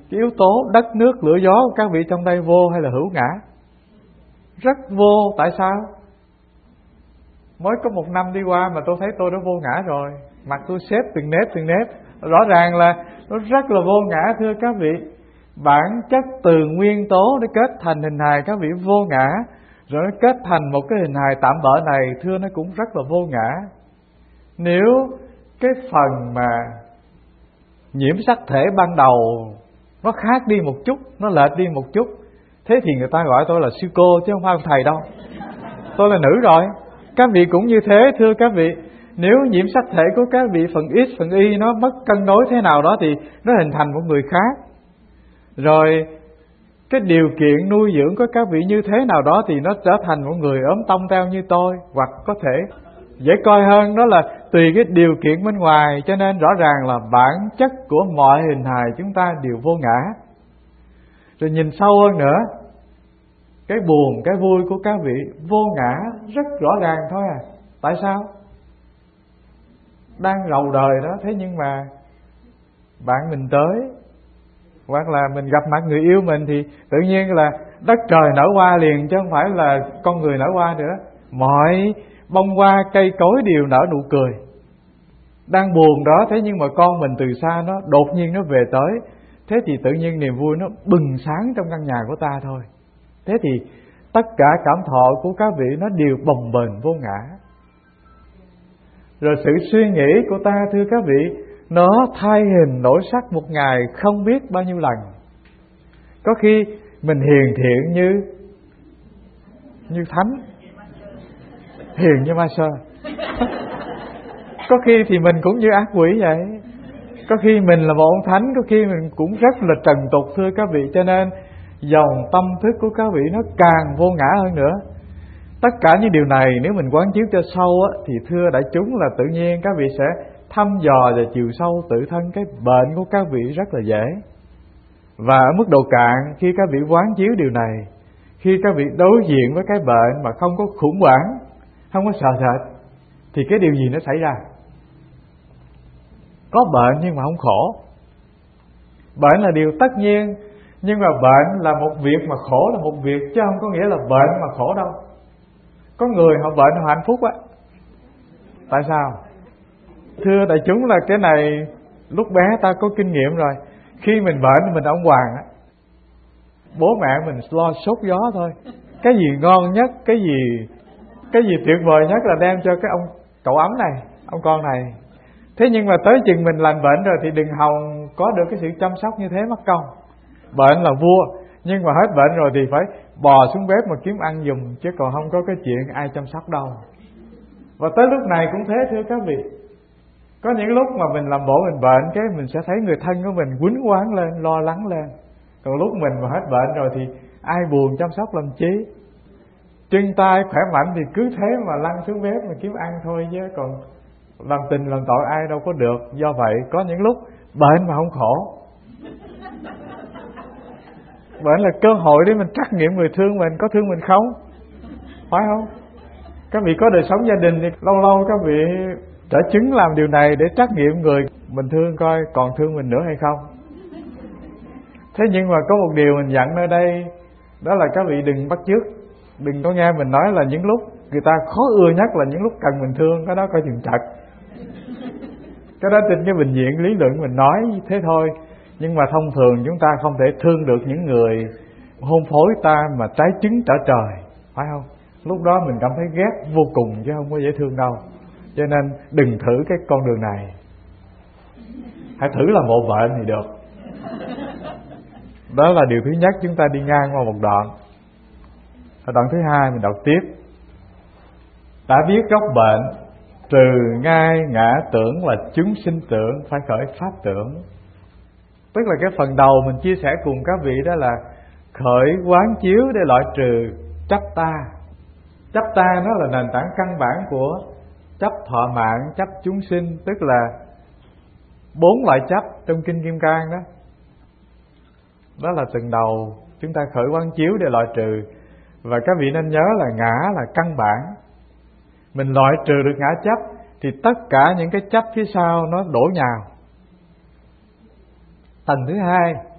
cái yếu tố đất nước lửa gió của các vị trong đây vô hay là hữu ngã? Rất vô. Tại sao? Mới có 1 năm đi qua mà tôi thấy tôi đã vô ngã rồi. Mặt tôi xếp từng nếp. Rõ ràng là nó rất là vô ngã thưa các vị. Bản chất từ nguyên tố để kết thành hình hài các vị vô ngã, rồi nó kết thành một cái hình hài tạm bợ này thưa nó cũng rất là vô ngã. Nếu cái phần mà nhiễm sắc thể ban đầu nó khác đi một chút, nó lệch đi một chút, thế thì người ta gọi tôi là sư cô chứ không phải thầy đâu. Tôi là nữ rồi. Các vị cũng như thế thưa các vị. Nếu nhiễm sắc thể của các vị phần X, phần Y nó mất cân đối thế nào đó thì nó hình thành một người khác. Rồi cái điều kiện nuôi dưỡng của các vị như thế nào đó thì nó trở thành một người ốm tông teo như tôi. Hoặc có thể dễ coi hơn đó là tùy cái điều kiện bên ngoài. Cho nên rõ ràng là bản chất của mọi hình hài chúng ta đều vô ngã. Rồi nhìn sâu hơn nữa, cái buồn, cái vui của các vị vô ngã rất rõ ràng thôi à. Tại sao? Đang rầu đời đó, thế nhưng mà bạn mình tới, hoặc là mình gặp mặt người yêu mình thì tự nhiên là đất trời nở hoa liền, chứ không phải là con người nở hoa nữa. Mọi bông hoa cây cối đều nở nụ cười. Đang buồn đó, thế nhưng mà con mình từ xa nó đột nhiên nó về tới, thế thì tự nhiên niềm vui nó bừng sáng trong căn nhà của ta thôi. Thế thì tất cả cảm thọ của các vị nó đều bồng bềnh vô ngã. Rồi sự suy nghĩ của ta thưa các vị, nó thay hình đổi sắc một ngày không biết bao nhiêu lần. Có khi mình hiền thiện như thánh, hiền như ma sơ. Có khi thì mình cũng như ác quỷ vậy. Có khi mình là một ông thánh, có khi mình cũng rất là trần tục thưa các vị. Cho nên dòng tâm thức của các vị nó càng vô ngã hơn nữa. Tất cả những điều này nếu mình quán chiếu cho sâu á, thì thưa đại chúng là tự nhiên các vị sẽ thăm dò và chiều sâu tự thân cái bệnh của các vị rất là dễ. Và ở mức độ cạn, khi các vị quán chiếu điều này, khi các vị đối diện với cái bệnh mà không có khủng hoảng, không có sợ sệt, thì cái điều gì nó xảy ra? Có bệnh nhưng mà không khổ. Bệnh là điều tất nhiên, nhưng mà bệnh là một việc mà khổ là một việc, chứ không có nghĩa là bệnh mà khổ đâu. Có người họ bệnh họ hạnh phúc á. Tại sao? Thưa đại chúng là cái này lúc bé ta có kinh nghiệm rồi. Khi mình bệnh mình ông hoàng á, bố mẹ mình lo sốt gió thôi. Cái gì ngon nhất, cái gì tuyệt vời nhất là đem cho cái ông cậu ấm này, ông con này. Thế nhưng mà tới chừng mình lành bệnh rồi thì đừng hòng có được cái sự chăm sóc như thế mất công. Bệnh là vua, nhưng mà hết bệnh rồi thì phải bò xuống bếp mà kiếm ăn giùm, chứ còn không có cái chuyện ai chăm sóc đâu. Và tới lúc này cũng thế thưa các vị. Có những lúc mà mình làm bộ mình bệnh, cái mình sẽ thấy người thân của mình quýnh quán lên, lo lắng lên. Còn lúc mình mà hết bệnh rồi thì ai buồn chăm sóc làm chi. Chân tay khỏe mạnh thì cứ thế mà lăn xuống bếp mà kiếm ăn thôi, chứ còn làm tình làm tội ai đâu có được. Do vậy có những lúc bệnh mà không khổ. Bệnh là cơ hội để mình trắc nghiệm người thương mình có thương mình không, phải không? Các vị có đời sống gia đình thì lâu lâu các vị trở chứng làm điều này để trắc nghiệm người mình thương coi còn thương mình nữa hay không. Thế nhưng mà có một điều mình dặn nơi đây, đó là các vị đừng bắt chước. Đừng có nghe mình nói là những lúc người ta khó ưa nhất là những lúc cần mình thương, cái đó coi chừng chật. Cái đó trên cái bình diện lý luận mình nói thế thôi. Nhưng mà thông thường chúng ta không thể thương được những người hôn phối ta mà trái trứng trở trời, phải không? Lúc đó mình cảm thấy ghét vô cùng chứ không có dễ thương đâu. Cho nên đừng thử cái con đường này. Hãy thử làm bộ bệnh thì được. Đó là điều thứ nhất, chúng ta đi ngang qua một đoạn. Ở đoạn thứ hai mình đọc tiếp. Đã biết gốc bệnh, trừ ngay ngã tưởng là chúng sinh tưởng, phải khởi pháp tưởng. Tức là cái phần đầu mình chia sẻ cùng các vị đó là khởi quán chiếu để loại trừ chấp ta. Chấp ta nó là nền tảng căn bản của chấp thọ mạng, chấp chúng sinh, tức là 4 loại chấp trong Kinh Kim Cang đó. Đó là từng đầu chúng ta khởi quán chiếu để loại trừ. Và các vị nên nhớ là ngã là căn bản. Mình loại trừ được ngã chấp thì tất cả những cái chấp phía sau nó đổ nhào. Tầng thứ hai,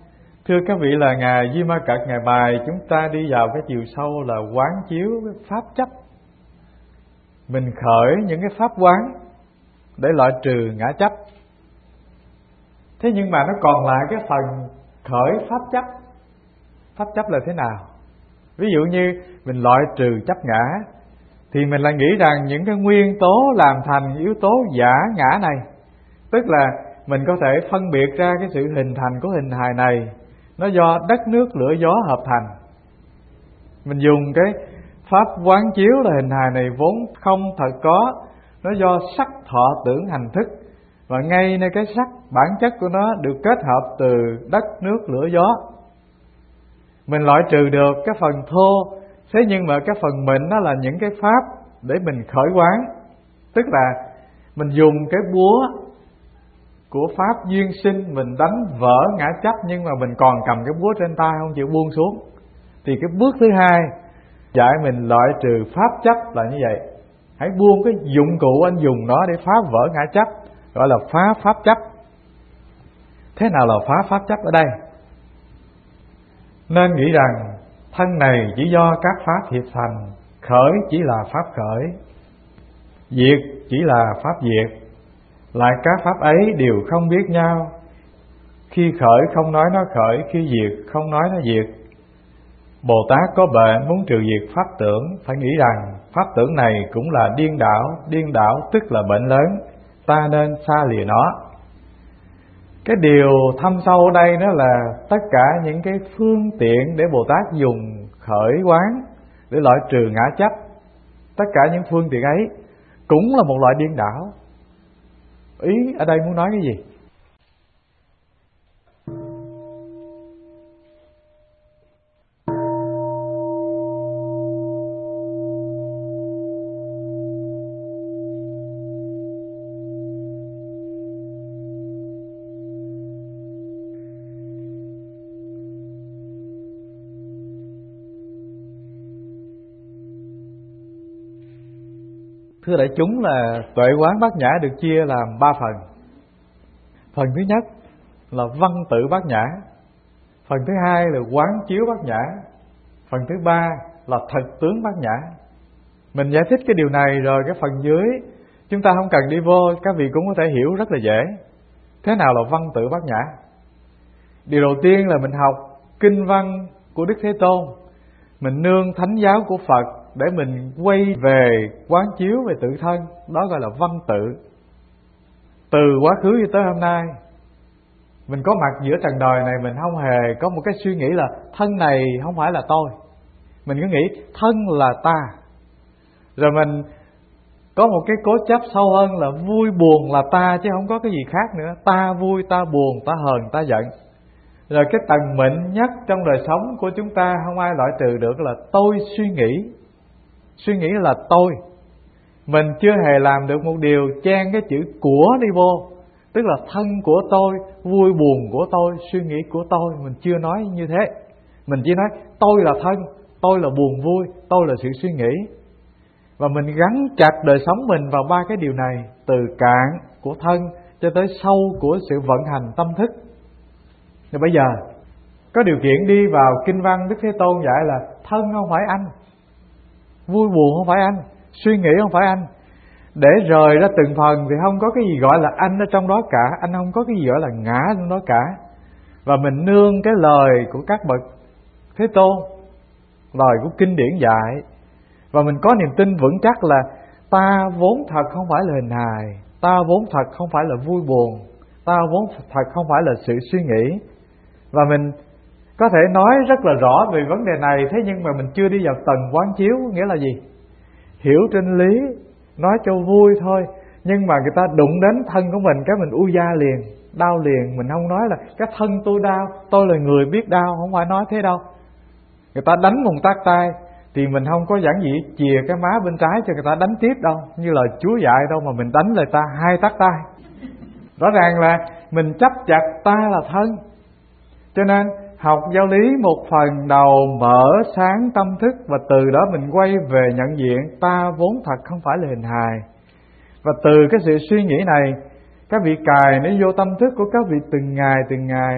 Thưa các vị, là Ngài Di Ma Cật Ngài bài chúng ta đi vào cái chiều sâu là quán chiếu cái pháp chấp. Mình khởi những cái pháp quán để loại trừ ngã chấp. Thế nhưng mà nó còn lại cái phần khởi pháp chấp. Pháp chấp là thế nào? Ví dụ như mình loại trừ chấp ngã, thì mình lại nghĩ rằng những cái nguyên tố làm thành yếu tố giả ngã này, tức là mình có thể phân biệt ra cái sự hình thành của hình hài này nó do đất nước lửa gió hợp thành. Mình dùng cái pháp quán chiếu là hình hài này vốn không thật có, nó do sắc thọ tưởng hành thức, và ngay nơi cái sắc bản chất của nó được kết hợp từ đất nước lửa gió. Mình loại trừ được cái phần thô, thế nhưng mà cái phần mịn nó là những cái pháp để mình khởi quán. Tức là mình dùng cái búa của pháp duyên sinh, mình đánh vỡ ngã chấp, nhưng mà mình còn cầm cái búa trên tay không chịu buông xuống. Thì cái bước thứ hai dạy mình loại trừ pháp chấp là như vậy. Hãy buông cái dụng cụ anh dùng nó để phá vỡ ngã chấp, gọi là phá pháp chấp. Thế nào là phá pháp chấp ở đây? Nên nghĩ rằng thân này chỉ do các pháp hiệp thành, khởi chỉ là pháp khởi, diệt chỉ là pháp diệt. Lại các pháp ấy đều không biết nhau, khi khởi không nói nó khởi, khi diệt không nói nó diệt. Bồ Tát có bệnh muốn trừ diệt pháp tưởng, phải nghĩ rằng pháp tưởng này cũng là điên đảo. Điên đảo tức là bệnh lớn, ta nên xa lìa nó. Cái điều thâm sâu ở đây đó là tất cả những cái phương tiện để Bồ Tát dùng khởi quán để loại trừ ngã chấp, tất cả những phương tiện ấy cũng là một loại điên đảo. Ý ở đây muốn nói cái gì? Thưa đại chúng, là tuệ quán bát nhã được chia làm 3 phần. Phần thứ nhất là văn tự bát nhã, phần thứ hai là quán chiếu bát nhã, phần thứ ba là thực tướng bát nhã. Mình giải thích cái điều này rồi cái phần dưới chúng ta không cần đi vô, các vị cũng có thể hiểu rất là dễ. Thế nào là văn tự bát nhã? Điều đầu tiên là mình học kinh văn của Đức Thế Tôn, mình nương thánh giáo của Phật để mình quay về quán chiếu về tự thân, đó gọi là văn tự. Từ quá khứ cho tới hôm nay, mình có mặt giữa trần đời này, mình không hề có một cái suy nghĩ là thân này không phải là tôi. Mình cứ nghĩ thân là ta. Rồi mình có một cái cố chấp sâu hơn là vui buồn là ta, chứ không có cái gì khác nữa. Ta vui, ta buồn, ta hờn, ta giận. Rồi cái tầng mịn nhất trong đời sống của chúng ta không ai loại trừ được là tôi suy nghĩ. Suy nghĩ là tôi. Mình chưa hề làm được một điều chen cái chữ của đi vô, tức là thân của tôi, vui buồn của tôi, suy nghĩ của tôi. Mình chưa nói như thế. Mình chỉ nói tôi là thân, tôi là buồn vui, tôi là sự suy nghĩ. Và mình gắn chặt đời sống mình vào 3 cái điều này, từ cạn của thân cho tới sâu của sự vận hành tâm thức. Rồi bây giờ có điều kiện đi vào kinh văn Đức Thế Tôn dạy là thân không phải anh, vui buồn không phải anh, suy nghĩ không phải anh. Để rời ra từng phần thì không có cái gì gọi là anh ở trong đó cả, anh không có cái gì gọi là ngã trong đó cả. Và mình nương cái lời của các bậc Thế Tôn, lời của kinh điển dạy, và mình có niềm tin vững chắc là ta vốn thật không phải là hình hài, ta vốn thật không phải là vui buồn, ta vốn thật không phải là sự suy nghĩ. Và mình có thể nói rất là rõ về vấn đề này, thế nhưng mà mình chưa đi vào tầng quán chiếu. Nghĩa là gì? Hiểu trên lý, nói cho vui thôi, nhưng mà người ta đụng đến thân của mình cái mình u da liền, đau liền. Mình không nói là cái thân tôi đau, tôi là người biết đau, không phải nói thế đâu. Người ta đánh một tát tay thì mình không có giản dị chìa cái má bên trái cho người ta đánh tiếp đâu, như lời Chúa dạy đâu, mà mình đánh lời ta 2 tát tay. Rõ ràng là mình chấp chặt ta là thân. Cho nên học giáo lý một phần đầu mở sáng tâm thức, và từ đó mình quay về nhận diện ta vốn thật không phải là hình hài. Và từ cái sự suy nghĩ này, các vị cài nó vô tâm thức của các vị từng ngày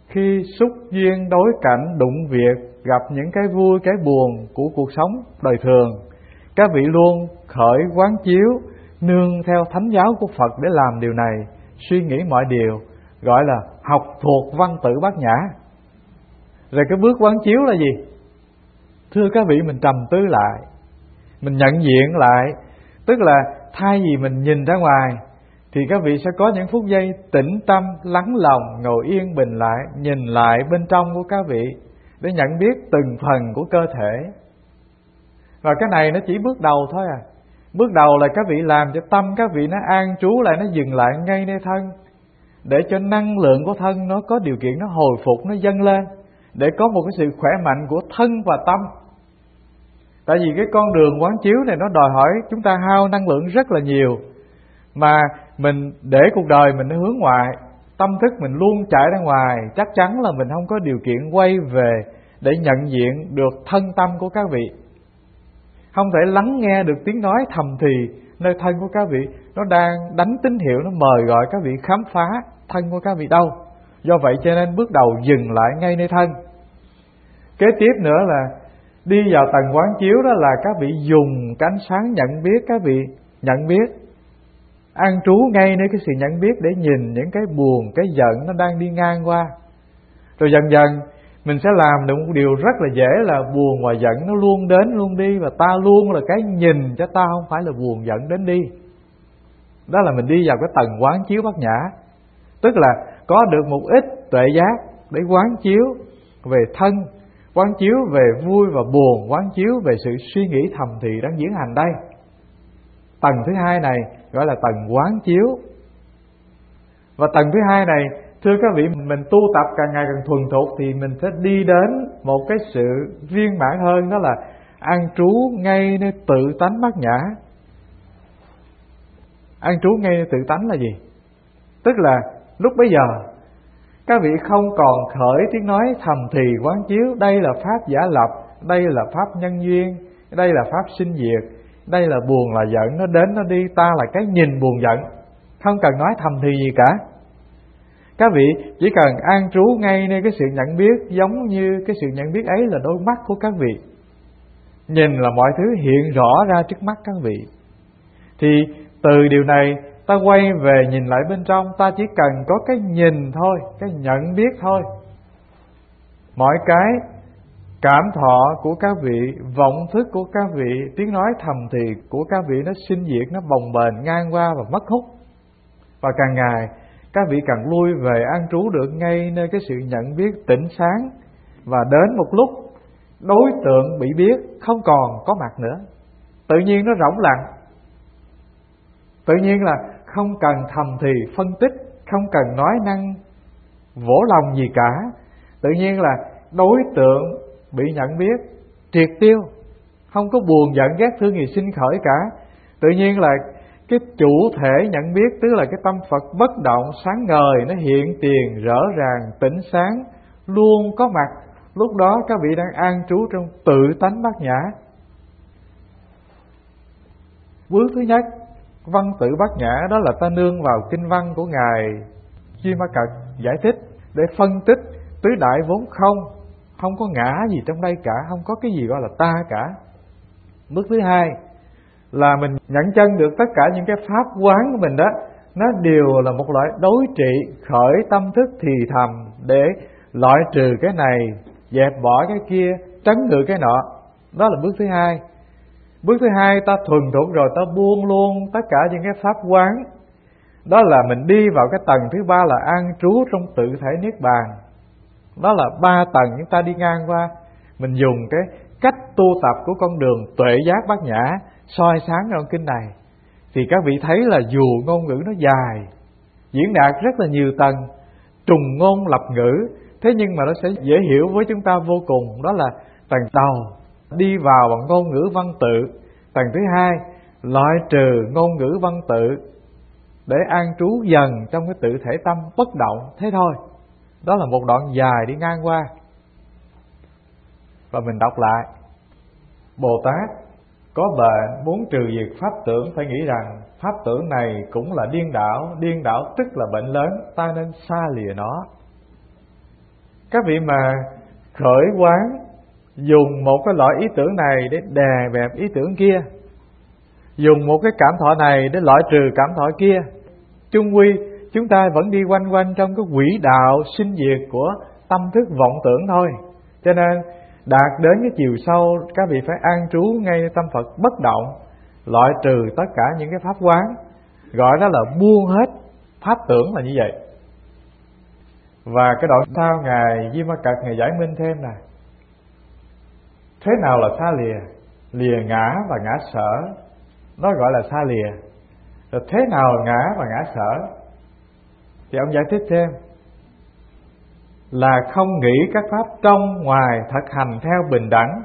khi xúc duyên đối cảnh đụng việc, gặp những cái vui cái buồn của cuộc sống đời thường, các vị luôn khởi quán chiếu, nương theo thánh giáo của Phật để làm điều này, suy nghĩ mọi điều, gọi là học thuộc văn tự Bát Nhã. Rồi cái bước quán chiếu là gì? Thưa các vị, mình trầm tư lại, mình nhận diện lại, tức là thay vì mình nhìn ra ngoài thì các vị sẽ có những phút giây tĩnh tâm, lắng lòng, ngồi yên bình lại, nhìn lại bên trong của các vị để nhận biết từng phần của cơ thể. Và cái này nó chỉ bước đầu thôi à. Bước đầu là các vị làm cho tâm các vị nó an trú lại, nó dừng lại ngay nơi thân, để cho năng lượng của thân nó có điều kiện, nó hồi phục, nó dâng lên, để có một cái sự khỏe mạnh của thân và tâm. Tại vì cái con đường quán chiếu này nó đòi hỏi chúng ta hao năng lượng rất là nhiều, mà mình để cuộc đời mình nó hướng ngoại, tâm thức mình luôn chạy ra ngoài, chắc chắn là mình không có điều kiện quay về để nhận diện được thân tâm của các vị, không thể lắng nghe được tiếng nói thầm thì nơi thân của các vị. Nó đang đánh tín hiệu, nó mời gọi các vị khám phá thân của các vị đâu. Do vậy cho nên bước đầu dừng lại ngay nơi thân. Kế tiếp nữa là đi vào tầng quán chiếu, đó là các vị dùng cái ánh sáng nhận biết, các vị nhận biết, an trú ngay nơi cái sự nhận biết để nhìn những cái buồn, cái giận nó đang đi ngang qua. Rồi dần dần mình sẽ làm được một điều rất là dễ, là buồn và giận nó luôn đến luôn đi, và ta luôn là cái nhìn cho ta, không phải là buồn giận đến đi. Đó là mình đi vào cái tầng quán chiếu Bát Nhã, tức là có được một ít tuệ giác để quán chiếu về thân, quán chiếu về vui và buồn, quán chiếu về sự suy nghĩ thầm thì đang diễn hành đây. Tầng thứ hai này gọi là tầng quán chiếu. Và tầng thứ hai này, thưa các vị, mình tu tập càng ngày càng thuần thục thì mình sẽ đi đến một cái sự viên mãn hơn, đó là an trú ngay nơi tự tánh Bát Nhã. An trú ngay nơi tự tánh là gì? Tức là lúc bấy giờ các vị không còn khởi tiếng nói thầm thì quán chiếu đây là pháp giả lập, đây là pháp nhân duyên, đây là pháp sinh diệt, đây là buồn là giận, nó đến nó đi, ta là cái nhìn buồn giận. Không cần nói thầm thì gì cả. Các vị chỉ cần an trú ngay nơi cái sự nhận biết, giống như cái sự nhận biết ấy là đôi mắt của các vị, nhìn là mọi thứ hiện rõ ra trước mắt các vị. Thì từ điều này ta quay về nhìn lại bên trong, ta chỉ cần có cái nhìn thôi, cái nhận biết thôi. Mọi cái cảm thọ của các vị, vọng thức của các vị, tiếng nói thầm thì của các vị, nó sinh diệt, nó bồng bềnh ngang qua và mất hút. Và càng ngày các vị càng lui về an trú được ngay nơi cái sự nhận biết tỉnh sáng. Và đến một lúc đối tượng bị biết không còn có mặt nữa, tự nhiên nó rỗng lặng. Tự nhiên là không cần thầm thì phân tích, không cần nói năng vỗ lòng gì cả. Tự nhiên là đối tượng bị nhận biết triệt tiêu, không có buồn giận ghét thương gì sinh khởi cả. Tự nhiên là cái chủ thể nhận biết, tức là cái tâm Phật bất động sáng ngời, nó hiện tiền rõ ràng tỉnh sáng, luôn có mặt. Lúc đó các vị đang an trú trong tự tánh Bát Nhã. Bước thứ nhất, văn tự Bát Nhã, đó là ta nương vào kinh văn của Ngài Duy Ma Cật giải thích để phân tích tứ đại vốn không, không có ngã gì trong đây cả, không có cái gì gọi là ta cả. Bước thứ hai là mình nhận chân được tất cả những cái pháp quán của mình đó, nó đều là một loại đối trị, khởi tâm thức thì thầm để loại trừ cái này, dẹp bỏ cái kia, trấn ngự cái nọ. Đó là bước thứ hai. Bước thứ hai ta thuần thục rồi, ta buông luôn tất cả những cái pháp quán. Đó là mình đi vào cái tầng thứ ba là an trú trong tự thể Niết Bàn. Đó là 3 tầng chúng ta đi ngang qua. Mình dùng cái cách tu tập của con đường tuệ giác Bát Nhã soi sáng trong kinh này, thì các vị thấy là dù ngôn ngữ nó dài, diễn đạt rất là nhiều tầng, trùng ngôn lập ngữ, thế nhưng mà nó sẽ dễ hiểu với chúng ta vô cùng. Đó là tầng đầu đi vào bằng ngôn ngữ văn tự, tầng thứ hai loại trừ ngôn ngữ văn tự để an trú dần trong cái tự thể tâm bất động. Thế thôi. Đó là một đoạn dài đi ngang qua. Và mình đọc lại: Bồ Tát có bệnh muốn trừ diệt pháp tưởng, phải nghĩ rằng pháp tưởng này cũng là điên đảo. Điên đảo tức là bệnh lớn, ta nên xa lìa nó. Các vị mà khởi quán, dùng một cái loại ý tưởng này để đè bẹp ý tưởng kia, dùng một cái cảm thọ này để loại trừ cảm thọ kia, chung quy chúng ta vẫn đi quanh quanh trong cái quỹ đạo sinh diệt của tâm thức vọng tưởng thôi. Cho nên đạt đến cái chiều sâu, các vị phải an trú ngay tâm Phật bất động, loại trừ tất cả những cái pháp quán, gọi đó là buông hết pháp tưởng là như vậy. Và cái đoạn sau Ngài Di Ma Cật Ngài giải minh thêm này: thế nào là xa lìa? Lìa ngã và ngã sở, nó gọi là xa lìa. Rồi thế nào là ngã và ngã sở? Thì ông giải thích thêm là không nghĩ các pháp trong ngoài thực hành theo bình đẳng,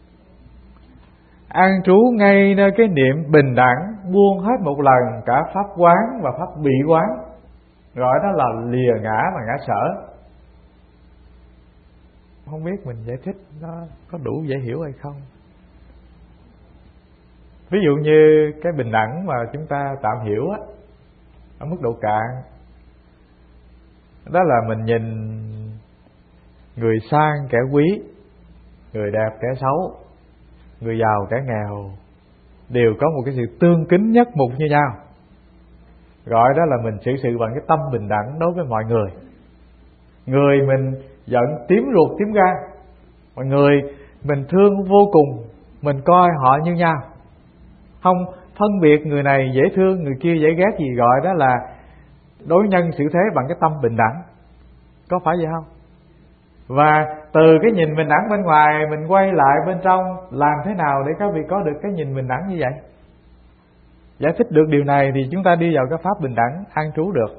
an trú ngay nơi cái niệm bình đẳng, buông hết một lần cả pháp quán và pháp bị quán, gọi đó là lìa ngã và ngã sở. Không biết mình giải thích nó có đủ dễ hiểu hay không. Ví dụ như cái bình đẳng mà chúng ta tạm hiểu á, ở mức độ cạn, đó là mình nhìn người sang kẻ quý, người đẹp kẻ xấu, người giàu kẻ nghèo đều có một cái sự tương kính nhất mục như nhau, gọi đó là mình xử sự bằng cái tâm bình đẳng đối với mọi người. Người mình giận tím ruột tím gan, mọi người mình thương vô cùng, mình coi họ như nhau, không phân biệt người này dễ thương người kia dễ ghét gì, gọi đó là đối nhân xử thế bằng cái tâm bình đẳng. Có phải vậy không? Và từ cái nhìn bình đẳng bên ngoài mình quay lại bên trong, làm thế nào để các vị có được cái nhìn bình đẳng như vậy? Giải thích được điều này thì chúng ta đi vào cái pháp bình đẳng an trú được.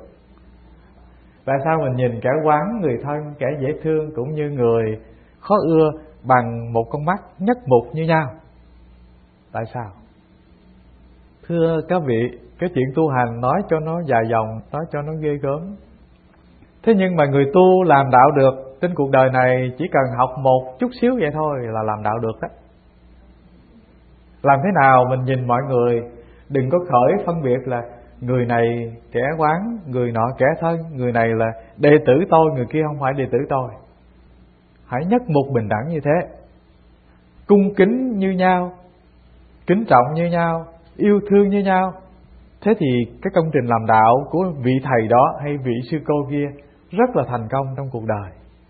Tại sao mình nhìn kẻ quán, người thân, kẻ dễ thương cũng như người khó ưa bằng một con mắt nhất mục như nhau? Tại sao? Thưa các vị, cái chuyện tu hành nói cho nó dài dòng, nói cho nó ghê gớm. Thế nhưng mà người tu làm đạo được trên cuộc đời này chỉ cần học một chút xíu vậy thôi là làm đạo được đó. Làm thế nào mình nhìn mọi người, đừng có khởi phân biệt là người này kẻ quán, người nọ kẻ thân, người này là đệ tử tôi, người kia không phải đệ tử tôi. Hãy nhất mục bình đẳng như thế, cung kính như nhau, kính trọng như nhau, yêu thương như nhau. Thế thì cái công trình làm đạo của vị thầy đó hay vị sư cô kia rất là thành công trong cuộc đời.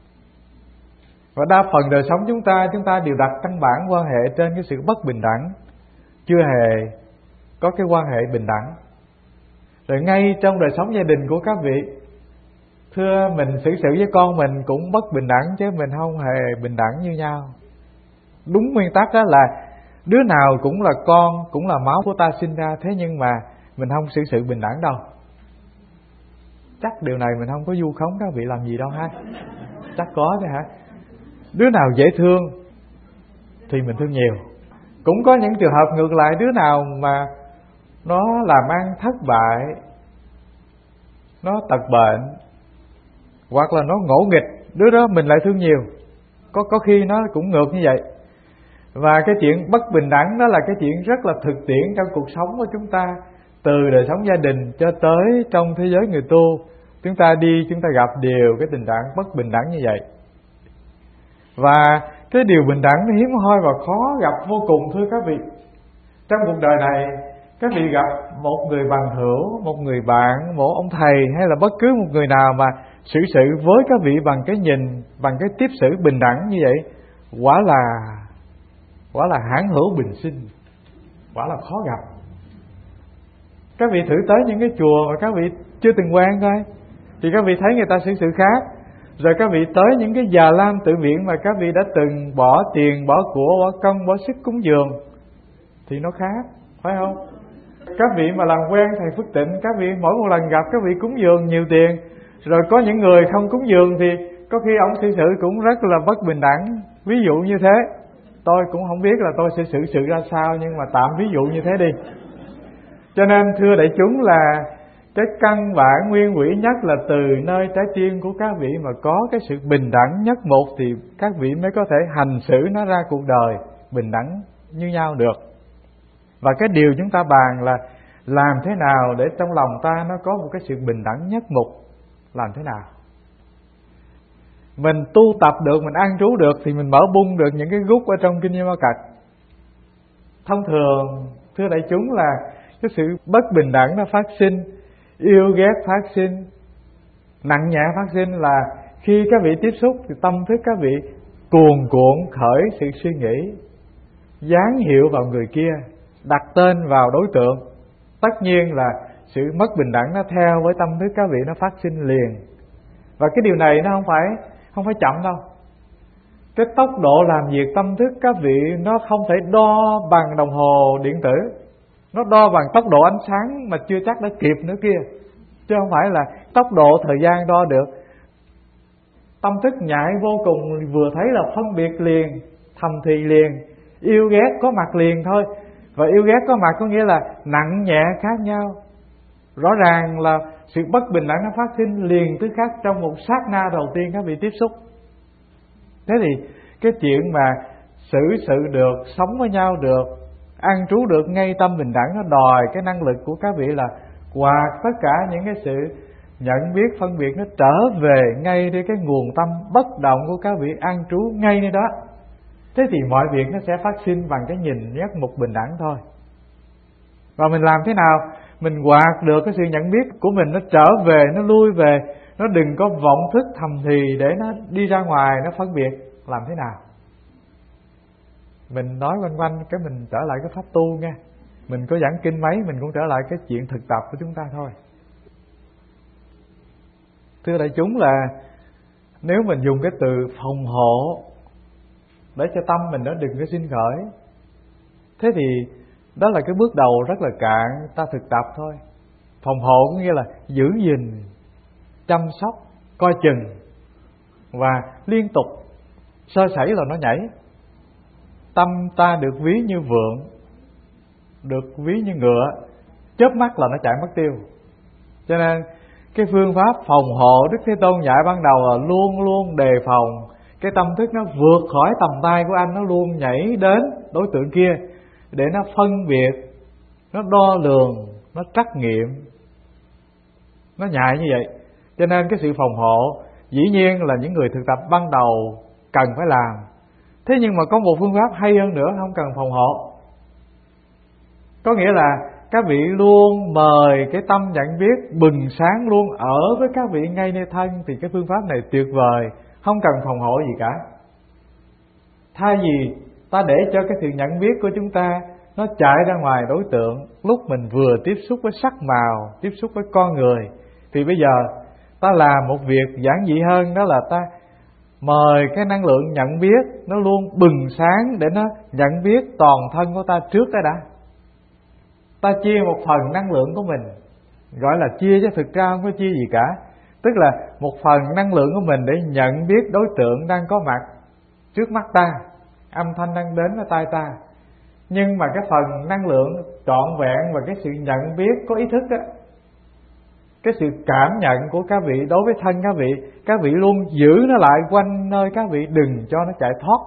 Và đa phần đời sống chúng ta đều đặt căn bản quan hệ trên cái sự bất bình đẳng, chưa hề có cái quan hệ bình đẳng. Rồi ngay trong đời sống gia đình của các vị, thưa mình xử sự với con mình cũng bất bình đẳng, chứ mình không hề bình đẳng như nhau. Đúng nguyên tắc đó là đứa nào cũng là con, cũng là máu của ta sinh ra, thế nhưng mà mình không xử sự bình đẳng đâu. Chắc điều này mình không có vu khống các vị làm gì đâu ha. Chắc có thôi hả? Đứa nào dễ thương thì mình thương nhiều. Cũng có những trường hợp ngược lại, đứa nào mà nó làm ăn thất bại, nó tật bệnh, hoặc là nó ngỗ nghịch, đứa đó mình lại thương nhiều. Có khi nó cũng ngược như vậy. Và cái chuyện bất bình đẳng đó là cái chuyện rất là thực tiễn trong cuộc sống của chúng ta, từ đời sống gia đình cho tới trong thế giới người tu. Chúng ta đi, chúng ta gặp đều cái tình trạng bất bình đẳng như vậy. Và cái điều bình đẳng nó hiếm hoi và khó gặp vô cùng, thưa các vị. Trong cuộc đời này, các vị gặp một người bằng hữu, một người bạn, một ông thầy hay là bất cứ một người nào mà xử sự với các vị bằng cái nhìn, bằng cái tiếp xử bình đẳng như vậy, quả là hãn hữu bình sinh, quả là khó gặp. Các vị thử tới những cái chùa mà các vị chưa từng quen coi, thì các vị thấy người ta xử sự khác. Rồi các vị tới những cái già lam tự viện mà các vị đã từng bỏ tiền, bỏ của, bỏ công, bỏ sức cúng dường thì nó khác, phải không? Các vị mà làm quen thầy Phước Tịnh, các vị mỗi một lần gặp các vị cúng dường nhiều tiền. Rồi có những người không cúng dường thì có khi ông xử sự cũng rất là bất bình đẳng. Ví dụ như thế, tôi cũng không biết là tôi sẽ xử sự ra sao, nhưng mà tạm ví dụ như thế đi. Cho nên thưa đại chúng là cái căn bản nguyên quỷ nhất là từ nơi trái tim của các vị mà có cái sự bình đẳng nhất một, thì các vị mới có thể hành xử nó ra cuộc đời bình đẳng như nhau được. Và cái điều chúng ta bàn là làm thế nào để trong lòng ta nó có một cái sự bình đẳng nhất mục. Làm thế nào? mình tu tập được, mình an trú được thì mình mở bung được những cái gút ở trong Kinh Niệm-ma-cật. Thông thường thưa đại chúng là cái sự bất bình đẳng nó phát sinh, yêu ghét phát sinh, nặng nhẹ phát sinh là khi các vị tiếp xúc thì tâm thức các vị cuồn cuộn khởi sự suy nghĩ, dán hiệu vào người kia, đặt tên vào đối tượng. Tất nhiên là sự mất bình đẳng nó theo với tâm thức các vị nó phát sinh liền. Và cái điều này nó không phải chậm đâu. Cái tốc độ làm việc tâm thức các vị nó không thể đo bằng đồng hồ điện tử, nó đo bằng tốc độ ánh sáng mà chưa chắc đã kịp nữa kia, chứ không phải là tốc độ thời gian đo được. Tâm thức nhạy vô cùng, vừa thấy là phân biệt liền, thầm thì liền, yêu ghét có mặt liền thôi. Và yêu ghét có mặt có nghĩa là nặng nhẹ khác nhau. Rõ ràng là sự bất bình đẳng nó phát sinh liền tức khắc trong một sát na đầu tiên các vị tiếp xúc. Thế thì cái chuyện mà xử sự được, sống với nhau được, an trú được ngay tâm bình đẳng, nó đòi cái năng lực của các vị là quạt tất cả những cái sự nhận biết phân biệt nó trở về ngay đến cái nguồn tâm bất động của các vị an trú ngay nơi đó. Thế thì mọi việc nó sẽ phát sinh bằng cái nhìn giác mục bình đẳng thôi. Và mình làm thế nào mình quạt được cái sự nhận biết của mình nó trở về, nó lui về, nó đừng có vọng thức thầm thì để nó đi ra ngoài nó phân biệt. Làm thế nào? Mình nói quanh quanh cái mình trở lại cái pháp tu nha. Mình có giảng kinh mấy mình cũng trở lại cái chuyện thực tập của chúng ta thôi. Thưa đại chúng là nếu mình dùng cái từ phòng hộ để cho tâm mình nó đừng có sinh khởi, thế thì đó là cái bước đầu rất là cạn, ta thực tập thôi. Phòng hộ có nghĩa là giữ gìn, chăm sóc, coi chừng và liên tục, sơ sẩy là nó nhảy. Tâm ta được ví như vượn, được ví như ngựa, chớp mắt là nó chạy mất tiêu. Cho nên cái phương pháp phòng hộ Đức Thế Tôn dạy ban đầu là luôn luôn đề phòng. Cái tâm thức nó vượt khỏi tầm tay của anh, nó luôn nhảy đến đối tượng kia để nó phân biệt, nó đo lường, nó trắc nghiệm, nó nhạy như vậy. Cho nên cái sự phòng hộ dĩ nhiên là những người thực tập ban đầu cần phải làm. Thế nhưng mà có một phương pháp hay hơn nữa, không cần phòng hộ. Có nghĩa là các vị luôn mời cái tâm nhận biết bừng sáng luôn ở với các vị ngay nơi thân. Thì cái phương pháp này tuyệt vời, không cần phòng hộ gì cả. Thay vì ta để cho cái sự nhận biết của chúng ta nó chạy ra ngoài đối tượng lúc mình vừa tiếp xúc với sắc màu, tiếp xúc với con người, thì bây giờ ta làm một việc giản dị hơn, đó là ta mời cái năng lượng nhận biết nó luôn bừng sáng để nó nhận biết toàn thân của ta trước cái đã. Ta chia một phần năng lượng của mình, gọi là chia chứ thực ra không có chia gì cả. Tức là một phần năng lượng của mình để nhận biết đối tượng đang có mặt trước mắt ta, âm thanh đang đến với tai ta. Nhưng mà cái phần năng lượng trọn vẹn và cái sự nhận biết có ý thức đó, cái sự cảm nhận của các vị đối với thân các vị luôn giữ nó lại quanh nơi các vị, đừng cho nó chạy thoát.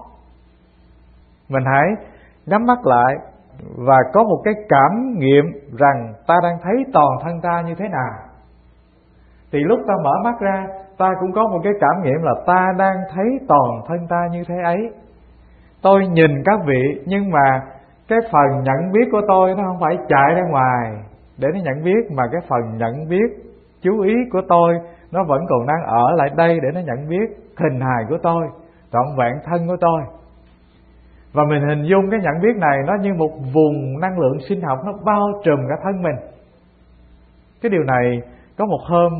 Mình hãy nhắm mắt lại và có một cái cảm nghiệm rằng ta đang thấy toàn thân ta như thế nào. Thì lúc ta mở mắt ra, ta cũng có một cái cảm nghiệm là ta đang thấy toàn thân ta như thế ấy. Tôi nhìn các vị, nhưng mà cái phần nhận biết của tôi nó không phải chạy ra ngoài để nó nhận biết, mà cái phần nhận biết, chú ý của tôi nó vẫn còn đang ở lại đây để nó nhận biết hình hài của tôi, trọn vẹn thân của tôi. Và mình hình dung cái nhận biết này nó như một vùng năng lượng sinh học, nó bao trùm cả thân mình. Cái điều này có một hôm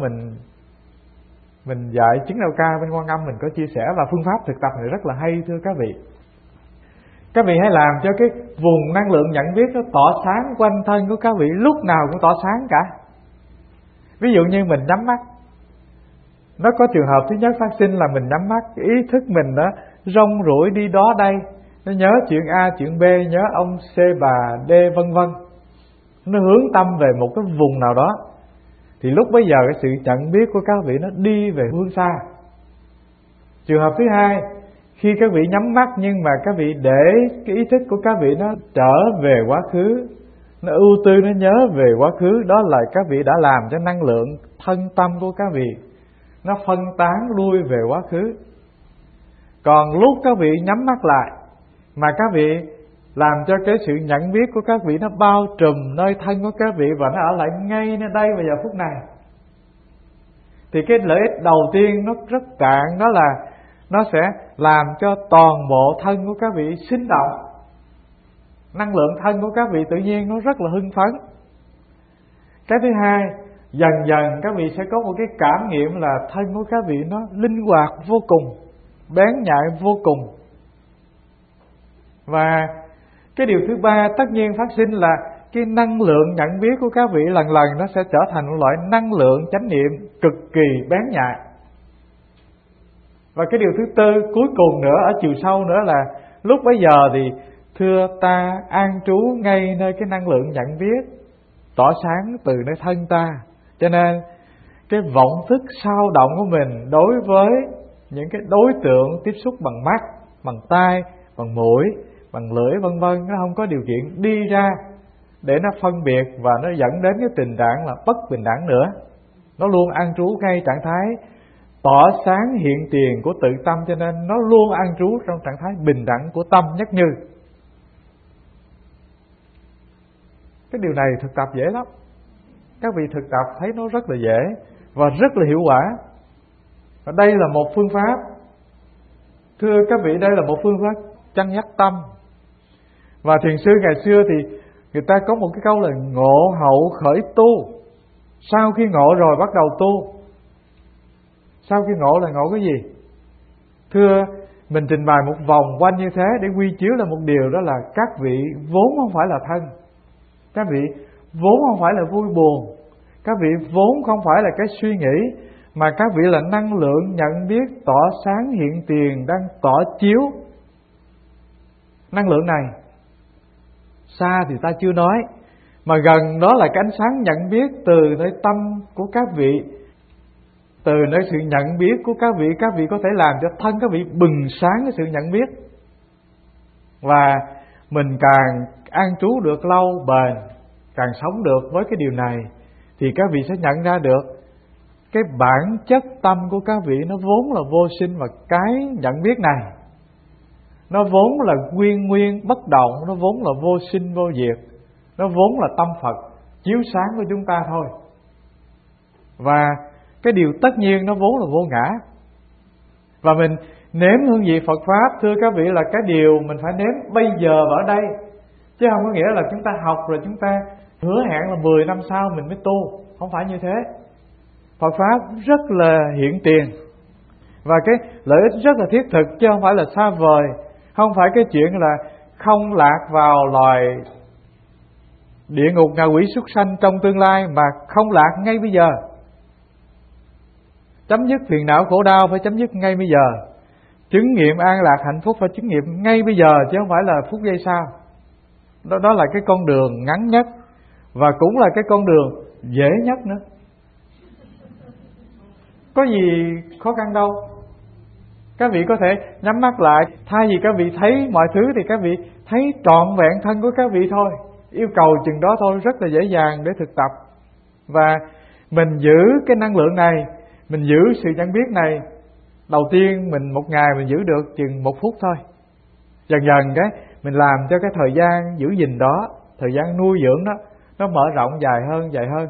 mình dạy chứng đạo ca bên Quan Âm, mình có chia sẻ, và phương pháp thực tập này rất là hay thưa các vị. Các vị hãy làm cho cái vùng năng lượng nhận biết nó tỏ sáng quanh thân của các vị, lúc nào cũng tỏ sáng cả. Ví dụ như mình nhắm mắt, nó có trường hợp thứ nhất phát sinh là mình nhắm mắt, cái ý thức mình đó rong ruổi đi đó đây, nó nhớ chuyện A, chuyện B, nhớ ông C, bà D vân vân. Nó hướng tâm về một cái vùng nào đó. Thì lúc bấy giờ cái sự nhận biết của các vị nó đi về hướng xa. Trường hợp thứ hai, khi các vị nhắm mắt nhưng mà các vị để cái ý thức của các vị nó trở về quá khứ, nó ưu tư, nó nhớ về quá khứ, đó là các vị đã làm cho năng lượng thân tâm của các vị nó phân tán lui về quá khứ. Còn lúc các vị nhắm mắt lại mà các vị làm cho cái sự nhận biết của các vị nó bao trùm nơi thân của các vị, và nó ở lại ngay nơi đây vào giờ phút này, thì cái lợi ích đầu tiên nó rất cạn, đó là nó sẽ làm cho toàn bộ thân của các vị sinh động. Năng lượng thân của các vị tự nhiên nó rất là hưng phấn. Cái thứ hai, dần dần các vị sẽ có một cái cảm nghiệm là thân của các vị nó linh hoạt vô cùng, bén nhạy vô cùng. Và cái điều thứ ba tất nhiên phát sinh là cái năng lượng nhận biết của các vị lần lần nó sẽ trở thành một loại năng lượng chánh niệm cực kỳ bén nhạy. Và cái điều thứ tư cuối cùng nữa, ở chiều sâu nữa, là lúc bấy giờ thì thưa ta an trú ngay nơi cái năng lượng nhận biết tỏ sáng từ nơi thân ta. Cho nên cái vọng thức sao động của mình đối với những cái đối tượng tiếp xúc bằng mắt, bằng tai, bằng mũi, bằng lưỡi vân vân, nó không có điều kiện đi ra để nó phân biệt, và nó dẫn đến cái tình trạng là bất bình đẳng nữa. Nó luôn an trú ngay trạng thái tỏ sáng hiện tiền của tự tâm, cho nên nó luôn an trú trong trạng thái bình đẳng của tâm nhất như. Cái điều này thực tập dễ lắm. Các vị thực tập thấy nó rất là dễ và rất là hiệu quả. Và đây là một phương pháp, thưa các vị, đây là một phương pháp chăn dắt tâm. Và thiền sư ngày xưa thì người ta có một cái câu là ngộ hậu khởi tu. Sau khi ngộ rồi bắt đầu tu. Sau khi ngộ là ngộ cái gì? Thưa, mình trình bày một vòng quanh như thế để quy chiếu là một điều, đó là các vị vốn không phải là thân. Các vị vốn không phải là vui buồn. Các vị vốn không phải là cái suy nghĩ, mà các vị là năng lượng nhận biết tỏ sáng hiện tiền đang tỏ chiếu. Năng lượng này xa thì ta chưa nói, mà gần đó là cái ánh sáng nhận biết từ nơi tâm của các vị. Từ nơi sự nhận biết của các vị có thể làm cho thân các vị bừng sáng cái sự nhận biết. Và mình càng an trú được lâu bền, càng sống được với cái điều này, thì các vị sẽ nhận ra được cái bản chất tâm của các vị nó vốn là vô sinh. Và cái nhận biết này nó vốn là nguyên bất động, nó vốn là vô sinh vô diệt, nó vốn là tâm Phật chiếu sáng của chúng ta thôi. Và cái điều tất nhiên nó vốn là vô ngã. Và mình nếm hương vị Phật Pháp, thưa các vị, là cái điều mình phải nếm bây giờ và ở đây. Chứ không có nghĩa là chúng ta học rồi chúng ta hứa hẹn là 10 năm sau mình mới tu. Không phải như thế. Phật Pháp rất là hiện tiền, và cái lợi ích rất là thiết thực, chứ không phải là xa vời. Không phải cái chuyện là không lạc vào loài địa ngục ngạ quỷ súc sanh trong tương lai, mà không lạc ngay bây giờ. Chấm dứt phiền não khổ đau phải chấm dứt ngay bây giờ. Chứng nghiệm an lạc hạnh phúc phải chứng nghiệm ngay bây giờ, chứ không phải là phút giây sau. Đó là cái con đường ngắn nhất, và cũng là cái con đường dễ nhất nữa. Có gì khó khăn đâu. Các vị có thể nhắm mắt lại, thay vì các vị thấy mọi thứ thì các vị thấy trọn vẹn thân của các vị thôi. Yêu cầu chừng đó thôi, rất là dễ dàng để thực tập. Và mình giữ cái năng lượng này, mình giữ sự nhận biết này. Đầu tiên mình một ngày mình giữ được chừng 1 phút thôi. Dần dần cái mình làm cho cái thời gian giữ gìn đó, thời gian nuôi dưỡng đó, nó mở rộng dài hơn.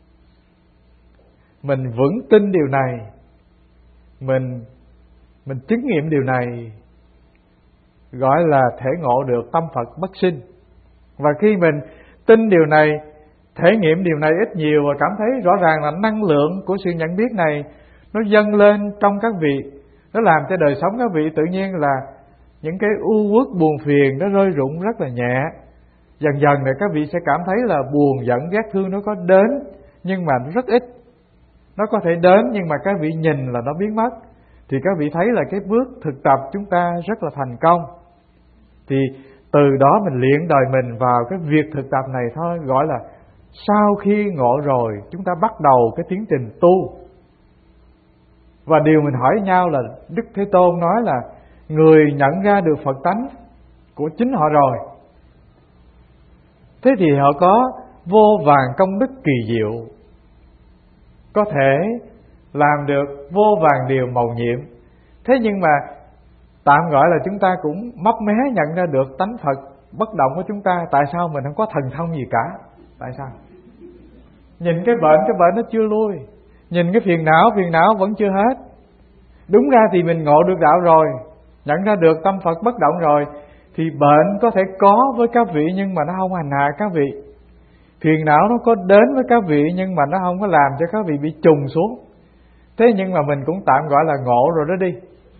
Mình vững tin điều này, mình chứng nghiệm điều này, gọi là thể ngộ được tâm Phật bất sinh. Và khi mình tin điều này, thể nghiệm điều này ít nhiều, và cảm thấy rõ ràng là năng lượng của sự nhận biết này nó dâng lên trong các vị, nó làm cho đời sống các vị tự nhiên là những cái u uất buồn phiền nó rơi rụng rất là nhẹ. Dần dần này các vị sẽ cảm thấy là buồn giận ghét thương nó có đến, nhưng mà rất ít. Nó có thể đến nhưng mà các vị nhìn là nó biến mất. Thì các vị thấy là cái bước thực tập chúng ta rất là thành công. Thì từ đó mình luyện đời mình vào cái việc thực tập này thôi. Gọi là sau khi ngộ rồi chúng ta bắt đầu cái tiến trình tu. Và điều mình hỏi nhau là Đức Thế Tôn nói là người nhận ra được Phật tánh của chính họ rồi, thế thì họ có vô vàn công đức kỳ diệu, có thể làm được vô vàn điều mầu nhiệm. Thế nhưng mà Tạm gọi là chúng ta cũng mấp mé nhận ra được tánh Phật bất động của chúng ta. Tại sao mình không có thần thông gì cả? Tại sao? Nhìn cái bệnh nó chưa lui. Nhìn cái phiền não vẫn chưa hết. Đúng ra thì mình ngộ được đạo rồi, nhận ra được tâm Phật bất động rồi, thì bệnh có thể có với các vị nhưng mà nó không hành hạ các vị. Phiền não nó có đến với các vị nhưng mà nó không có làm cho các vị bị trùng xuống. Thế nhưng mà mình cũng tạm gọi là ngộ rồi đó đi.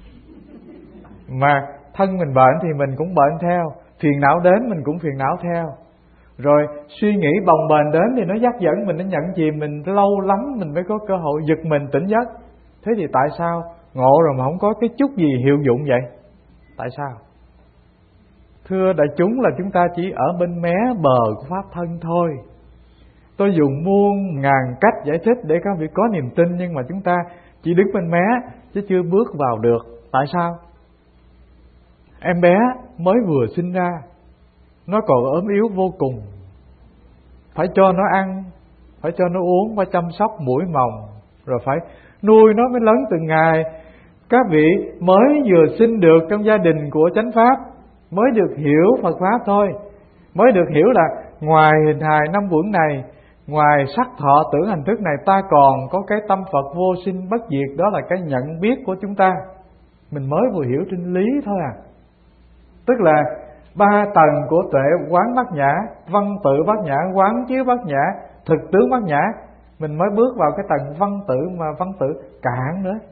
Mà thân mình bệnh thì mình cũng bệnh theo, phiền não đến mình cũng phiền não theo. Rồi suy nghĩ bồng bềnh đến thì nó dắt dẫn mình, nó nhận chìm mình, lâu lắm mình mới có cơ hội giật mình tỉnh giấc. Thế thì tại sao ngộ rồi mà không có cái chút gì hiệu dụng vậy? Tại sao? Thưa đại chúng, là chúng ta chỉ ở bên mé bờ của pháp thân thôi. Tôi dùng muôn ngàn cách giải thích để các vị có niềm tin, nhưng mà chúng ta chỉ đứng bên mé chứ chưa bước vào được. Tại sao? Em bé mới vừa sinh ra, nó còn ốm yếu vô cùng, phải cho nó ăn, phải cho nó uống, phải chăm sóc mũi mồng, rồi phải nuôi nó mới lớn từng ngày. Các vị mới vừa sinh được trong gia đình của chánh pháp, mới được hiểu Phật pháp thôi, mới được hiểu là ngoài hình hài năm uẩn này, ngoài sắc thọ tưởng hành thức này, ta còn có cái tâm Phật vô sinh bất diệt. Đó là cái nhận biết của chúng ta. Mình mới vừa hiểu trên lý thôi à. Tức là 3 tầng của tuệ quán bát nhã, văn tự bát nhã, quán chiếu bát nhã, thực tướng bát nhã. Mình mới bước vào cái tầng văn tự, mà văn tự cạn nữa.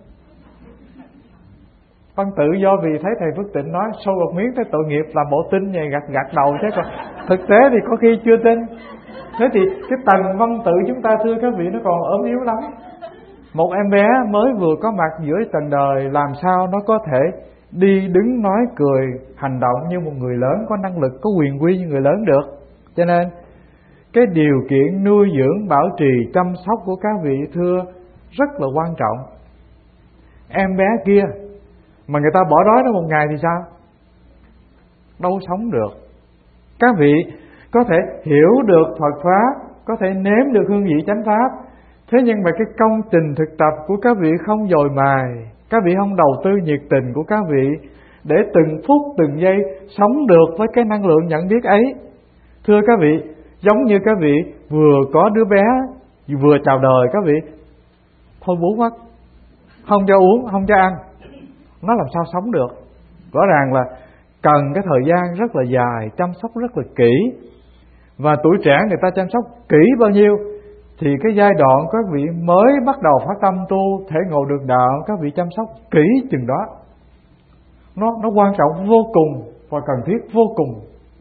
Văn tự do vì thấy thầy Phước Tịnh nói sâu một miếng tới tội nghiệp làm bộ tin vậy, gật đầu chứ còn thực tế thì có khi chưa tin. Thế thì cái tầng văn tự chúng ta, thưa các vị, nó còn ốm yếu lắm. Một em bé mới vừa có mặt giữa trần đời, làm sao nó có thể đi đứng nói cười hành động như một người lớn, có năng lực, có quyền quy như người lớn được. Cho nên cái điều kiện nuôi dưỡng, bảo trì, chăm sóc của các vị thưa rất là quan trọng. Em bé kia mà người ta bỏ đói nó một ngày thì sao? Đâu sống được. Các vị có thể hiểu được Phật pháp, có thể nếm được hương vị chánh pháp, thế nhưng mà cái công trình thực tập của các vị không dồi mài, các vị không đầu tư nhiệt tình của các vị để từng phút từng giây sống được với cái năng lượng nhận biết ấy. Thưa các vị, giống như các vị vừa có đứa bé vừa chào đời, các vị thôi bú mất, không cho uống, không cho ăn, nó làm sao sống được? Rõ ràng là cần cái thời gian rất là dài, chăm sóc rất là kỹ. Và tuổi trẻ người ta chăm sóc kỹ bao nhiêu thì cái giai đoạn các vị mới bắt đầu phát tâm tu thể ngộ được đạo, các vị chăm sóc kỹ chừng đó. Nó quan trọng vô cùng và cần thiết vô cùng.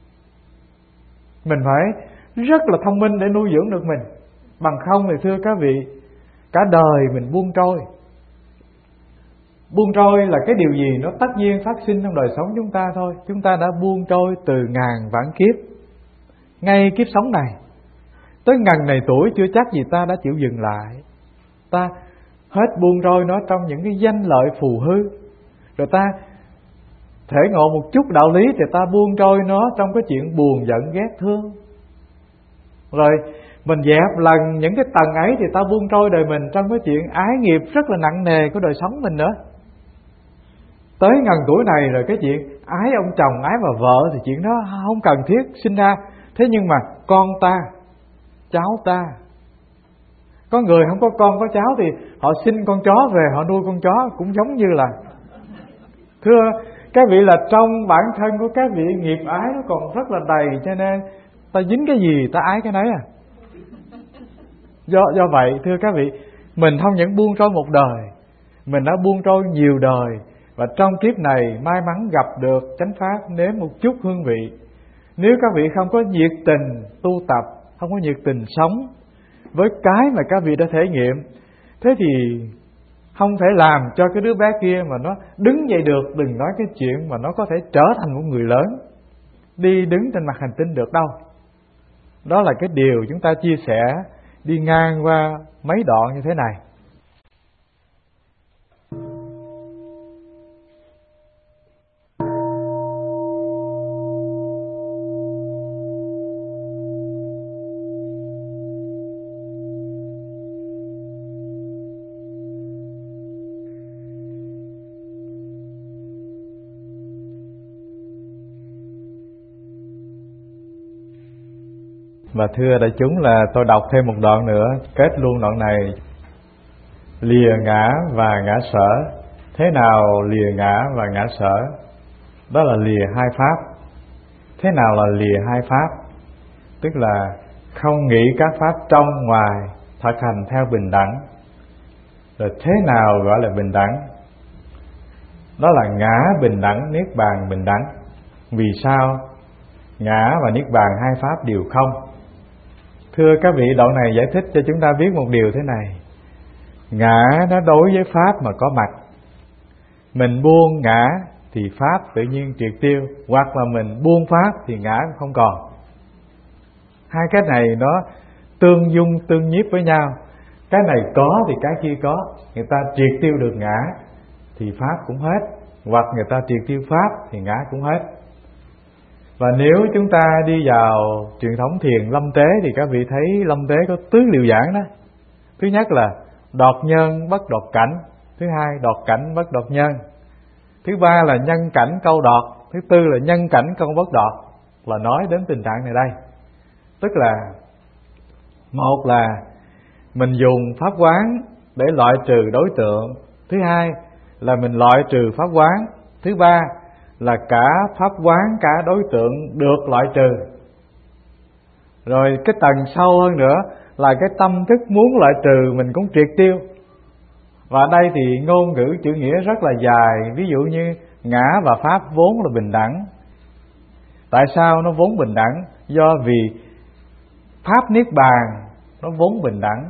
Mình phải rất là thông minh để nuôi dưỡng được mình. Bằng không thì thưa các vị, cả đời mình buông trôi. Buông trôi là cái điều gì nó tất nhiên phát sinh trong đời sống chúng ta thôi. Chúng ta đã buông trôi từ ngàn vạn kiếp. Ngay kiếp sống này, tới ngần này tuổi chưa chắc gì ta đã chịu dừng lại. Ta hết buông trôi nó trong những cái danh lợi phù hư, rồi ta thể ngộ một chút đạo lý thì ta buông trôi nó trong cái chuyện buồn giận ghét thương. Rồi mình dẹp lần những cái tầng ấy thì ta buông trôi đời mình trong cái chuyện ái nghiệp rất là nặng nề của đời sống mình nữa. Tới ngần tuổi này rồi cái chuyện ái ông chồng, ái bà vợ thì chuyện đó không cần thiết sinh ra. Thế nhưng mà con ta, cháu ta, có người không có con có cháu thì họ sinh con chó về, họ nuôi con chó, cũng giống như là, thưa các vị, là trong bản thân của các vị nghiệp ái nó còn rất là đầy, cho nên ta dính cái gì ta ái cái nấy à. Do vậy thưa các vị, mình không những buông trôi một đời, mình đã buông trôi nhiều đời. Và trong kiếp này may mắn gặp được chánh pháp, nếm một chút hương vị. Nếu các vị không có nhiệt tình tu tập, không có nhiệt tình sống với cái mà các vị đã thể nghiệm, thế thì không thể làm cho cái đứa bé kia mà nó đứng dậy được. Đừng nói cái chuyện mà nó có thể trở thành một người lớn, đi đứng trên mặt hành tinh được đâu. Đó là cái điều chúng ta chia sẻ đi ngang qua mấy đoạn như thế này. Và thưa đại chúng là tôi đọc thêm một đoạn nữa, kết luôn đoạn này. Lìa ngã và ngã sở. Thế nào lìa ngã và ngã sở? Đó là lìa hai pháp. Thế nào là lìa hai pháp? Tức là không nghĩ các pháp trong ngoài, thực hành theo bình đẳng. Rồi thế nào gọi là bình đẳng? Đó là ngã bình đẳng, niết bàn bình đẳng. Vì sao? Ngã và niết bàn hai pháp đều không. Thưa các vị, đoạn này giải thích cho chúng ta biết một điều thế này. Ngã nó đối với pháp mà có mặt. Mình buông ngã thì pháp tự nhiên triệt tiêu, hoặc là mình buông pháp thì ngã cũng không còn. Hai cái này nó tương dung tương nhiếp với nhau. Cái này có thì cái kia có. Người ta triệt tiêu được ngã thì pháp cũng hết, hoặc người ta triệt tiêu pháp thì ngã cũng hết. Và nếu chúng ta đi vào truyền thống thiền lâm tế thì các vị thấy lâm tế có tứ liệu giảng đó. Thứ nhất là đọt nhân bất đọt cảnh. Thứ hai đọt cảnh bất đọt nhân. Thứ ba là nhân cảnh câu đọt. Thứ tư là nhân cảnh câu bất đọt. Là nói đến tình trạng này đây. Tức là một là mình dùng pháp quán để loại trừ đối tượng. Thứ hai là mình loại trừ pháp quán. Thứ ba là cả pháp quán cả đối tượng được loại trừ. Rồi cái tầng sâu hơn nữa là cái tâm thức muốn loại trừ mình cũng triệt tiêu. Và đây thì ngôn ngữ chữ nghĩa rất là dài. Ví dụ như ngã và pháp vốn là bình đẳng. Tại sao nó vốn bình đẳng? Do vì pháp niết bàn nó vốn bình đẳng.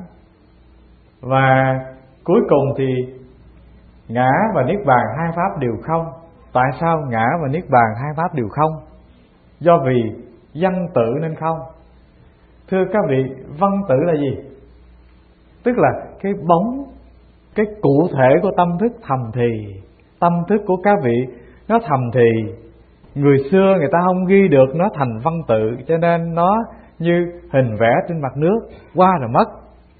Và cuối cùng thì ngã và niết bàn hai pháp đều không. Tại sao ngã và niết bàn hai pháp đều không? Do vì văn tự nên không. Thưa các vị, văn tự là gì? Tức là cái bóng, cái cụ thể của tâm thức thầm thì. Tâm thức của các vị nó thầm thì. Người xưa người ta không ghi được nó thành văn tự, cho nên nó như hình vẽ trên mặt nước, qua rồi mất.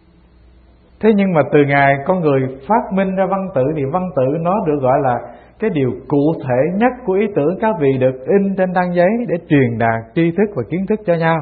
Thế nhưng mà từ ngày con người phát minh ra văn tự thì văn tự nó được gọi là cái điều cụ thể nhất của ý tưởng các vị được in trên trang giấy để truyền đạt tri thức và kiến thức cho nhau.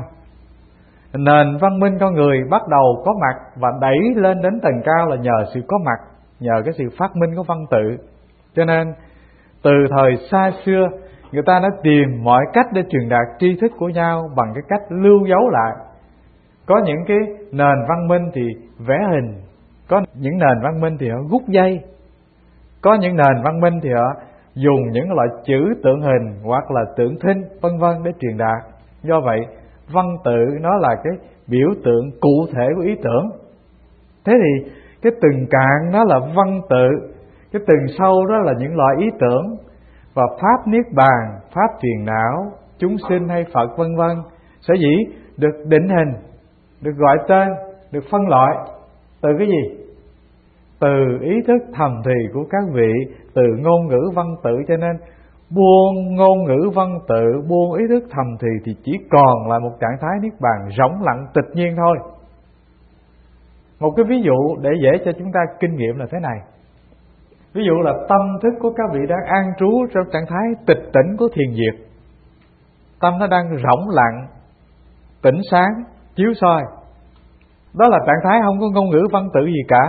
Nền văn minh con người bắt đầu có mặt và đẩy lên đến tầng cao là nhờ sự có mặt, nhờ cái sự phát minh của văn tự. Cho nên từ thời xa xưa người ta đã tìm mọi cách để truyền đạt tri thức của nhau bằng cái cách lưu dấu lại. Có những cái nền văn minh thì vẽ hình, có những nền văn minh thì họ rút dây, có những nền văn minh thì họ dùng những loại chữ tượng hình hoặc là tượng thinh vân vân để truyền đạt. Do vậy văn tự nó là cái biểu tượng cụ thể của ý tưởng. Thế thì cái từng cạn nó là văn tự, cái từng sâu đó là những loại ý tưởng. Và pháp niết bàn, pháp truyền não, chúng sinh hay Phật vân vân sở dĩ được định hình, được gọi tên, được phân loại từ cái gì? Từ ý thức thầm thì của các vị, từ ngôn ngữ văn tự. Cho nên buông ngôn ngữ văn tự, buông ý thức thầm thì chỉ còn là một trạng thái niết bàn rỗng lặng tịch nhiên thôi. Một cái ví dụ để dễ cho chúng ta kinh nghiệm là thế này. Ví dụ là tâm thức của các vị đang an trú trong trạng thái tịch tỉnh của thiền diệt. Tâm nó đang rỗng lặng, tỉnh sáng, chiếu soi. Đó là trạng thái không có ngôn ngữ văn tự gì cả.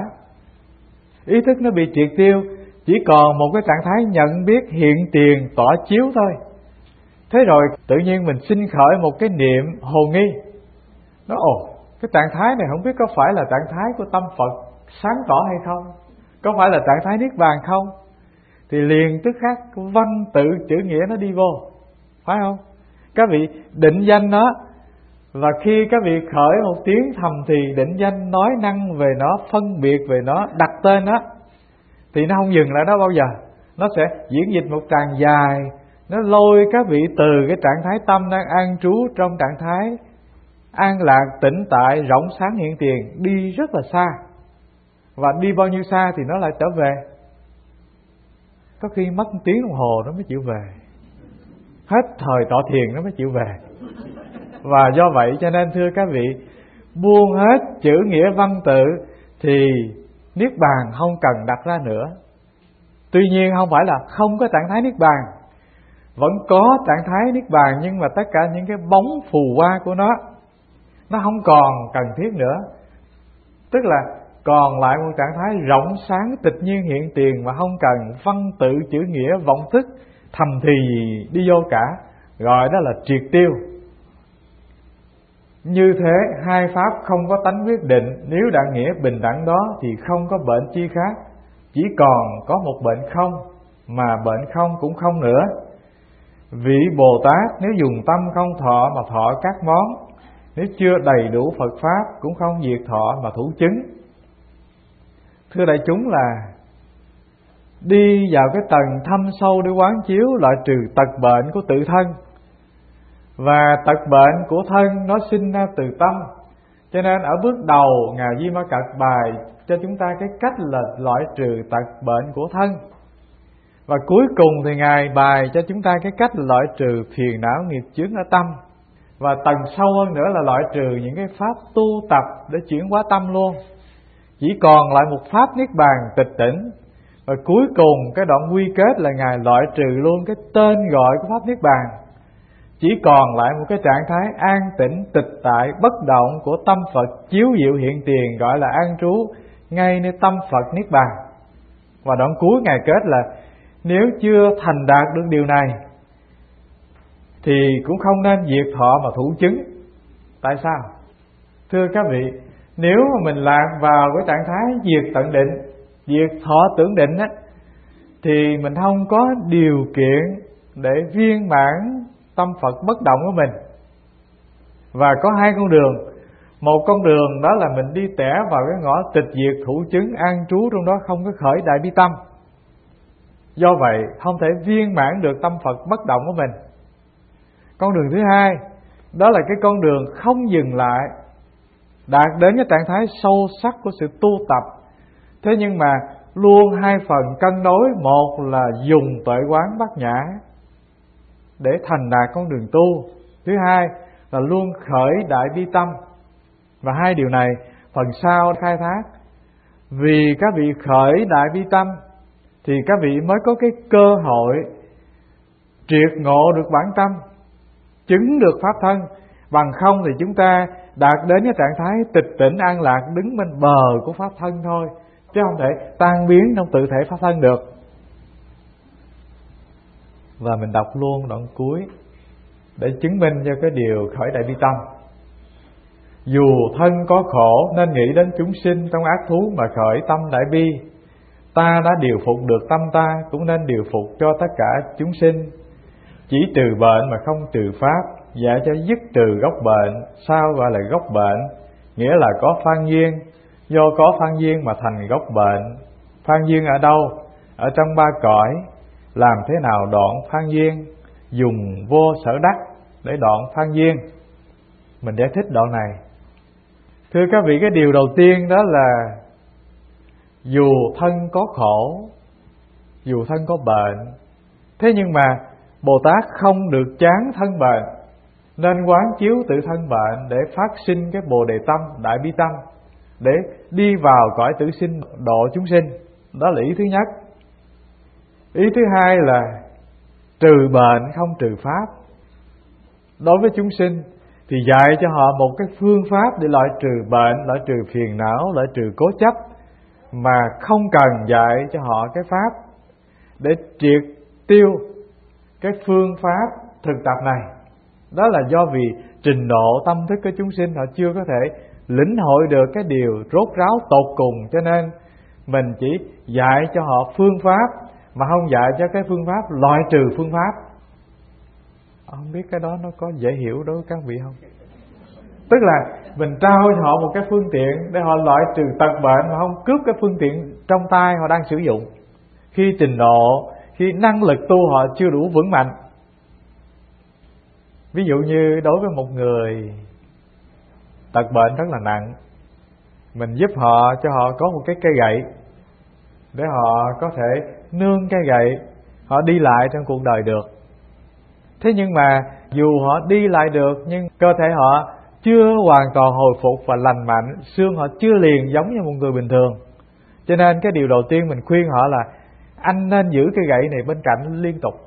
Ý thức nó bị triệt tiêu, chỉ còn một cái trạng thái nhận biết hiện tiền tỏ chiếu thôi. Thế rồi tự nhiên mình sinh khởi một cái niệm hồ nghi. Nó cái trạng thái này không biết có phải là trạng thái của tâm Phật sáng tỏ hay không, có phải là trạng thái niết bàn không? Thì liền tức khắc văn tự chữ nghĩa nó đi vô, phải không? Các vị định danh nó, và khi các vị khởi một tiếng thầm thì định danh nói năng về nó, phân biệt về nó, đặt tên nó, thì nó không dừng lại đó bao giờ. Nó sẽ diễn dịch một tràng dài, nó lôi các vị từ cái trạng thái tâm đang an trú trong trạng thái an lạc, tĩnh tại, rỗng sáng hiện tiền đi rất là xa. Và đi bao nhiêu xa thì nó lại trở về. Có khi mất 1 tiếng đồng hồ nó mới chịu về, hết thời tọa thiền nó mới chịu về. Và do vậy cho nên thưa các vị, buông hết chữ nghĩa văn tự thì niết bàn không cần đặt ra nữa. Tuy nhiên không phải là không có trạng thái niết bàn, vẫn có trạng thái niết bàn, nhưng mà tất cả những cái bóng phù hoa của nó nó không còn cần thiết nữa. Tức là còn lại một trạng thái rộng sáng tịch nhiên hiện tiền, mà không cần văn tự chữ nghĩa vọng thức thầm thì đi vô cả, gọi đó là triệt tiêu. Như thế hai pháp không có tánh quyết định, nếu đặng nghĩa bình đẳng đó thì không có bệnh chi khác, chỉ còn có một bệnh không, mà bệnh không cũng không nữa. Vị Bồ Tát nếu dùng tâm không thọ mà thọ các món, nếu chưa đầy đủ Phật pháp cũng không diệt thọ mà thủ chứng. Thưa đại chúng, là đi vào cái tầng thâm sâu để quán chiếu loại trừ tật bệnh của tự thân. Và tật bệnh của thân nó sinh ra từ tâm, cho nên ở bước đầu Ngài Di Ma Cật bài cho chúng ta cái cách là loại trừ tật bệnh của thân. Và cuối cùng thì Ngài bài cho chúng ta cái cách là loại trừ phiền não nghiệp chướng ở tâm. Và tầng sâu hơn nữa là loại trừ những cái pháp tu tập để chuyển hóa tâm luôn. Chỉ còn lại một pháp niết bàn tịch tỉnh. Và cuối cùng cái đoạn quy kết là Ngài loại trừ luôn cái tên gọi của pháp niết bàn. Chỉ còn lại một cái trạng thái an tĩnh tịch tại bất động của tâm Phật chiếu diệu hiện tiền, gọi là an trú ngay nơi tâm Phật niết bàn. Và đoạn cuối Ngài kết là nếu chưa thành đạt được điều này thì cũng không nên diệt thọ mà thủ chứng. Tại sao? Thưa các vị, nếu mà mình lạc vào cái trạng thái diệt tận định, diệt thọ tưởng định á, thì mình không có điều kiện để viên mãn tâm Phật bất động của mình. Và có hai con đường. Một con đường đó là mình đi tẻ vào cái ngõ tịch diệt thủ chứng an trú, trong đó không có khởi đại bi tâm. Do vậy không thể viên mãn được tâm Phật bất động của mình. Con đường thứ hai, đó là cái con đường không dừng lại, đạt đến cái trạng thái sâu sắc của sự tu tập. Thế nhưng mà luôn hai phần cân đối. Một là dùng tuệ quán bát nhã để thành đạt con đường tu. Thứ hai là luôn khởi đại bi tâm. Và hai điều này phần sau khai thác. Vì các vị khởi đại bi tâm thì các vị mới có cái cơ hội triệt ngộ được bản tâm, chứng được pháp thân. Bằng không thì chúng ta đạt đến cái trạng thái tịch tỉnh an lạc, đứng bên bờ của pháp thân thôi, chứ không thể tan biến trong tự thể pháp thân được. Và mình đọc luôn đoạn cuối để chứng minh cho cái điều khởi đại bi tâm. Dù thân có khổ nên nghĩ đến chúng sinh trong ác thú mà khởi tâm đại bi. Ta đã điều phục được tâm ta, cũng nên điều phục cho tất cả chúng sinh. Chỉ trừ bệnh mà không trừ pháp, dạy cho dứt trừ gốc bệnh. Sao gọi là gốc bệnh? Nghĩa là có phan duyên, do có phan duyên mà thành gốc bệnh. Phan duyên ở đâu? Ở trong ba cõi. Làm thế nào đoạn phan duyên? Dùng vô sở đắc để đoạn phan duyên. Mình giải thích đoạn này. Thưa các vị, cái điều đầu tiên đó là dù thân có khổ, dù thân có bệnh, thế nhưng mà Bồ Tát không được chán thân bệnh, nên quán chiếu tự thân bệnh để phát sinh cái Bồ Đề tâm, đại bi tâm, để đi vào cõi tử sinh độ chúng sinh. Đó là ý thứ nhất. Ý thứ hai là trừ bệnh không trừ pháp. Đối với chúng sinh thì dạy cho họ một cái phương pháp để loại trừ bệnh, loại trừ phiền não, loại trừ cố chấp, mà không cần dạy cho họ cái pháp để triệt tiêu cái phương pháp thực tập này. Đó là do vì trình độ tâm thức của chúng sinh họ chưa có thể lĩnh hội được cái điều rốt ráo tột cùng, cho nên mình chỉ dạy cho họ phương pháp mà không dạy cho cái phương pháp loại trừ phương pháp. Không biết cái đó nó có dễ hiểu đối với các vị không? Tức là mình trao cho họ một cái phương tiện để họ loại trừ tật bệnh, mà không cướp cái phương tiện trong tay họ đang sử dụng. Khi trình độ, khi năng lực tu họ chưa đủ vững mạnh. Ví dụ như đối với một người tật bệnh rất là nặng, mình giúp họ, cho họ có một cái cây gậy để họ có thể nương cây gậy, họ đi lại trong cuộc đời được. Thế nhưng mà dù họ đi lại được, nhưng cơ thể họ chưa hoàn toàn hồi phục và lành mạnh, xương họ chưa liền giống như một người bình thường. Cho nên cái điều đầu tiên mình khuyên họ là anh nên giữ cây gậy này bên cạnh liên tục.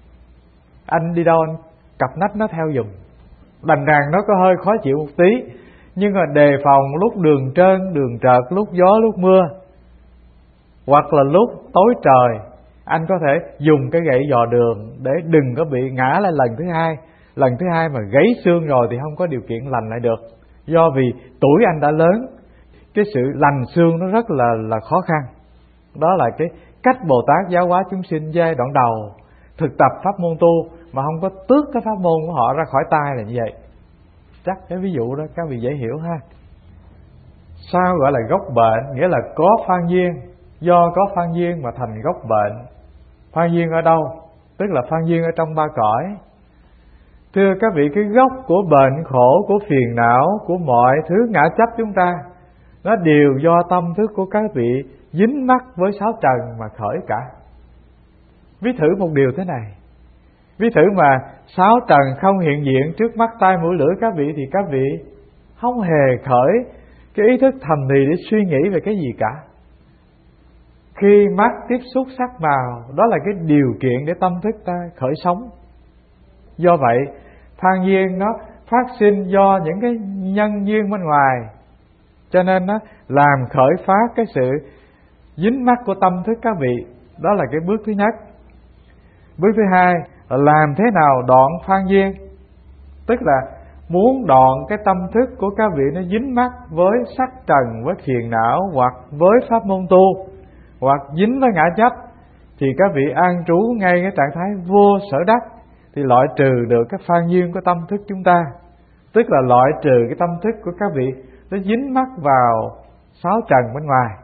Anh đi đâu anh cặp nách nó theo dùm. Đành rằng nó có hơi khó chịu một tí, nhưng mà đề phòng lúc đường trơn, đường trợt, lúc gió, lúc mưa, hoặc là lúc tối trời, anh có thể dùng cái gậy dò đường để đừng có bị ngã lại lần thứ hai. Lần thứ hai mà gãy xương rồi thì không có điều kiện lành lại được, do vì tuổi anh đã lớn, cái sự lành xương nó rất là khó khăn. Đó là cái cách Bồ Tát giáo hóa chúng sinh giai đoạn đầu thực tập pháp môn tu mà không có tước cái pháp môn của họ ra khỏi tay là như vậy. Chắc cái ví dụ đó các vị dễ hiểu ha. Sao gọi là gốc bệnh? Nghĩa là có phan duyên, do có phan duyên mà thành gốc bệnh. Phan duyên ở đâu? Tức là phan duyên ở trong ba cõi. Thưa các vị, cái gốc của bệnh khổ, của phiền não, của mọi thứ ngã chấp chúng ta, nó đều do tâm thức của các vị dính mắc với sáu trần mà khởi cả. Ví thử một điều thế này, ví thử mà sáu trần không hiện diện trước mắt tai mũi lưỡi các vị thì các vị không hề khởi cái ý thức thầm thì để suy nghĩ về cái gì cả. Khi mắt tiếp xúc sắc màu, đó là cái điều kiện để tâm thức ta khởi sống. Do vậy phan duyên nó phát sinh do những cái nhân duyên bên ngoài, cho nên nó làm khởi phát cái sự dính mắc của tâm thức các vị. Đó là cái bước thứ nhất. Bước thứ hai là làm thế nào đoạn phan duyên, tức là muốn đoạn cái tâm thức của các vị nó dính mắc với sắc trần, với phiền não, hoặc với pháp môn tu, hoặc dính với ngã chấp, thì các vị an trú ngay cái trạng thái vô sở đắc, thì loại trừ được cái phan duyên của tâm thức chúng ta. Tức là loại trừ cái tâm thức của các vị nó dính mắc vào sáu trần bên ngoài.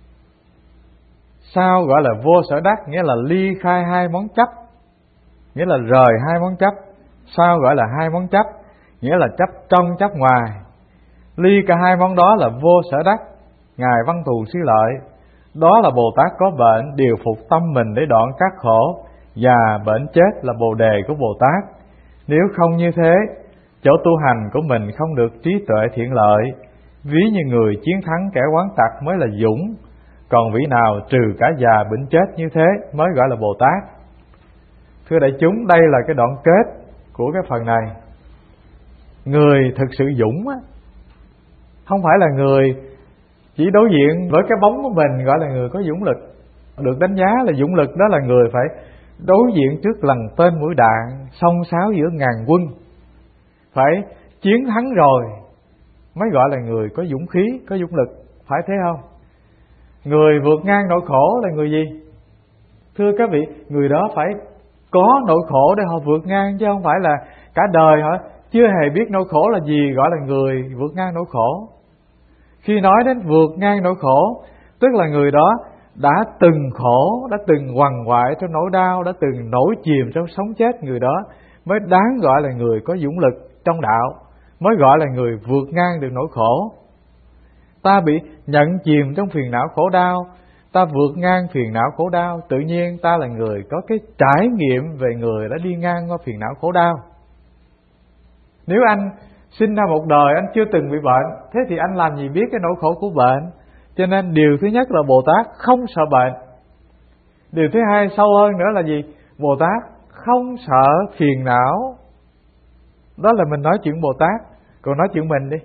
Sao gọi là vô sở đắc? Nghĩa là ly khai hai món chấp, nghĩa là rời hai món chấp. Sao gọi là hai món chấp? Nghĩa là chấp trong chấp ngoài. Ly cả hai món đó là vô sở đắc. Ngài Văn Thù Sư Lợi, đó là Bồ Tát có bệnh điều phục tâm mình để đoạn các khổ, và bệnh chết là bồ đề của Bồ Tát. Nếu không như thế, chỗ tu hành của mình không được trí tuệ thiện lợi. Ví như người chiến thắng kẻ oán tặc mới là dũng, còn vị nào trừ cả già bệnh chết như thế mới gọi là Bồ Tát. Thưa đại chúng, đây là cái đoạn kết của cái phần này. Người thực sự dũng á, không phải là người chỉ đối diện với cái bóng của mình gọi là người có dũng lực. Được đánh giá là dũng lực đó là người phải đối diện trước lần tên mũi đạn, xông xáo giữa ngàn quân, phải chiến thắng rồi mới gọi là người có dũng khí, có dũng lực, phải thế không? Người vượt ngang nỗi khổ là người gì? Thưa các vị, người đó phải có nỗi khổ để họ vượt ngang, chứ không phải là cả đời họ chưa hề biết nỗi khổ là gì gọi là người vượt ngang nỗi khổ. Khi nói đến vượt ngang nỗi khổ, tức là người đó đã từng khổ, đã từng quằn quại trong nỗi đau, đã từng nổi chìm trong sống chết, người đó mới đáng gọi là người có dũng lực trong đạo, mới gọi là người vượt ngang được nỗi khổ. Ta bị nhận chìm trong phiền não khổ đau, ta vượt ngang phiền não khổ đau, tự nhiên ta là người có cái trải nghiệm về người đã đi ngang qua phiền não khổ đau. Nếu anh sinh ra một đời anh chưa từng bị bệnh, thế thì anh làm gì biết cái nỗi khổ của bệnh. Cho nên điều thứ nhất là Bồ Tát không sợ bệnh. Điều thứ hai sâu hơn nữa là gì? Bồ Tát không sợ phiền não. Đó là mình nói chuyện Bồ Tát, còn nói chuyện mình đi.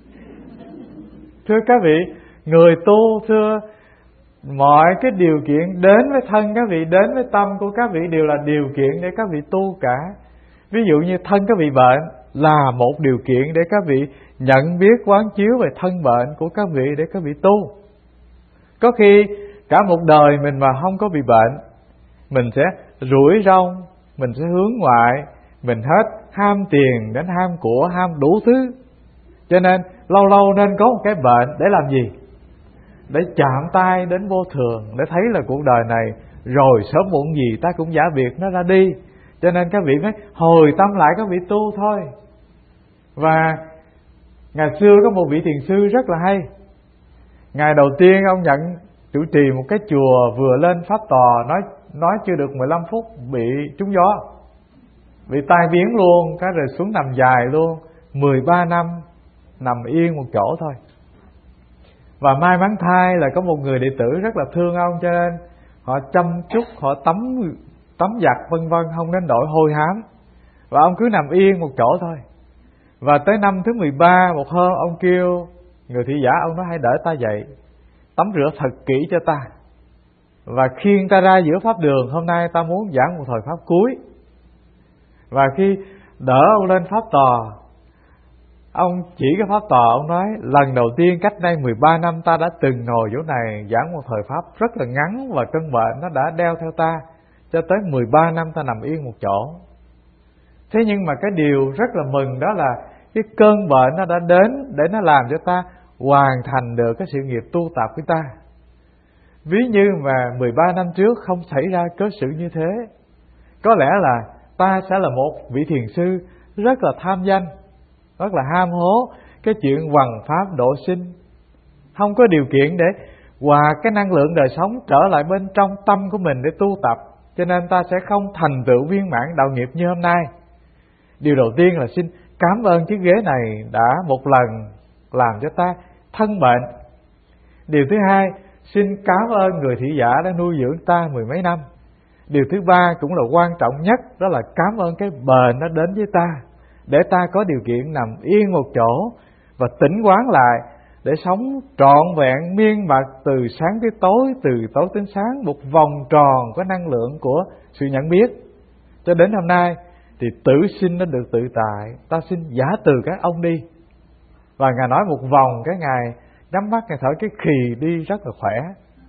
Thưa các vị, người tu, thưa, mọi cái điều kiện đến với thân các vị, đến với tâm của các vị đều là điều kiện để các vị tu cả. Ví dụ như thân các vị bệnh là một điều kiện để các vị nhận biết quán chiếu về thân bệnh của các vị để các vị tu. Có khi cả một đời mình mà không có bị bệnh, mình sẽ rủi rong, mình sẽ hướng ngoại, mình hết ham tiền đến ham của, ham đủ thứ. Cho nên lâu lâu nên có một cái bệnh để làm gì? Để chạm tay đến vô thường, để thấy là cuộc đời này rồi sớm muộn gì ta cũng giả biệt nó ra đi. Cho nên các vị phải hồi tâm lại các vị tu thôi. Và ngày xưa có một vị thiền sư rất là hay. Ngày đầu tiên ông nhận chủ trì một cái chùa, vừa lên pháp tòa nói chưa được 15 phút bị trúng gió, bị tai biến luôn, cái rồi xuống nằm dài luôn. 13 năm nằm yên một chỗ thôi. Và may mắn thay là có một người đệ tử rất là thương ông, cho nên họ chăm chút, họ tắm giặt vân vân, không đến nỗi hôi hám. Và ông cứ nằm yên một chỗ thôi. Và tới năm thứ 13, một hôm ông kêu người thị giả, ông nói hãy đỡ ta dậy, tắm rửa thật kỹ cho ta, và khiêng ta ra giữa pháp đường. Hôm nay ta muốn giảng một thời pháp cuối. Và khi đỡ ông lên pháp tòa, ông chỉ cái pháp tòa, ông nói lần đầu tiên cách đây 13 năm ta đã từng ngồi chỗ này giảng một thời pháp rất là ngắn, và cơn bệnh nó đã đeo theo ta cho tới 13 năm ta nằm yên một chỗ. Thế nhưng mà cái điều rất là mừng đó là cái cơn bệnh nó đã đến để nó làm cho ta hoàn thành được cái sự nghiệp tu tập của ta. Ví như mà 13 năm trước không xảy ra cớ sự như thế, có lẽ là ta sẽ là một vị thiền sư rất là tham danh, rất là ham hố cái chuyện hoằng pháp độ sinh, không có điều kiện để hòa cái năng lượng đời sống trở lại bên trong tâm của mình để tu tập, cho nên ta sẽ không thành tựu viên mãn đạo nghiệp như hôm nay. Điều đầu tiên là xin cảm ơn chiếc ghế này đã một lần làm cho ta thân bệnh. Điều thứ hai, xin cảm ơn người thị giả đã nuôi dưỡng ta 10 mấy năm. Điều thứ ba cũng là quan trọng nhất, đó là cảm ơn cái bệnh nó đến với ta, để ta có điều kiện nằm yên một chỗ và tỉnh quán lại, để sống trọn vẹn miên mật từ sáng tới tối, từ tối đến sáng, một vòng tròn có năng lượng của sự nhận biết. Cho đến hôm nay thì tử sinh nó được tự tại, ta xin giả từ các ông đi. Và Ngài nói một vòng, cái Ngài nhắm mắt, Ngài thở cái khì đi rất là khỏe.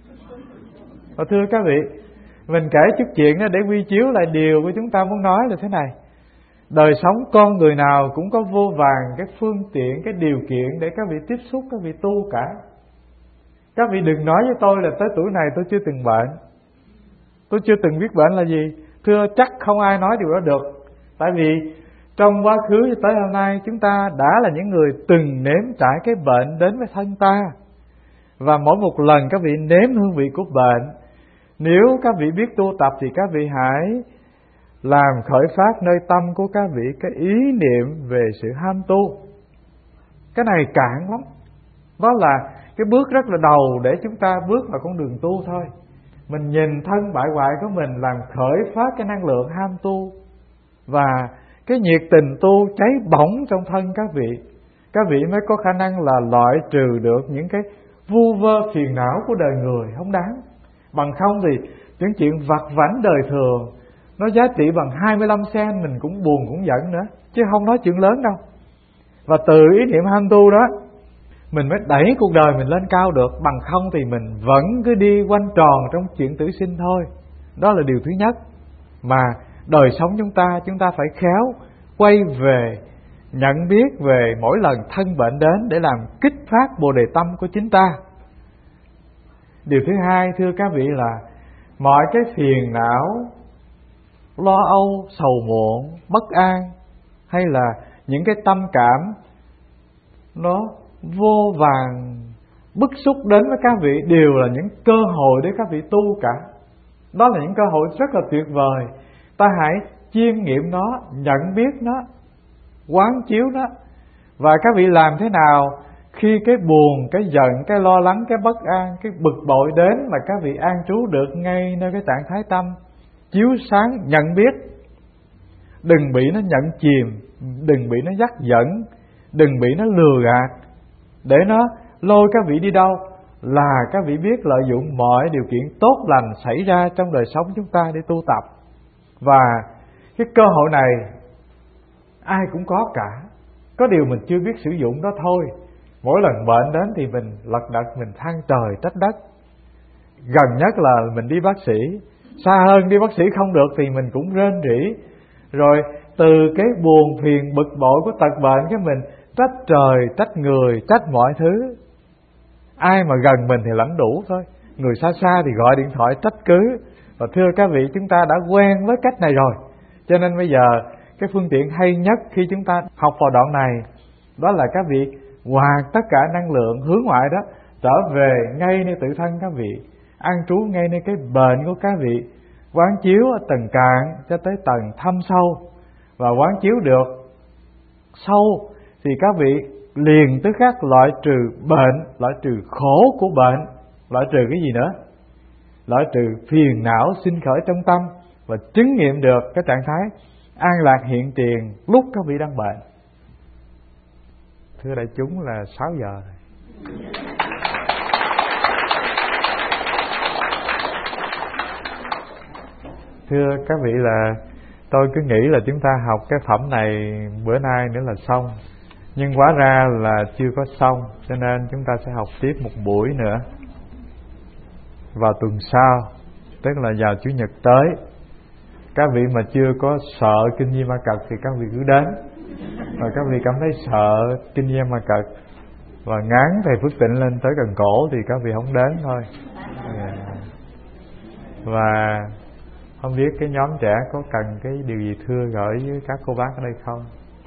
Và thưa các vị, mình kể chút chuyện đó để quy chiếu lại điều của chúng ta muốn nói là thế này. Đời sống con người nào cũng có vô vàn cái phương tiện, cái điều kiện để các vị tiếp xúc, các vị tu cả. Các vị đừng nói với tôi là tới tuổi này tôi chưa từng bệnh, tôi chưa từng biết bệnh là gì. Thưa, chắc không ai nói điều đó được. Tại vì trong quá khứ cho tới hôm nay, chúng ta đã là những người từng nếm trải cái bệnh đến với thân ta. Và mỗi một lần các vị nếm hương vị của bệnh, nếu các vị biết tu tập thì các vị hãy làm khởi phát nơi tâm của các vị cái ý niệm về sự ham tu. Cái này cạn lắm. Đó là cái bước rất là đầu để chúng ta bước vào con đường tu thôi. Mình nhìn thân bại hoại của mình, làm khởi phát cái năng lượng ham tu, và cái nhiệt tình tu cháy bỏng trong thân các vị mới có khả năng là loại trừ được những cái vu vơ phiền não của đời người không đáng. Bằng không thì những chuyện vặt vãnh đời thường nó giá trị bằng 25 sen mình cũng buồn cũng giận nữa, chứ không nói chuyện lớn đâu. Và từ ý niệm ham tu đó mình mới đẩy cuộc đời mình lên cao được. Bằng không thì mình vẫn cứ đi quanh tròn trong chuyện tử sinh thôi. Đó là điều thứ nhất mà đời sống chúng ta phải khéo quay về nhận biết về mỗi lần thân bệnh đến để làm kích phát bồ đề tâm của chính ta. Điều thứ hai, thưa các vị, là mọi cái phiền não, lo âu, sầu muộn, bất an, hay là những cái tâm cảm nó vô vàn bức xúc đến với các vị đều là những cơ hội để các vị tu cả. Đó là những cơ hội rất là tuyệt vời. Ta hãy chiêm nghiệm nó, nhận biết nó, quán chiếu nó. Và các vị làm thế nào khi cái buồn, cái giận, cái lo lắng, cái bất an, cái bực bội đến mà các vị an trú được ngay nơi cái trạng thái tâm chiếu sáng nhận biết. Đừng bị nó nhận chìm, đừng bị nó dắt dẫn, đừng bị nó lừa gạt để nó lôi các vị đi đâu, là các vị biết lợi dụng mọi điều kiện tốt lành xảy ra trong đời sống chúng ta để tu tập. Và cái cơ hội này ai cũng có cả, có điều mình chưa biết sử dụng đó thôi. Mỗi lần bệnh đến thì mình lật đật, mình than trời trách đất. Gần nhất là mình đi bác sĩ, xa hơn đi bác sĩ không được thì mình cũng rên rỉ. Rồi từ cái buồn phiền bực bội của tật bệnh, cái mình trách trời, trách người, trách mọi thứ. Ai mà gần mình thì lãnh đủ thôi, người xa xa thì gọi điện thoại trách cứ. Và thưa các vị, chúng ta đã quen với cách này rồi. Cho nên bây giờ cái phương tiện hay nhất khi chúng ta học vào đoạn này, đó là các vị hòa tất cả năng lượng hướng ngoại đó trở về ngay nơi tự thân các vị, an trú ngay nơi cái bệnh của các vị, quán chiếu ở tầng cạn cho tới tầng thâm sâu. Và quán chiếu được sâu thì các vị liền tức khắc loại trừ bệnh, loại trừ khổ của bệnh, loại trừ cái gì nữa? Loại trừ phiền não sinh khởi trong tâm, và chứng nghiệm được cái trạng thái an lạc hiện tiền lúc các vị đang bệnh. Thưa đại chúng là 6 giờ. Thưa các vị là tôi cứ nghĩ là chúng ta học cái phẩm này bữa nay nữa là xong, nhưng hóa ra là chưa có xong, cho nên chúng ta sẽ học tiếp một buổi nữa vào tuần sau, tức là vào Chủ nhật tới. Các vị mà chưa có sợ kinh Di Ma Cật thì các vị cứ đến, và các vị cảm thấy sợ kinh Di Ma Cật và ngán thầy Phước Tịnh lên tới gần cổ thì các vị không đến thôi. Và không biết cái nhóm trẻ có cần cái điều gì thưa gửi với các cô bác ở đây không?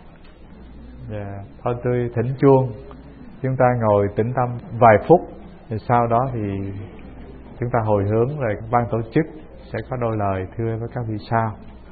Thôi tôi thỉnh chuông, chúng ta ngồi tĩnh tâm vài phút, rồi sau đó thì chúng ta hồi hướng, rồi ban tổ chức sẽ có đôi lời thưa với các vị sau.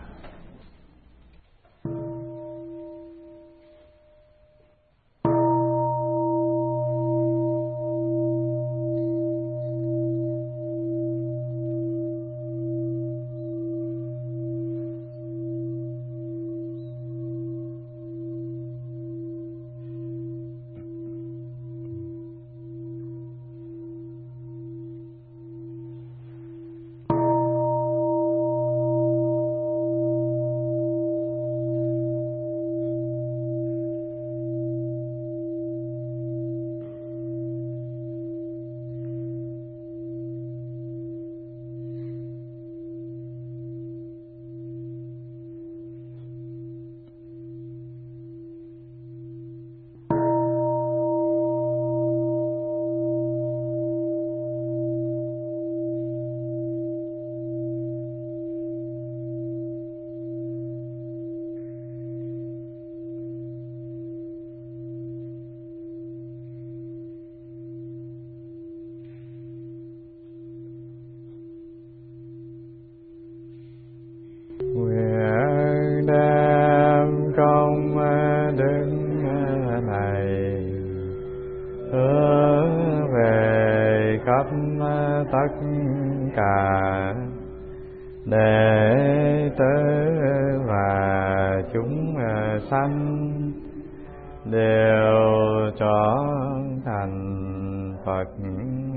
Nguyện đem công đức này hướng về khắp tất cả đệ tử và chúng sanh đều trở thành Phật